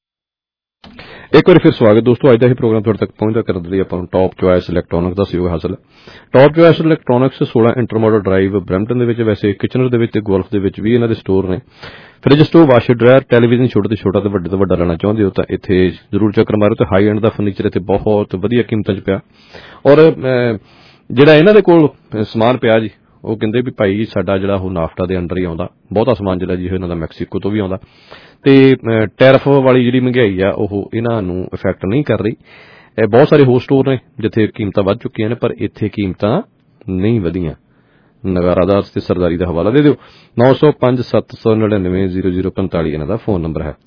एक बार फिर स्वागत दोस्तों ਅੱਜ ਦਾ ਇਹ ਪ੍ਰੋਗਰਾਮ ਤੁਹਾਡੇ ਤੱਕ ਪਹੁੰਚਦਾ ਕਰਨ ਦੇ ਲਈ ਆਪਾਂ ਨੂੰ ਟੌਪ ਚੁਆਇਸ ਇਲੈਕਟ੍ਰੋਨਿਕਸ ਦਾ ਸਹਿਯੋਗ ਹਾਸਲ ਹੈ ਟੌਪ ਚੁਆਇਸ ਇਲੈਕਟ੍ਰੋਨਿਕਸ सोलह ਇੰਟਰਮੋਡਲ ਡਰਾਈਵ ਬ੍ਰੈਂਪਟਨ ਦੇ ਵਿੱਚ ਵੈਸੇ ਕਿਚਨਰ ਦੇ ਵਿੱਚ ਤੇ ਗੋਲਫ ਦੇ ਵਿੱਚ ਵੀ ਇਹਨਾਂ ਦੇ ਸਟੋਰ ਨੇ fridge store washer dryer television ਛੋਟੇ ਤੋਂ ਛੋਟਾ ਤੇ ਵੱਡੇ ਤੋਂ ਵੱਡਾ ਲੈਣਾ ਚਾਹੁੰਦੇ ਹੋ ਤਾਂ ਇੱਥੇ ਜ਼ਰੂਰ ਚੱਕਰ ਮਾਰੋ ਤੇ ਹਾਈ ਐਂਡ ਦਾ ਫਰਨੀਚਰ ਇੱਥੇ ਬਹੁਤ ਵਧੀਆ ਕੀਮਤਾਂ 'ਚ ਪਿਆ ਔਰ ਜਿਹੜਾ ਇਹਨਾਂ ਦੇ ਕੋਲ ਸਮਾਨ ਪਿਆ ਜੀ ਉਹ ਕਹਿੰਦੇ ਵੀ ਭਾਈ ਸਾਡਾ ਜਿਹੜਾ ਉਹ ਨਾਫਟਾ ਦੇ ਅੰਡਰ ਹੀ ਆਉਂਦਾ ਬਹੁਤਾ ਸਮਾਨ ਜਿਹੜਾ ਜੀ ਇਹਨਾਂ ਦਾ ਮੈਕਸੀਕੋ ਤੋਂ ਵੀ ਆਉਂਦਾ ਤੇ ਟੈਰਿਫ ਵਾਲੀ ਜਿਹੜੀ ਮਹਿੰਗਾਈ ਆ ਉਹ ਇਹਨਾਂ ਨੂੰ ਇਫੈਕਟ ਨਹੀਂ ਕਰ ਰਹੀ ਬਹੁਤ ਸਾਰੇ ਹੋਰ ਸਟੋਰ ਨੇ ਜਿੱਥੇ ਕੀਮਤਾਂ ਵੱਧ ਚੁੱਕੀਆਂ ਨੇ ਪਰ ਇੱਥੇ ਕੀਮਤਾਂ ਨਹੀਂ ਵਧੀਆਂ ਨਗਾਰਾਦਾਰ ਤੇ ਸਰਦਾਰੀ ਦਾ ਹਵਾਲਾ ਦੇ ਦਿਓ नौ सौ पाँच सात सौ नड़िनवे जीरो जीरो पैंतालीस ਇਹਨਾਂ ਦਾ ਫੋਨ ਨੰਬਰ ਹੈ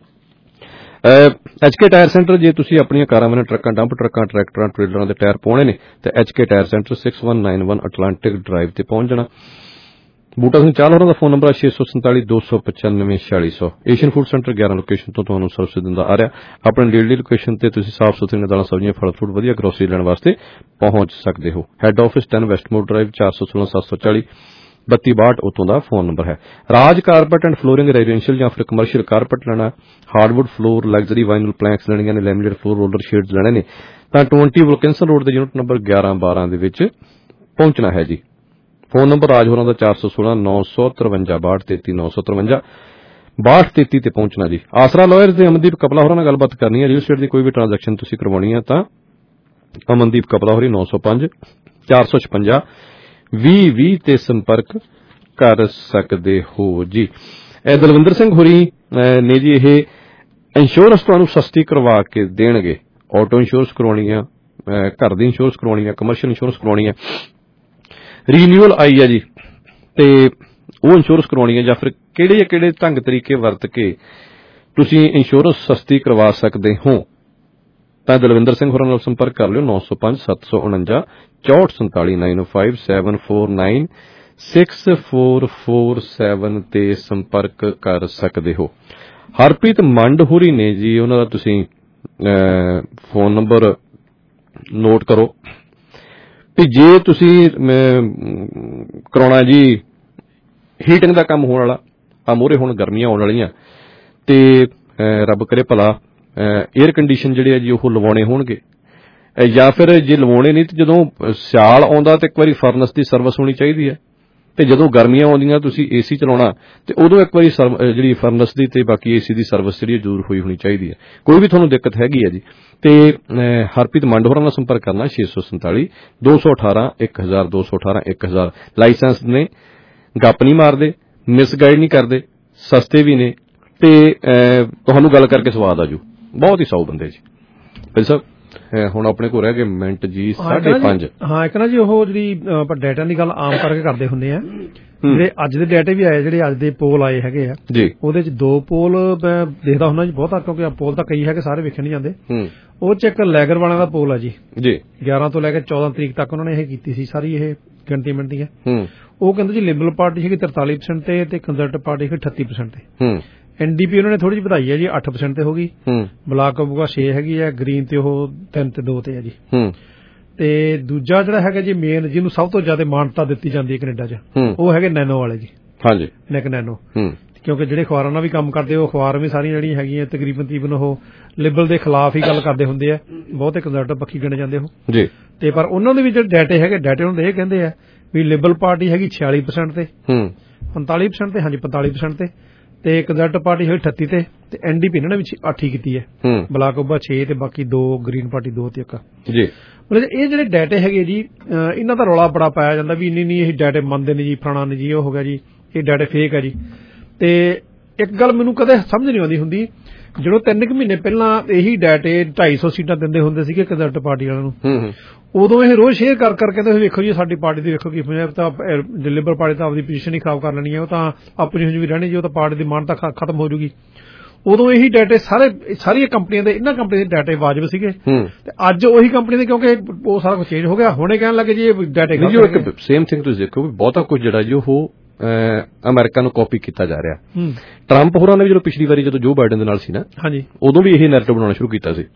ਐਚਕੇ ਟਾਇਰ ਸੈਂਟਰ ਜੇ ਤੁਸੀਂ ਆਪਣੀਆਂ ਕਾਰਾਂ ਵਿੱਚ ਟਰੱਕਾਂ ਡੰਪ ਟਰੱਕਾਂ ਟਰੈਕਟਰਾਂ ਟ੍ਰੇਲਰਾਂ ਦੇ ਟਾਇਰ ਪਾਉਣੇ ਨੇ ਤੇ ਐਚਕੇ ਟਾਇਰ ਸੈਂਟਰ छह एक नौ एक अटलांटिक ਡਰਾਈਵ ਤੇ ਪਹੁੰਚ ਜਾਣਾ ਬੂਟਾ ਸਿੰਘ ਚਾਹਲ ਹੋਰਾਂ ਦਾ ਫੋਨ ਨੰਬਰ ਛੇ ਸੌ ਸੰਤਾਲੀ ਦੋ ਸੌ ਪਚਾਨਵੇਂ ਛਿਆਲੀ ਸੌ। ਏਸ਼ੀਅਨ ਫੂਡ ਸੈਂਟਰ ਗਿਆਰਾਂ ਲੋਕੇਸ਼ਨ ਤੋਂ ਤੁਹਾਨੂੰ ਸਰਵਿਸ ਦਿੰਦਾ ਆ ਰਿਹਾ। ਆਪਣੇ ਨੇੜਲੀ ਲੋਕੇਸ਼ਨ ਤੇ ਤੁਸੀਂ ਸਾਫ਼ ਸੁਥਰੀਆਂ ਦਾਲਾਂ ਸਬਜ਼ੀਆਂ ਫਲ ਫਰੂਟ ਵਧੀਆ ਗਰੋਸਰੀ ਲੈਣ ਵਾਸਤੇ ਪਹੁੰਚ ਸਕਦੇ ਹੋ। ਹੈੱਡ ਆਫਿਸ ਦਸ ਵੈਸਟਮੋਰ ਡਰਾਈਵ ਚਾਰ ਸੌ ਸੋਲਾਂ ਸੱਤ ਸੌ ਚਾਲੀ ਬੱਤੀ ਬਾਹਠ ਉਤੋਂ ਦਾ ਫੋਨ ਨੰਬਰ ਹੈ। Raj carpet and flooring residential ਜਾਂ ਫਿਰ ਕਮਰਸ਼ੀਅਲ ਕਾਰਪੈਟ ਲੈਣਾ, hardwood floor, luxury vinyl planks ਲੈਣੀਆਂ ਨੇ, ਲੈਮੀਨੇਟਡ ਫਲੋਰ ਰੋਲਰ ਸ਼ੇਡਸ ਲੈਣੇ ਨੇ ਤਾਂ ਵੀਹ ਵਿਲਕਿੰਸਨ ਰੋਡ ਦੇ ਯੂਨਿਟ ਨੰਬਰ ਗਿਆਰਾਂ ਬਾਰਾਂ ਦੇ ਵਿੱਚ ਪਹੁੰਚਣਾ ਹੈ ਜੀ। ਫੋਨ ਨੰਬਰ ਰਾਜ ਹੋਰਾਂ ਦਾ ਚਾਰ ਸੌ ਸੋਲਾਂ ਨੌ ਸੌ ਤਰਵੰਜਾ ਬਾਹਠ ਤੇਤੀ ਨੌ ਸੌ ਤਰਵੰਜਾ ਬਾਹਠ ਤੇਤੀ ਤੇ ਪਹੁੰਚਣਾ ਜੀ। ਆਸਰਾ ਲਾਇਰਸ ਦੇ ਅਮਨਦੀਪ ਕਪਲਾ ਹੋਰਾਂ ਨਾਲ ਗੱਲਬਾਤ ਕਰਨੀ ਹੈ। ਰੀਅਲ ਸਟੇਟ ਦੀ ਕੋਈ ਵੀ ਟ੍ਰਾਂਜੈਕਸ਼ਨ ਤੁਸੀਂ ਕਰਵਾਉਣੀ ਹੈ ਤਾਂ ਅਮਨਦੀਪ ਕਪਲਾ ਹੋਰੀ ਨੌ ਸੌ ਪੰਜ ਚਾਰ ਸੌ ਛਪੰਜਾ ਵੀਹ ਵੀਹ ਤੇ ਸੰਪਰਕ ਕਰ ਸਕਦੇ ਹੋ ਜੀ। ਦਲਵਿੰਦਰ ਸਿੰਘ ਹੋਰੀ ਨੇ ਜੀ ਇਹ ਇੰਸ਼ੋਰੈਂਸ ਤੁਹਾਨੂੰ ਸਸਤੀ ਕਰਵਾ ਕੇ ਦੇਣਗੇ। ਆਟੋ ਇੰਸ਼ੋਰੈਂਸ ਕਰਵਾਉਣੀ ਆ, ਘਰ ਦੀ ਇੰਸ਼ੋਰੈਂਸ ਕਰਵਾਉਣੀ ਆ, ਕਮਰਸ਼ੀਅਲ ਇੰਸ਼ੋਰੈਂਸ ਕਰਵਾਉਣੀ ਆ, ਰੀਨਿਊਅਲ ਆਈ ਆ ਜੀ ਤੇ ਉਹ ਇੰਸ਼ੋਰੈਂਸ ਕਰਵਾਉਣੀ ਆ ਜਾਂ ਫਿਰ ਕਿਹੜੇ ਕਿਹੜੇ ਢੰਗ ਤਰੀਕੇ ਵਰਤ ਕੇ ਤੁਸੀਂ ਇੰਸ਼ੋਰੈਂਸ ਸਸਤੀ ਕਰਵਾ ਸਕਦੇ ਹੋ ਤਾਂ ਦਲਵਿੰਦਰ ਸਿੰਘ ਹੋਰਾਂ ਨਾਲ ਸੰਪਰਕ ਕਰ ਲਿਓ। ਨੌ ਸੌ ਪੰਜ ਸੱਤ ਸੌ ਉਣੰਜਾ ਚੌਂਹਠ ਸੰਤਾਲੀ nine O five seven four nine six four four seven ਤੇ ਸੰਪਰਕ ਕਰ ਸਕਦੇ ਹੋ। ਹਰਪ੍ਰੀਤ ਮੰਡ ਹੋਰੀ ਨੇ ਜੀ, ਉਹਨਾਂ ਦਾ ਤੁਸੀਂ ਫੋਨ ਨੰਬਰ ਨੋਟ ਕਰੋ ਵੀ ਜੇ ਤੁਸੀਂ ਕਰਾਉਣਾ ਜੀ ਹੀਟਿੰਗ ਦਾ ਕੰਮ ਹੋਣ ਵਾਲਾ ਆ, ਮੂਹਰੇ ਹੁਣ ਗਰਮੀਆਂ ਆਉਣ ਵਾਲੀਆਂ ਤੇ ਰੱਬ ਕਰੇ ਭਲਾ ਏਅਰ ਕੰਡੀਸ਼ਨ ਜਿਹੜੇ ਆ ਜੀ ਉਹ ਲਵਾਉਣੇ ਹੋਣਗੇ ਜਾਂ ਫਿਰ ਜੇ ਲਵਾਉਣੇ ਨਹੀਂ ਤੇ ਜਦੋਂ ਸਿਆਲ ਆਉਂਦਾ ਤੇ ਇੱਕ ਵਾਰੀ ਫਰਨਸ ਦੀ ਸਰਵਿਸ ਹੋਣੀ ਚਾਹੀਦੀ ਹੈ ਤੇ ਜਦੋਂ ਗਰਮੀਆਂ ਆਉਂਦੀਆਂ ਤੁਸੀਂ ਏਸੀ ਚਲਾਉਣਾ ਤੇ ਉਦੋਂ ਇੱਕ ਵਾਰੀ ਜਿਹੜੀ ਫਰਨਸ ਦੀ ਤੇ ਬਾਕੀ ਏਸੀ ਦੀ ਸਰਵਿਸ ਜਿਹੜੀ ਜ਼ਰੂਰ ਹੋਈ ਹੋਣੀ ਚਾਹੀਦੀ ਹੈ। ਕੋਈ ਵੀ ਤੁਹਾਨੂੰ ਦਿੱਕਤ ਹੈਗੀ ਹੈ ਜੀ ਤੇ ਹਰਪ੍ਰੀਤ ਮੰਡ ਹੋਰਾਂ ਨਾਲ ਸੰਪਰਕ ਕਰਨਾ ਛੇ ਸੌ ਸੰਤਾਲੀ ਦੋ ਸੌ ਅਠਾਰਾਂ ਇੱਕ ਹਜ਼ਾਰ ਦੋ ਸੌ ਅਠਾਰਾਂ ਇੱਕ ਹਜ਼ਾਰ। ਲਾਇਸੈਂਸ ਨੇ, ਗੱਪ ਨਹੀਂ ਮਾਰਦੇ, ਮਿਸਗਾਈਡ ਨਹੀਂ ਕਰਦੇ, ਸਸਤੇ ਵੀ ਨੇ ਤੇ ਤੁਹਾਨੂੰ ਗੱਲ ਕਰਕੇ ਸਵਾਦ ਆਜੂ। ਬਹੁਤ ਹੀ ਸੌ ਬੰਦੇ ਜੀ। ਭਾਈ ਸਾਹਿਬ ਹੁਣ ਆਪਣੇ ਕੋਲ ਰਹਿ ਗਏ ਮਿੰਟ ਜੀ ਸਾਢੇ ਪੰਜ। ਹਾਂ ਇੱਕ ਨਾ ਜੀ ਉਹ ਜਿਹੜੀ ਆਪਾਂ ਡਾਟਾ ਦੀ ਗੱਲ ਆਮ ਕਰਕੇ ਕਰਦੇ ਹੁੰਦੇ ਆ, ਜਿਹੜੇ ਅੱਜ ਦੇ ਡਾਟੇ ਵੀ ਆਏ, ਜਿਹੜੇ ਅੱਜ ਦੇ ਪੋਲ ਆਏ ਹੈਗੇ ਆ ਜੀ, ਉਹਦੇ ਚ ਦੋ ਪੋਲ ਮੈਂ ਦੇਖਦਾ ਹੁੰਦਾ ਜੀ ਬਹੁਤਾ, ਕਿਉਂਕਿ ਪੋਲ ਤਾਂ ਕਈ ਹੈਗੇ ਸਾਰੇ ਵੇਖੇ ਨਹੀਂ ਜਾਂਦੇ। ਉਹ ਚ ਇੱਕ ਲੈਗਰ ਵਾਲਿਆਂ ਦਾ ਪੋਲ ਆ ਜੀ ਜੀ ਗਿਆਰਾਂ ਤੋਂ ਲੈ ਕੇ ਚੌਦਾਂ ਤਰੀਕ ਤੱਕ ਉਹਨਾਂ ਨੇ ਇਹ ਕੀਤੀ ਸੀ ਸਾਰੀ ਇਹ ਗਿਣਤੀ ਮਿਣਤੀ ਹੈ। ਉਹ ਕਹਿੰਦੇ ਜੀ ਲਿਬਰਲ ਪਾਰਟੀ ਹੈਗੀ ਤਰਤਾਲੀ ਪ੍ਰਸੈਂਟ ਤੇ ਤੇ ਕੰਜ਼ਰਵੇਟਿਵ ਪਾਰਟੀ ਹੈਗੀ ਅਠੱਤੀ ਪ੍ਰਸੈਂਟ ਤੇ। ਐਨਡੀਪੀ ਉਹਨਾਂ ਨੇ ਥੋੜੀ ਜਿਹੀ ਵਧਾਈ ਹੈ ਜੀ ਅੱਠ ਪ੍ਰਸੈਂਟ ਤੇ ਹੋ ਗਈ। ਬਲਾਕ ਕਬੂਗਾ ਛੇ ਹੈਗੀ ਹੈ, ਗ੍ਰੀਨ ਤੇ ਉਹ ਤਿੰਨ ਤੇ ਦੋ ਤੇ ਹੈ ਜੀ। ਤੇ ਦੂਜਾ ਜਿਹੜਾ ਹੈਗਾ ਜੀ ਮੇਨ ਜਿਹਨੂੰ ਸਭ ਤੋਂ ਜ਼ਿਆਦਾ ਮਾਨਤਾ ਦਿੱਤੀ ਜਾਂਦੀ ਹੈ ਕੈਨੇਡਾ ਚ, ਉਹ ਹੈਗੇ ਨੈਨੋ ਵਾਲੇ ਜੀ। ਹਾਂਜੀ ਨਿਕ ਨੈਨੋ, ਕਿਉਂਕਿ ਜਿਹੜੇ ਅਖਬਾਰਾਂ ਨਾਲ ਵੀ ਕੰਮ ਕਰਦੇ ਉਹ ਅਖਬਾਰ ਵੀ ਸਾਰੀਆਂ ਜਿਹੜੀਆਂ ਹੈਗੀਆਂ ਤਕਰੀਬਨ ਤਕਰੀਬਨ ਉਹ ਲਿਬਰਲ ਦੇ ਖਿਲਾਫ ਹੀ ਗੱਲ ਕਰਦੇ ਹੁੰਦੇ ਆ, ਬਹੁਤੇ ਕੰਜ਼ਰਵੇਟਿਵ ਪੱਖੀ ਗਿਣੇ ਜਾਂਦੇ ਉਹ ਜੀ। ਤੇ ਪਰ ਉਹਨਾਂ ਦੇ ਵੀ ਜਿਹੜੇ ਡਾਟੇ ਹੈਗੇ ਡਾਟੇ ਉਹਨਾਂ ਦੇ ਇਹ ਕਹਿੰਦੇ ਆ ਵੀ ਲਿਬਰਲ ਪਾਰਟੀ ਹੈਗੀ ਛਿਆਲੀ ਪ੍ਰਸੈਂਟ ਤੇ, ਪੰਤਾਲੀ ਪ੍ਰਸੈਂਟ ਤੇ, ਹਾਂਜੀ ਪੰਤਾਲੀ ਪ੍ਰਸੈਂਟ ਤੇ ਤੇ ਕੰਜ਼ਰਵੇਟਿਵ ਪਾਰਟੀ ਹੈਗੀ ਅਠੱਤੀ ਤੇ ਤੇ ਐਨਡੀਪੀ ਇਹਨਾਂ ਨੇ ਵੀ ਅੱਠ ਹੀ ਕੀਤੀ ਹੈ। ਬਲਾਕ ਉਬਾ ਛੇ ਤੇ ਬਾਕੀ ਦੋ, ਗ੍ਰੀਨ ਪਾਰਟੀ ਦੋ ਤੇ ਇੱਕ ਜੀ। ਮਤਲਬ ਇਹ ਜਿਹੜੇ ਡਾਟੇ ਹੈਗੇ ਜੀ ਇਹਨਾਂ ਦਾ ਰੌਲਾ ਬੜਾ ਪਾਇਆ ਜਾਂਦਾ ਵੀ ਇੰਨੀ ਨਹੀਂ ਇਹ ਡਾਟੇ ਮੰਨਦੇ ਨੇ ਜੀ, ਫਲਾਣਾ ਨੇ ਜੀ, ਉਹ ਹੋ ਗਿਆ ਜੀ, ਇਹ ਡਾਟੇ ਫੇਕ ਹੈ ਜੀ। ਤੇ ਇੱਕ ਗੱਲ ਮੈਨੂੰ ਕਦੇ ਸਮਝ ਨਹੀਂ ਆਉਂਦੀ ਹੁੰਦੀ, ਜਦੋਂ ਤਿੰਨ ਕੁ ਮਹੀਨੇ ਪਹਿਲਾਂ ਇਹੀ ਡਾਟੇ ਢਾਈ ਸੌ ਸੀਟਾਂ ਦਿੰਦੇ ਹੁੰਦੇ ਸੀਗੇ ਕੰਜ਼ਰਵੇਟਿਵ ਪਾਰਟੀ ਵਾਲਿਆਂ ਨੂੰ, ਉਦੋਂ ਇਹ ਰੋਜ਼ ਸ਼ੇਅਰ ਕਰ ਕਰਕੇ ਕਹਿੰਦੇ ਵੇਖੋ ਜੀ ਸਾਡੀ ਪਾਰਟੀ ਦੀ ਵੇਖੋ ਕੀ ਤਾਂ ਲਿਬਰਲ ਪਾਰਟੀ ਤਾਂ ਆਪਣੀ ਪੋਜੀਸ਼ਨ ਹੀ ਖਰਾਬ ਕਰ ਲੈਣੀ ਹੈ, ਉਹ ਤਾਂ ਆਪਣੀ ਵੀ ਰਹਿਣੀ ਜੀ, ਉਹ ਤਾਂ ਪਾਰਟੀ ਦੀ ਮਾਨਤਾ ਖਤਮ ਹੋ ਜੂਗੀ। ਉਦੋਂ ਇਹੀ ਡਾਟੇ ਸਾਰੇ ਸਾਰੀਆਂ ਕੰਪਨੀਆਂ ਦੇ, ਇਹਨਾਂ ਕੰਪਨੀਆਂ ਦੇ ਡਾਟੇ ਵਾਜਬ ਸੀਗੇ ਤੇ ਅੱਜ ਉਹੀ ਕੰਪਨੀ ਦੇ, ਕਿਉਂਕਿ ਉਹ ਸਾਰਾ ਕੁਝ ਚੇਂਜ ਹੋ ਗਿਆ, ਹੁਣੇ ਕਹਿਣ ਲੱਗੇ ਜੀ ਇਹ ਡਾਟੇ ਸੇਮ ਥਿੰਗ। ਤੁਸੀਂ ਦੇਖੋ ਬਹੁਤਾ ਕੁਝ ਜਿਹੜਾ ਜੀ ਉਹ ਅਮਰੀਕਾ ਨੂੰ ਕਾਪੀ ਕੀਤਾ ਜਾ ਰਿਹਾ। ਟਰੰਪ ਹੋਰਾਂ ਨੇ ਵੀ ਜਦੋਂ ਪਿਛਲੀ ਵਾਰੀ ਜਦੋਂ ਜੋ ਬਾਈਡਨ ਦੇ ਨਾਲ ਸੀ ਨਾ, ਹਾਂਜੀ, ਉਦੋਂ ਵੀ ਇਹ ਨੈਰੇਟਿਵ ਬਣਾਉਣਾ ਸ਼ੁਰੂ ਕੀਤਾ ਸੀ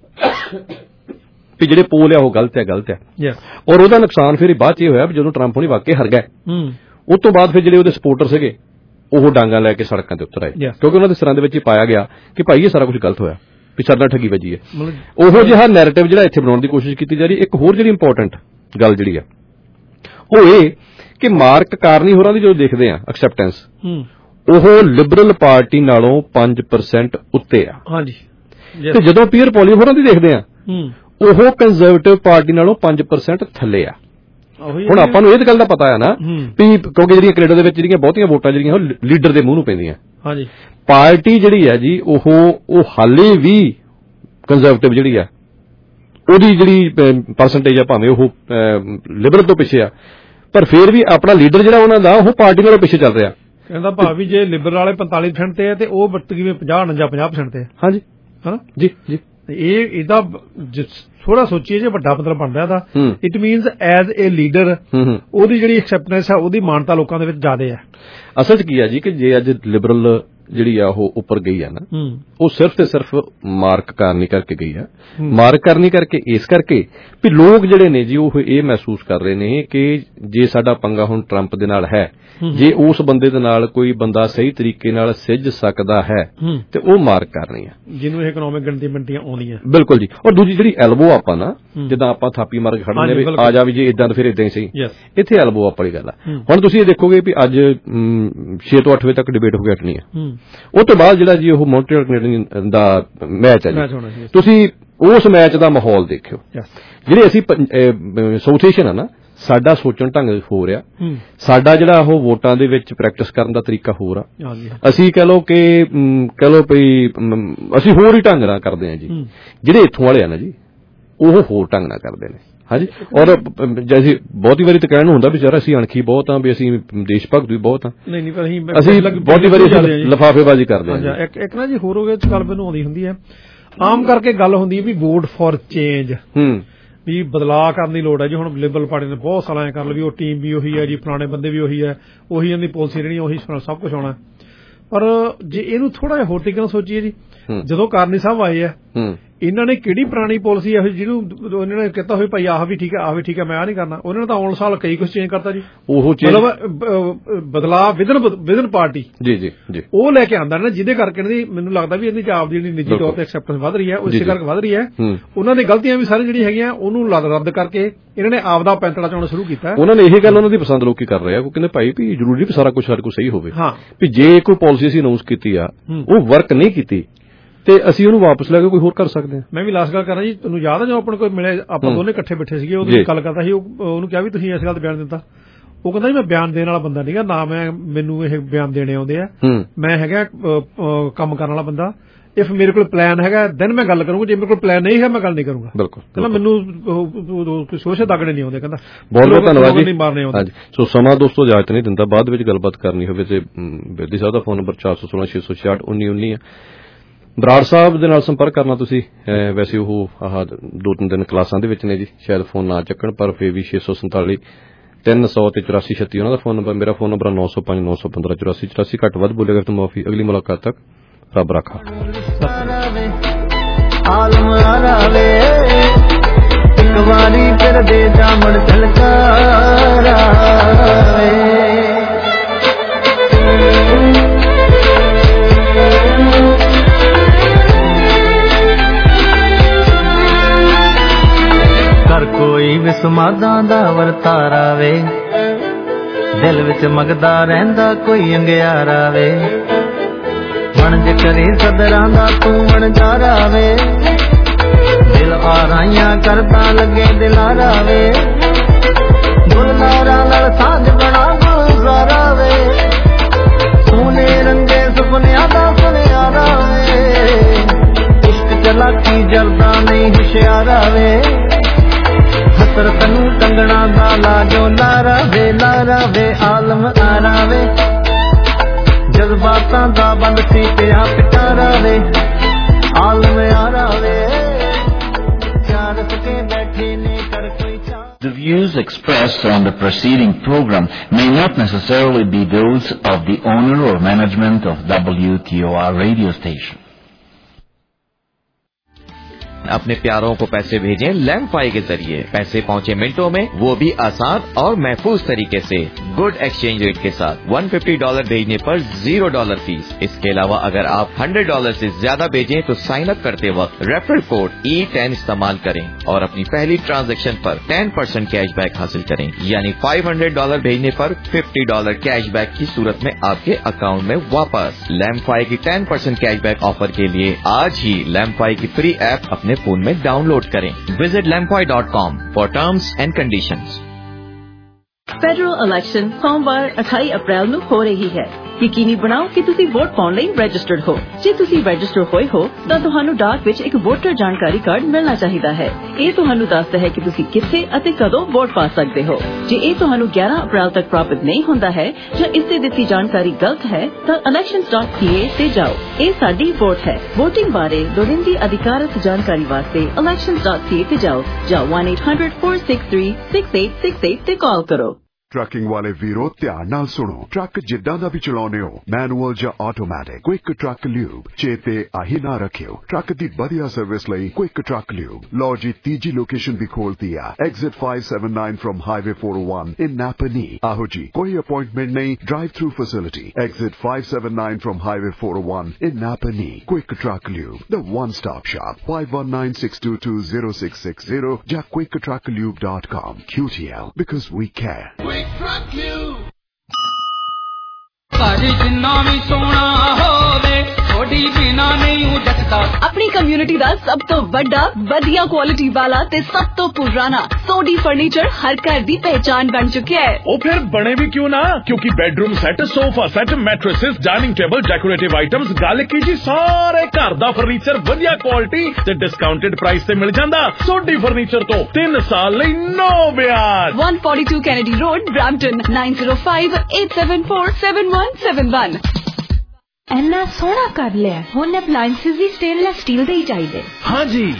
ਵੀ ਜਿਹੜੇ ਪੋਲ ਆ ਉਹ ਗਲਤ ਹੈ ਗਲਤ ਹੈ। ਔਰ ਉਹਦਾ ਨੁਕਸਾਨ ਫਿਰ ਬਾਅਦ ਚ ਇਹ ਹੋਇਆ ਵੀ ਜਦੋਂ ਟਰੰਪ ਹੋਣੀ ਵਾਕਈ ਹਾਰ ਗਏ, ਉਸ ਤੋਂ ਬਾਅਦ ਫਿਰ ਜਿਹੜੇ ਉਹਦੇ ਸਪੋਰਟਰ ਸੀਗੇ ਉਹ ਡਾਂਗਾ ਲੈ ਕੇ ਸੜਕਾਂ ਤੇ ਉਤਰ ਆਏ, ਕਿਉਂਕਿ ਉਹਨਾਂ ਦੇ ਸਿਰਾਂ ਦੇ ਵਿੱਚ ਹੀ ਪਾਇਆ ਗਿਆ ਕਿ ਭਾਈ ਇਹ ਸਾਰਾ ਕੁਝ ਗਲਤ ਹੋਇਆ, ਵੀ ਸਾਡੇ ਨਾਲ ਠੱਗੀ ਵੱਜੀ ਹੈ। ਉਹੋ ਜਿਹਾ ਨੈਰੇਟਿਵ ਜਿਹੜਾ ਇੱਥੇ ਬਣਾਉਣ ਦੀ ਕੋਸ਼ਿਸ਼ ਕੀਤੀ ਜਾ ਰਹੀ। ਇੱਕ ਹੋਰ ਜਿਹੜੀ ਇੰਪੋਰਟੈਂਟ ਗੱਲ ਜਿਹੜੀ ਆ ਉਹ ਇਹ ਕਿ ਮਾਰਕ ਕਾਰਨੀ ਹੋਰਾਂ ਦੀ ਜਦੋਂ ਦੇਖਦੇ ਆ ਐਕਸੈਪਟੈਂਸ, ਉਹ ਲਿਬਰਲ ਪਾਰਟੀ ਨਾਲੋਂ ਪੰਜ ਪ੍ਰਸੈਂਟ ਉੱਤੇ ਆ। ਹਾਂਜੀ। ਤੇ ਜਦੋਂ ਪੀਅਰ ਪੋਲੀ ਹੋਰਾਂ ਦੀ ਦੇਖਦੇ ਆ ਉਹ ਕੰਜ਼ਰਵੇਟਿਵ ਪਾਰਟੀ ਨਾਲੋਂ ਪੰਜ ਪ੍ਰਸੈਂਟ ਥੱਲੇ ਆ। ਹੁਣ ਆਪਾਂ ਨੂੰ ਇਹ ਗੱਲ ਦਾ ਪਤਾ ਹੈ ਨਾ ਵੀ ਕਿਉਂਕਿ ਜਿਹੜੀਆਂ ਕੈਨੇਡਾ ਦੇ ਵਿੱਚ ਜਿਹੜੀਆਂ ਬਹੁਤੀਆਂ ਵੋਟਾਂ ਜਿਹੜੀਆਂ ਉਹ ਲੀਡਰ ਦੇ ਮੂੰਹ ਨੂੰ ਪੈਂਦੀਆਂ। ਹਾਂਜੀ। ਪਾਰਟੀ ਜਿਹੜੀ ਹੈ ਜੀ ਉਹ ਉਹ ਹਾਲੇ ਵੀ ਕੰਜ਼ਰਵੇਟਿਵ ਜਿਹੜੀ ਆ ਉਹਦੀ ਜਿਹੜੀ ਪਰਸੈਂਟੇਜ ਆ ਭਾਵੇਂ ਉਹ ਲਿਬਰਲ ਤੋਂ ਪਿੱਛੇ ਆ, ਪਰ ਫਿਰ ਵੀ ਆਪਣਾ ਲੀਡਰ ਜਿਹੜਾ ਉਹਨਾਂ ਦਾ ਉਹ ਪਾਰਟੀ ਨਾਲੋਂ ਪਿੱਛੇ ਚੱਲ ਰਿਹਾ। ਕਹਿੰਦਾ ਭਾਵ ਵੀ ਜੇ ਲਿਬਰਲ ਵਾਲੇ ਪੰਤਾਲੀ ਪ੍ਰਸੈਂਟ ਤੇ ਆ ਤੇ ਉਹ ਤਕਰੀਬਨ ਪੰਜਾਹ ਉਣੰਜਾ ਪੰਜਾਹ ਪ੍ਰਸੈਂਟ ਤੇ। ਹਾਂਜੀ ਹਨਾ ਜੀ ਜੀ। ਇਹ ਇਹਦਾ ਥੋੜਾ ਸੋਚੀਏ ਜੇ ਵੱਡਾ ਮਤਲਬ ਬਣ ਰਿਹਾ ਤਾਂ it means as a leader ਉਹਦੀ ਜਿਹੜੀ ਐਕਸੈਪਟੈਂਸ ਹੈ, ਉਹਦੀ ਮਾਨਤਾ ਲੋਕਾਂ ਦੇ ਵਿੱਚ ਜ਼ਿਆਦਾ ਹੈ। ਅਸਲ 'ਚ ਕੀ ਆ ਜੀ ਕਿ ਜੇ ਅੱਜ ਲਿਬਰਲ ਜਿਹੜੀ ਆ ਉਹ ਉੱਪਰ ਗਈ ਆ ਨਾ, ਉਹ ਸਿਰਫ ਤੇ ਸਿਰਫ ਮਾਰਕ ਕਰਨੀ ਕਰਕੇ ਗਈ ਆ। ਮਾਰਕ ਕਰਨੀ ਕਰਕੇ ਇਸ ਕਰਕੇ ਵੀ ਲੋਕ ਜਿਹੜੇ ਨੇ ਜੀ ਉਹ ਇਹ ਮਹਿਸੂਸ ਕਰ ਰਹੇ ਨੇ ਕਿ ਜੇ ਸਾਡਾ ਪੰਗਾ ਹੁਣ ਟਰੰਪ ਦੇ ਨਾਲ ਹੈ, ਜੇ ਉਸ ਬੰਦੇ ਦੇ ਨਾਲ ਕੋਈ ਬੰਦਾ ਸਹੀ ਤਰੀਕੇ ਨਾਲ ਸਿੱਝ ਸਕਦਾ ਹੈ ਤੇ ਉਹ ਮਾਰਕ ਕਰਨੀ ਆ, ਜਿਹਨੂੰ ਇਕਨੋਮਿਕ ਗਣਤੀ ਮੰਟੀਆਂ ਆਉਂਦੀਆਂ। ਬਿਲਕੁਲ ਜੀ। ਔਰ ਦੂਜੀ ਜਿਹੜੀ ਐਲਬੋ ਆਪਾਂ ਨਾ, ਜਿੱਦਾਂ ਆਪਾਂ ਥਾਪੀ ਮਾਰ ਕੇ ਖੜਨੇ ਵੀ ਆ ਜਾ ਵੀ ਜੇ ਇਦਾਂ ਫਿਰ ਇਦਾਂ ਹੀ ਸਹੀ, ਇੱਥੇ ਐਲਬੋ ਆਪ ਵਾਲੀ ਗੱਲ ਆ। ਹੁਣ ਤੁਸੀਂ ਇਹ ਦੇਖੋਗੇ ਵੀ ਅੱਜ ਛੇ ਤੋਂ ਅੱਠ ਵਜੇ ਤੱਕ ਡਿਬੇਟ ਹੋ ਕੇ ਹਟਣੀ ਆ, ਉਹ ਤੋਂ ਬਾਅਦ ਜਿਹੜਾ ਜੀ ਉਹ ਮੌਂਟਰੀਅਲ ਕੈਨੇਡੀਅਨ ਦਾ ਮੈਚ ਹੈ ਜੀ, ਤੁਸੀਂ ਉਸ ਮੈਚ ਦਾ ਮਾਹੌਲ ਦੇਖਿਓ। ਜਿਹੜੇ ਅਸੀਂ ਸਾਊਥ ਏਸ਼ੀਅਨ ਆ ਨਾ, ਸਾਡਾ ਸੋਚਣ ਢੰਗ ਹੋ ਰਿਹਾ, ਸਾਡਾ ਜਿਹੜਾ ਉਹ ਵੋਟਾਂ ਦੇ ਵਿੱਚ ਪ੍ਰੈਕਟਿਸ ਕਰਨ ਦਾ ਤਰੀਕਾ ਹੋਰ ਆ। ਅਸੀਂ ਕਹਿ ਲਓ ਕਿ ਕਹਿ ਲਓ ਵੀ ਅਸੀਂ ਹੋਰ ਹੀ ਢੰਗ ਨਾਲ ਕਰਦੇ ਹਾਂ ਜੀ। ਜਿਹੜੇ ਇੱਥੋਂ ਵਾਲੇ ਆ ਨਾ ਜੀ, ਉਹ ਹੋਰ ਢੰਗ ਨਾਲ ਕਰਦੇ ਨੇ। ਹਾਂਜੀ। ਔਰ ਜੈਸੀ ਬਹੁਤੀ ਵਾਰੀ ਤਾਂ ਕਹਿਣ ਨੂੰ ਹੁੰਦਾ ਵੀ ਯਾਰ ਅਸੀਂ ਅਣਖੀ ਬਹੁਤ ਹਾਂ, ਵੀ ਅਸੀਂ ਦੇਸ਼ ਭਗਤ ਵੀ ਬਹੁਤ ਹਾਂ। ਅਸੀਂ ਬਹੁਤੀ ਵਾਰੀ ਲਿਫਾਫੇਬਾਜ਼ੀ ਕਰਦੇ ਹਾਂ। ਇੱਕ ਨਾ ਜੀ ਹੋਰ ਹੋ ਗਿਆ ਗੱਲ ਮੈਨੂੰ ਆਉਂਦੀ ਹੁੰਦੀ ਹੈ, ਆਮ ਕਰਕੇ ਗੱਲ ਹੁੰਦੀ ਹੈ ਵੀ ਵੋਟ ਫॉर ਚੇਂਜ, ਵੀ ਬਦਲਾਅ ਕਰਨ ਦੀ ਲੋੜ ਹੈ ਜੀ। ਹੁਣ ਲਿਬਰਲ ਪਾਰਟੀ ਨੇ ਬਹੁਤ ਸਾਲਾਂ ਕਰ ਲਿਆ ਵੀ ਉਹ ਟੀਮ ਵੀ ਉਹੀ ਹੈ ਜੀ, ਪੁਰਾਣੇ ਬੰਦੇ ਵੀ ਉਹੀ ਹੈ, ਉਹੀ ਇਹਨਾਂ ਦੀ ਪਾਲਿਸੀ ਰਹਿਣੀ, ਉਹੀ ਸਭ ਕੁਝ ਆਉਣਾ। ਪਰ ਜੇ ਇਹਨੂੰ ਥੋੜਾ ਜਿਹਾ ਹੋਰ ਤਰੀਕੇ ਨਾਲ ਸੋਚੀਏ ਜੀ, ਜਦੋਂ ਕਾਰਨੀ ਸਾਹਿਬ ਆਏ ਆ, ਇਹਨਾਂ ਨੇ ਕਿਹੜੀ ਪੁਰਾਣੀ ਪਾਲਿਸੀ ਇਹੋ ਜਿਹਨੂੰ ਉਹਨਾਂ ਨੇ ਕਹਿੰਦਾ ਹੋਵੇ ਭਾਈ ਆਹ ਵੀ ਠੀਕ ਹੈ, ਆਹ ਵੀ ਠੀਕ ਹੈ, ਮੈਂ ਆਹ ਨਹੀਂ ਕਰਨਾ, ਉਹਨਾਂ ਨੇ ਤਾਂ ਆਉਣ ਸਾਲ ਕਈ ਕੁਝ ਚੇਂਜ ਕਰਤਾ ਜੀ। ਉਹ ਮਤਲਬ ਬਦਲਾਅ ਵਿਦਨ ਵਿਦਨ ਪਾਰਟੀ ਜੀ ਜੀ ਜੀ ਉਹ ਲੈ ਕੇ ਆਉਂਦਾ ਨਾ, ਜਿਹਦੇ ਕਰਕੇ ਇਹਦੀ ਮੈਨੂੰ ਲੱਗਦਾ ਵੀ ਇਹਦੀ ਆਪ ਦੀ ਜਿਹੜੀ ਨਿੱਜੀ ਤੌਰ ਤੇ ਐਕਸੈਪਟੈਂਸ ਵਧ ਰਹੀ ਹੈ, ਉਹ ਇਸੇ ਕਰਕੇ ਵਧ ਰਹੀ ਹੈ। ਉਹਨਾਂ ਦੀ ਗਲਤੀਆਂ ਵੀ ਸਾਰੀਆਂ ਜਿਹੜੀਆਂ ਹੈਗੀਆਂ ਉਹਨੂੰ ਰੱਦ ਕਰਕੇ ਇਹਨਾਂ ਨੇ ਆਪ ਦਾ ਪੈਂਤੜਾ ਚਾਉਣਾ ਸ਼ੁਰੂ ਕੀਤਾ। ਉਹਨਾਂ ਨੇ ਇਹ ਗੱਲ ਉਹਨਾਂ ਦੀ ਪਸੰਦ ਲੋਕੀ ਕਰ ਰਹੇ ਆ, ਉਹ ਕਹਿੰਦੇ ਭਾਈ ਵੀ ਜ਼ਰੂਰੀ ਵੀ ਸਾਰਾ ਕੁਝ ਸਾਡੇ ਕੋਲ ਸਹੀ ਹੋਵੇ, ਵੀ ਜੇ ਕੋਈ ਪਾਲਿਸੀ ਅਸੀਂ ਅਨਾਉਂਸ ਕੀਤੀ ਆ ਉਹ ਵਰਕ ਨਹੀਂ ਕੀਤੀ ਤੇ ਅਸੀਂ ਉਹਨੂੰ ਵਾਪਸ ਲੈ ਕੇ ਕੋਈ ਹੋਰ ਕਰ ਸਕਦੇ ਹਾਂ। ਮੈਂ ਵੀ ਲਾਸਟ ਗੱਲ ਕਰਾਂ ਜੀ, ਤੁਹਾਨੂੰ ਯਾਦ ਹੈ ਜਦੋਂ ਆਪਣੇ ਕੋਲ ਮਿਲੇ, ਆਪਾਂ ਦੋਨੇ ਇਕੱਠੇ ਬੈਠੇ ਸੀਗੇ, ਉਹਦੀ ਗੱਲ ਕਰਦਾ ਸੀ, ਉਹਨੂੰ ਕਿਹਾ ਵੀ ਤੁਸੀਂ ਇਸ ਗੱਲ ਤੇ ਬਿਆਨ ਦਿੱਤਾ, ਉਹ ਕਹਿੰਦਾ ਜੀ ਮੈਂ ਬਿਆਨ ਦੇਣ ਵਾਲਾ ਬੰਦਾ ਨਹੀਂਗਾ, ਨਾ ਮੈਂ ਮੈਨੂੰ ਇਹ ਬਿਆਨ ਦੇਣੇ ਆਉਂਦੇ ਆ, ਮੈਂ ਹੈਗਾ ਕੰਮ ਕਰਨ ਵਾਲਾ ਬੰਦਾ, ਇਫ ਮੇਰੇ ਕੋਲ ਪਲਾਨ ਹੈਗਾ ਦੈਨ ਮੈਂ ਗੱਲ ਕਰੂੰਗਾ, ਜੇ ਮੇਰੇ ਕੋਲ ਪਲਾਨ ਨਹੀਂ ਹੈ ਮੈਂ ਗੱਲ ਨਹੀਂ ਕਰੂੰਗਾ। ਬਿਲਕੁਲ। ਕਹਿੰਦਾ ਮੈਨੂੰ ਸੋਸ਼ੇ ਦਾਗਣੇ ਨਹੀਂ ਆਉਂਦੇ, ਕਹਿੰਦਾ ਬਹੁਤ ਬਹੁਤ ਧੰਨਵਾਦ ਜੀ। ਹਾਂਜੀ, ਸੋ ਸਮਾਂ ਦੋਸਤੋ ਇਜਾਜ਼ਤ ਨਹੀਂ ਦਿੰਦਾ, ਬਾਅਦ ਵਿੱਚ ਗੱਲਬਾਤ ਕਰਨੀ ਹੋਵੇ ਤੇ ਬੇਦੀ ਸਾਹਿਬ ਦਾ ਫੋਨ ਨੰਬਰ ਚਾਰ ਸੌ ਸੋਲਾਂ ਛੇ ਸੌ ਛਿਆਹਠ ਉੱਨੀ ਉੱਨੀ ਹੈ। ਬਰਾੜ ਸਾਹਿਬ ਦੇ ਨਾਲ ਸੰਪਰਕ ਕਰਨਾ ਤੁਸੀਂ, ਵੈਸੇ ਉਹ ਆਹ ਦੋ ਤਿੰਨ ਦਿਨ ਕਲਾਸਾਂ ਦੇ ਵਿੱਚ ਨੇ ਜੀ, ਸ਼ਾਇਦ ਫੋਨ ਨਾ ਚੱਕਣ, ਪਰ ਫਿਰ ਵੀ ਛੇ ਸੌ ਸੰਤਾਲੀ ਤਿੰਨ ਸੌ ਤੇ ਚੁਰਾਸੀ ਛੱਤੀ ਉਹਨਾਂ ਦਾ ਫੋਨ ਨੰਬਰ, ਮੇਰਾ ਫੋਨ ਨੰਬਰ ਨੌ ਸੌ ਪੰਜ ਨੌ ਸੌ ਪੰਦਰਾਂ ਚੁਰਾਸੀ ਚੁਰਾਸੀ। ਘੱਟ ਵੱਧ ਬੋਲੇਗਾ ਤਾਂ ਮਾਫੀ। ਅਗਲੀ ਮੁਲਾਕਾਤ ਤੱਕ ਰੱਬ ਰਾਖਾ। ਇੱਕ ਵਾਰੀ ਫਿਰ ਦੇ ਜਾਮਣ ਚਲਕਾਰਾ ਕਰ ਕੋਈ ਵਿਸਮਾਦਾਂ ਦਾ ਵਰਤਾਰਾ ਵੇ, ਦਿਲ ਵਿੱਚ ਮਗਦਾ ਰਹਿੰਦਾ ਕੋਈ ਅੰਗਿਆਰਾ ਵੇ, ਵਣਜ ਕਰੇ ਸਦਰਾਂ ਦਾ ਤੂੰ ਵਣਜਾਰਾ ਵੇ, ਦਿਲ ਆਰਾਈਆਂ ਕਰਦਾ ਲੱਗੇ ਦਿਲਾਰਾ ਵੇ, ਗੁਲਨਾਰਾਂ ਨਾਲ ਸਾਂਝ ਬਣਾ ਗੁਲਜ਼ਾਰਾ ਵੇ, ਸੋਨੇ ਰੰਗੇ ਸੁਪਨਿਆਂ ਦਾ ਸੁਨਿਆਰਾ ਵੇ, ਇਸ਼ਕ ਚਲਾਕੀ ਜਰਦਾ ਨਹੀਂ ਹੁਸ਼ਿਆਰਾ ਵੇ, ਹਸਰਤ ਨੂੰ ਟੰਗਣਾ ਦਾ ਲਾਜੋ ਲਾਰਾ ਵੇ, ਲਾਰਾ ਵੇ ਆਲਮ ਆਰਾ ਵੇ, ਜਜ਼ਬਾਤਾਂ ਦਾ ਬੰਦ ਸੀ ਪਿਆ ਪਿਟਾਰਾ ਵੇ, ਆਲਮ ਆਰਾ ਵੇ, ਪਿਆਰ ਸਕੇ ਬੈਠੇ ਨੇ ਕਰ ਕੋਈ ਚਾਹ। The views expressed on the preceding program may not necessarily be those of the owner or management of W T O R radio station. अपने प्यारों को पैसे भेजें लैम्फाई के जरिए, पैसे पहुंचे मिनटों में, वो भी आसान और महफूज तरीके से, गुड एक्सचेंज रेट के साथ। एक सौ पचास डॉलर भेजने पर जीरो डॉलर फीस। इसके अलावा अगर आप सौ डॉलर से ज्यादा भेजें तो साइन अप करते वक्त रेफरल कोड ई टेन इस्तेमाल करें और अपनी पहली ट्रांजैक्शन पर टेन परसेंट कैशबैक हासिल करें, यानी पाँच सौ डॉलर भेजने पर पचास डॉलर कैशबैक की सूरत में आपके अकाउंट में वापस। लैम्फाई की टेन परसेंट कैशबैक ऑफर के लिए आज ही लैम्फाई की फ्री ऐप अपने फोन में डाउनलोड करें। Visit लैम्फाई dot com for terms and conditions. Federal election सोमवार अठाई अप्रैल ਨੂੰ ਹੋ ਰਹੀ ਹੈ। ਯਕੀਨੀ ਬਣਾਓ ਕਿ ਤੁਸੀਂ ਵੋਟ ਪਾਉਣ ਲਈ ਰਜਿਸਟਰਡ ਹੋ। ਜੇ ਤੁਸੀਂ ਰਜਿਸਟਰ ਹੋਏ ਹੋ ਤਾਂ ਤੁਹਾਨੂੰ ਡਾਕ ਵਿੱਚ ਇੱਕ ਵੋਟਰ ਜਾਣਕਾਰੀ ਕਾਰਡ ਮਿਲਣਾ ਚਾਹੀਦਾ ਹੈ। ਇਹ ਤੁਹਾਨੂੰ ਦੱਸਦਾ ਹੈ ਕਿ ਤੁਸੀਂ ਕਿੱਥੇ ਅਤੇ ਕਦੋਂ ਵੋਟ ਪਾ ਸਕਦੇ ਹੋ। ਜੇ ਇਹ ਤੁਹਾਨੂੰ ਗਿਆਰਾਂ ਅਪ੍ਰੈਲ ਤੱਕ ਪ੍ਰਾਪਤ ਨਹੀਂ ਹੁੰਦਾ ਹੈ ਜਾਂ ਇਸ ਤੇ ਦਿੱਤੀ ਜਾਣਕਾਰੀ ਗਲਤ ਹੈ ਤਾਂ elections dot c a ਤੇ ਜਾਓ। ਇਹ ਸਾਡੀ ਵੋਟ ਹੈ। ਵੋਟਿੰਗ ਬਾਰੇ ਲੋੜੀਂਦੀ ਅਧਿਕਾਰਤ ਜਾਣਕਾਰੀ ਵਾਸਤੇ elections dot c a ਤੇ ਜਾਓ ਜਾਂ one eight hundred four six three six eight six eight ਤੇ ਕਾਲ ਕਰੋ। ਟਰੱਕਿੰਗ ਵਾਲੇ ਵੀਰੋ ਧਿਆਨ ਨਾਲ ਸੁਣੋ। ਟਰੱਕ ਜਿੱਦਾਂ ਦਾ ਵੀ ਚਲਾਉਣੇ ਹੋ, ਮੈਨੂਅਲ ਜਾਂ ਆਟੋਮੈਟਿਕ, ਕੁਇਕ ਟਰੱਕ ਲਿਊਬ ਚੇਤੇ ਆਹੀ ਨਾ ਰੱਖਿਓ। ਟਰੱਕ ਦੀ ਵਧੀਆ ਸਰਵਿਸ ਲਈ ਕੁਇਕ ਟਰੱਕ ਲਿਊਬ। ਲਓ ਜੀ ਤੀਜੀ ਲੋਕੇਸ਼ਨ ਵੀ ਖੋਲਤੀ ਆ, exit five seven nine from Highway four oh one in Napa Knee। ਆਹੋ ਜੀ, ਕੋਈ ਅਪਾਇੰਟਮੈਂਟ ਨਹੀਂ, drive through facility. Exit five seven nine from Highway four oh one in Napa Knee। Quick truck lube, the one stop shop। five one nine six two two zero six six zero ਜਾਂ quick truck lube dot com। Q T L, because we care। ਸਾਡੀ ਜਿੰਨਾ ਵੀ ਸੋਹਣਾ ਹੋਵੇ ਥੋੜੀ ਬਿਨਾ ਨਹੀਂ ਜੱਟਦਾ। ਆਪਣੀ community ਦਾ ਸਭ ਤੋਂ ਵੱਡਾ ਵਧੀਆ ਕੁਆਲਿਟੀ ਵਾਲਾ ਤੇ ਸਭ ਤੋਂ ਪੁਰਾਣਾ ਸੋਡੀ ਫਰਨੀਚਰ ਹਰ ਘਰ ਦੀ ਪਹਿਚਾਨ ਬਣ ਚੁੱਕਿਆ ਹੈ। ਉਹ ਫਿਰ ਬਣੇ ਵੀ ਕਿਉਂ ਨਾ, ਕਿਉਂਕਿ bedroom set, sofa set, mattresses, dining table, decorative items, ਗੱਲ ਕੀ ਜੀ ਸਾਰੇ ਘਰ ਦਾ ਫਰਨੀਚਰ ਵਧੀਆ ਕੁਆਲਿਟੀ ਤੇ ਡਿਸਕਾਊਂਟਡ ਪ੍ਰਾਈਸ ਤੇ ਮਿਲ ਜਾਂਦਾ। ਸੋਡੀ ਫਰਨੀਚਰ ਤੋਂ ਤਿੰਨ ਸਾਲ ਲਈ ਨੋ ਵਿਆਜ। one forty-two Kennedy Road, Brampton, nine zero five eight seven four seven one seven one। ਇੰਨਾ ਸੋਹਣਾ ਕਰ ਲਿਆ, ਹੁਣ ਅਪਲਾਇੰਸਸ ਵੀ ਸਟੇਨਲੈਸ ਸਟੀਲ ਦੇ ਹੀ ਚਾਹੀਦੇ। ਹਾਂਜੀ,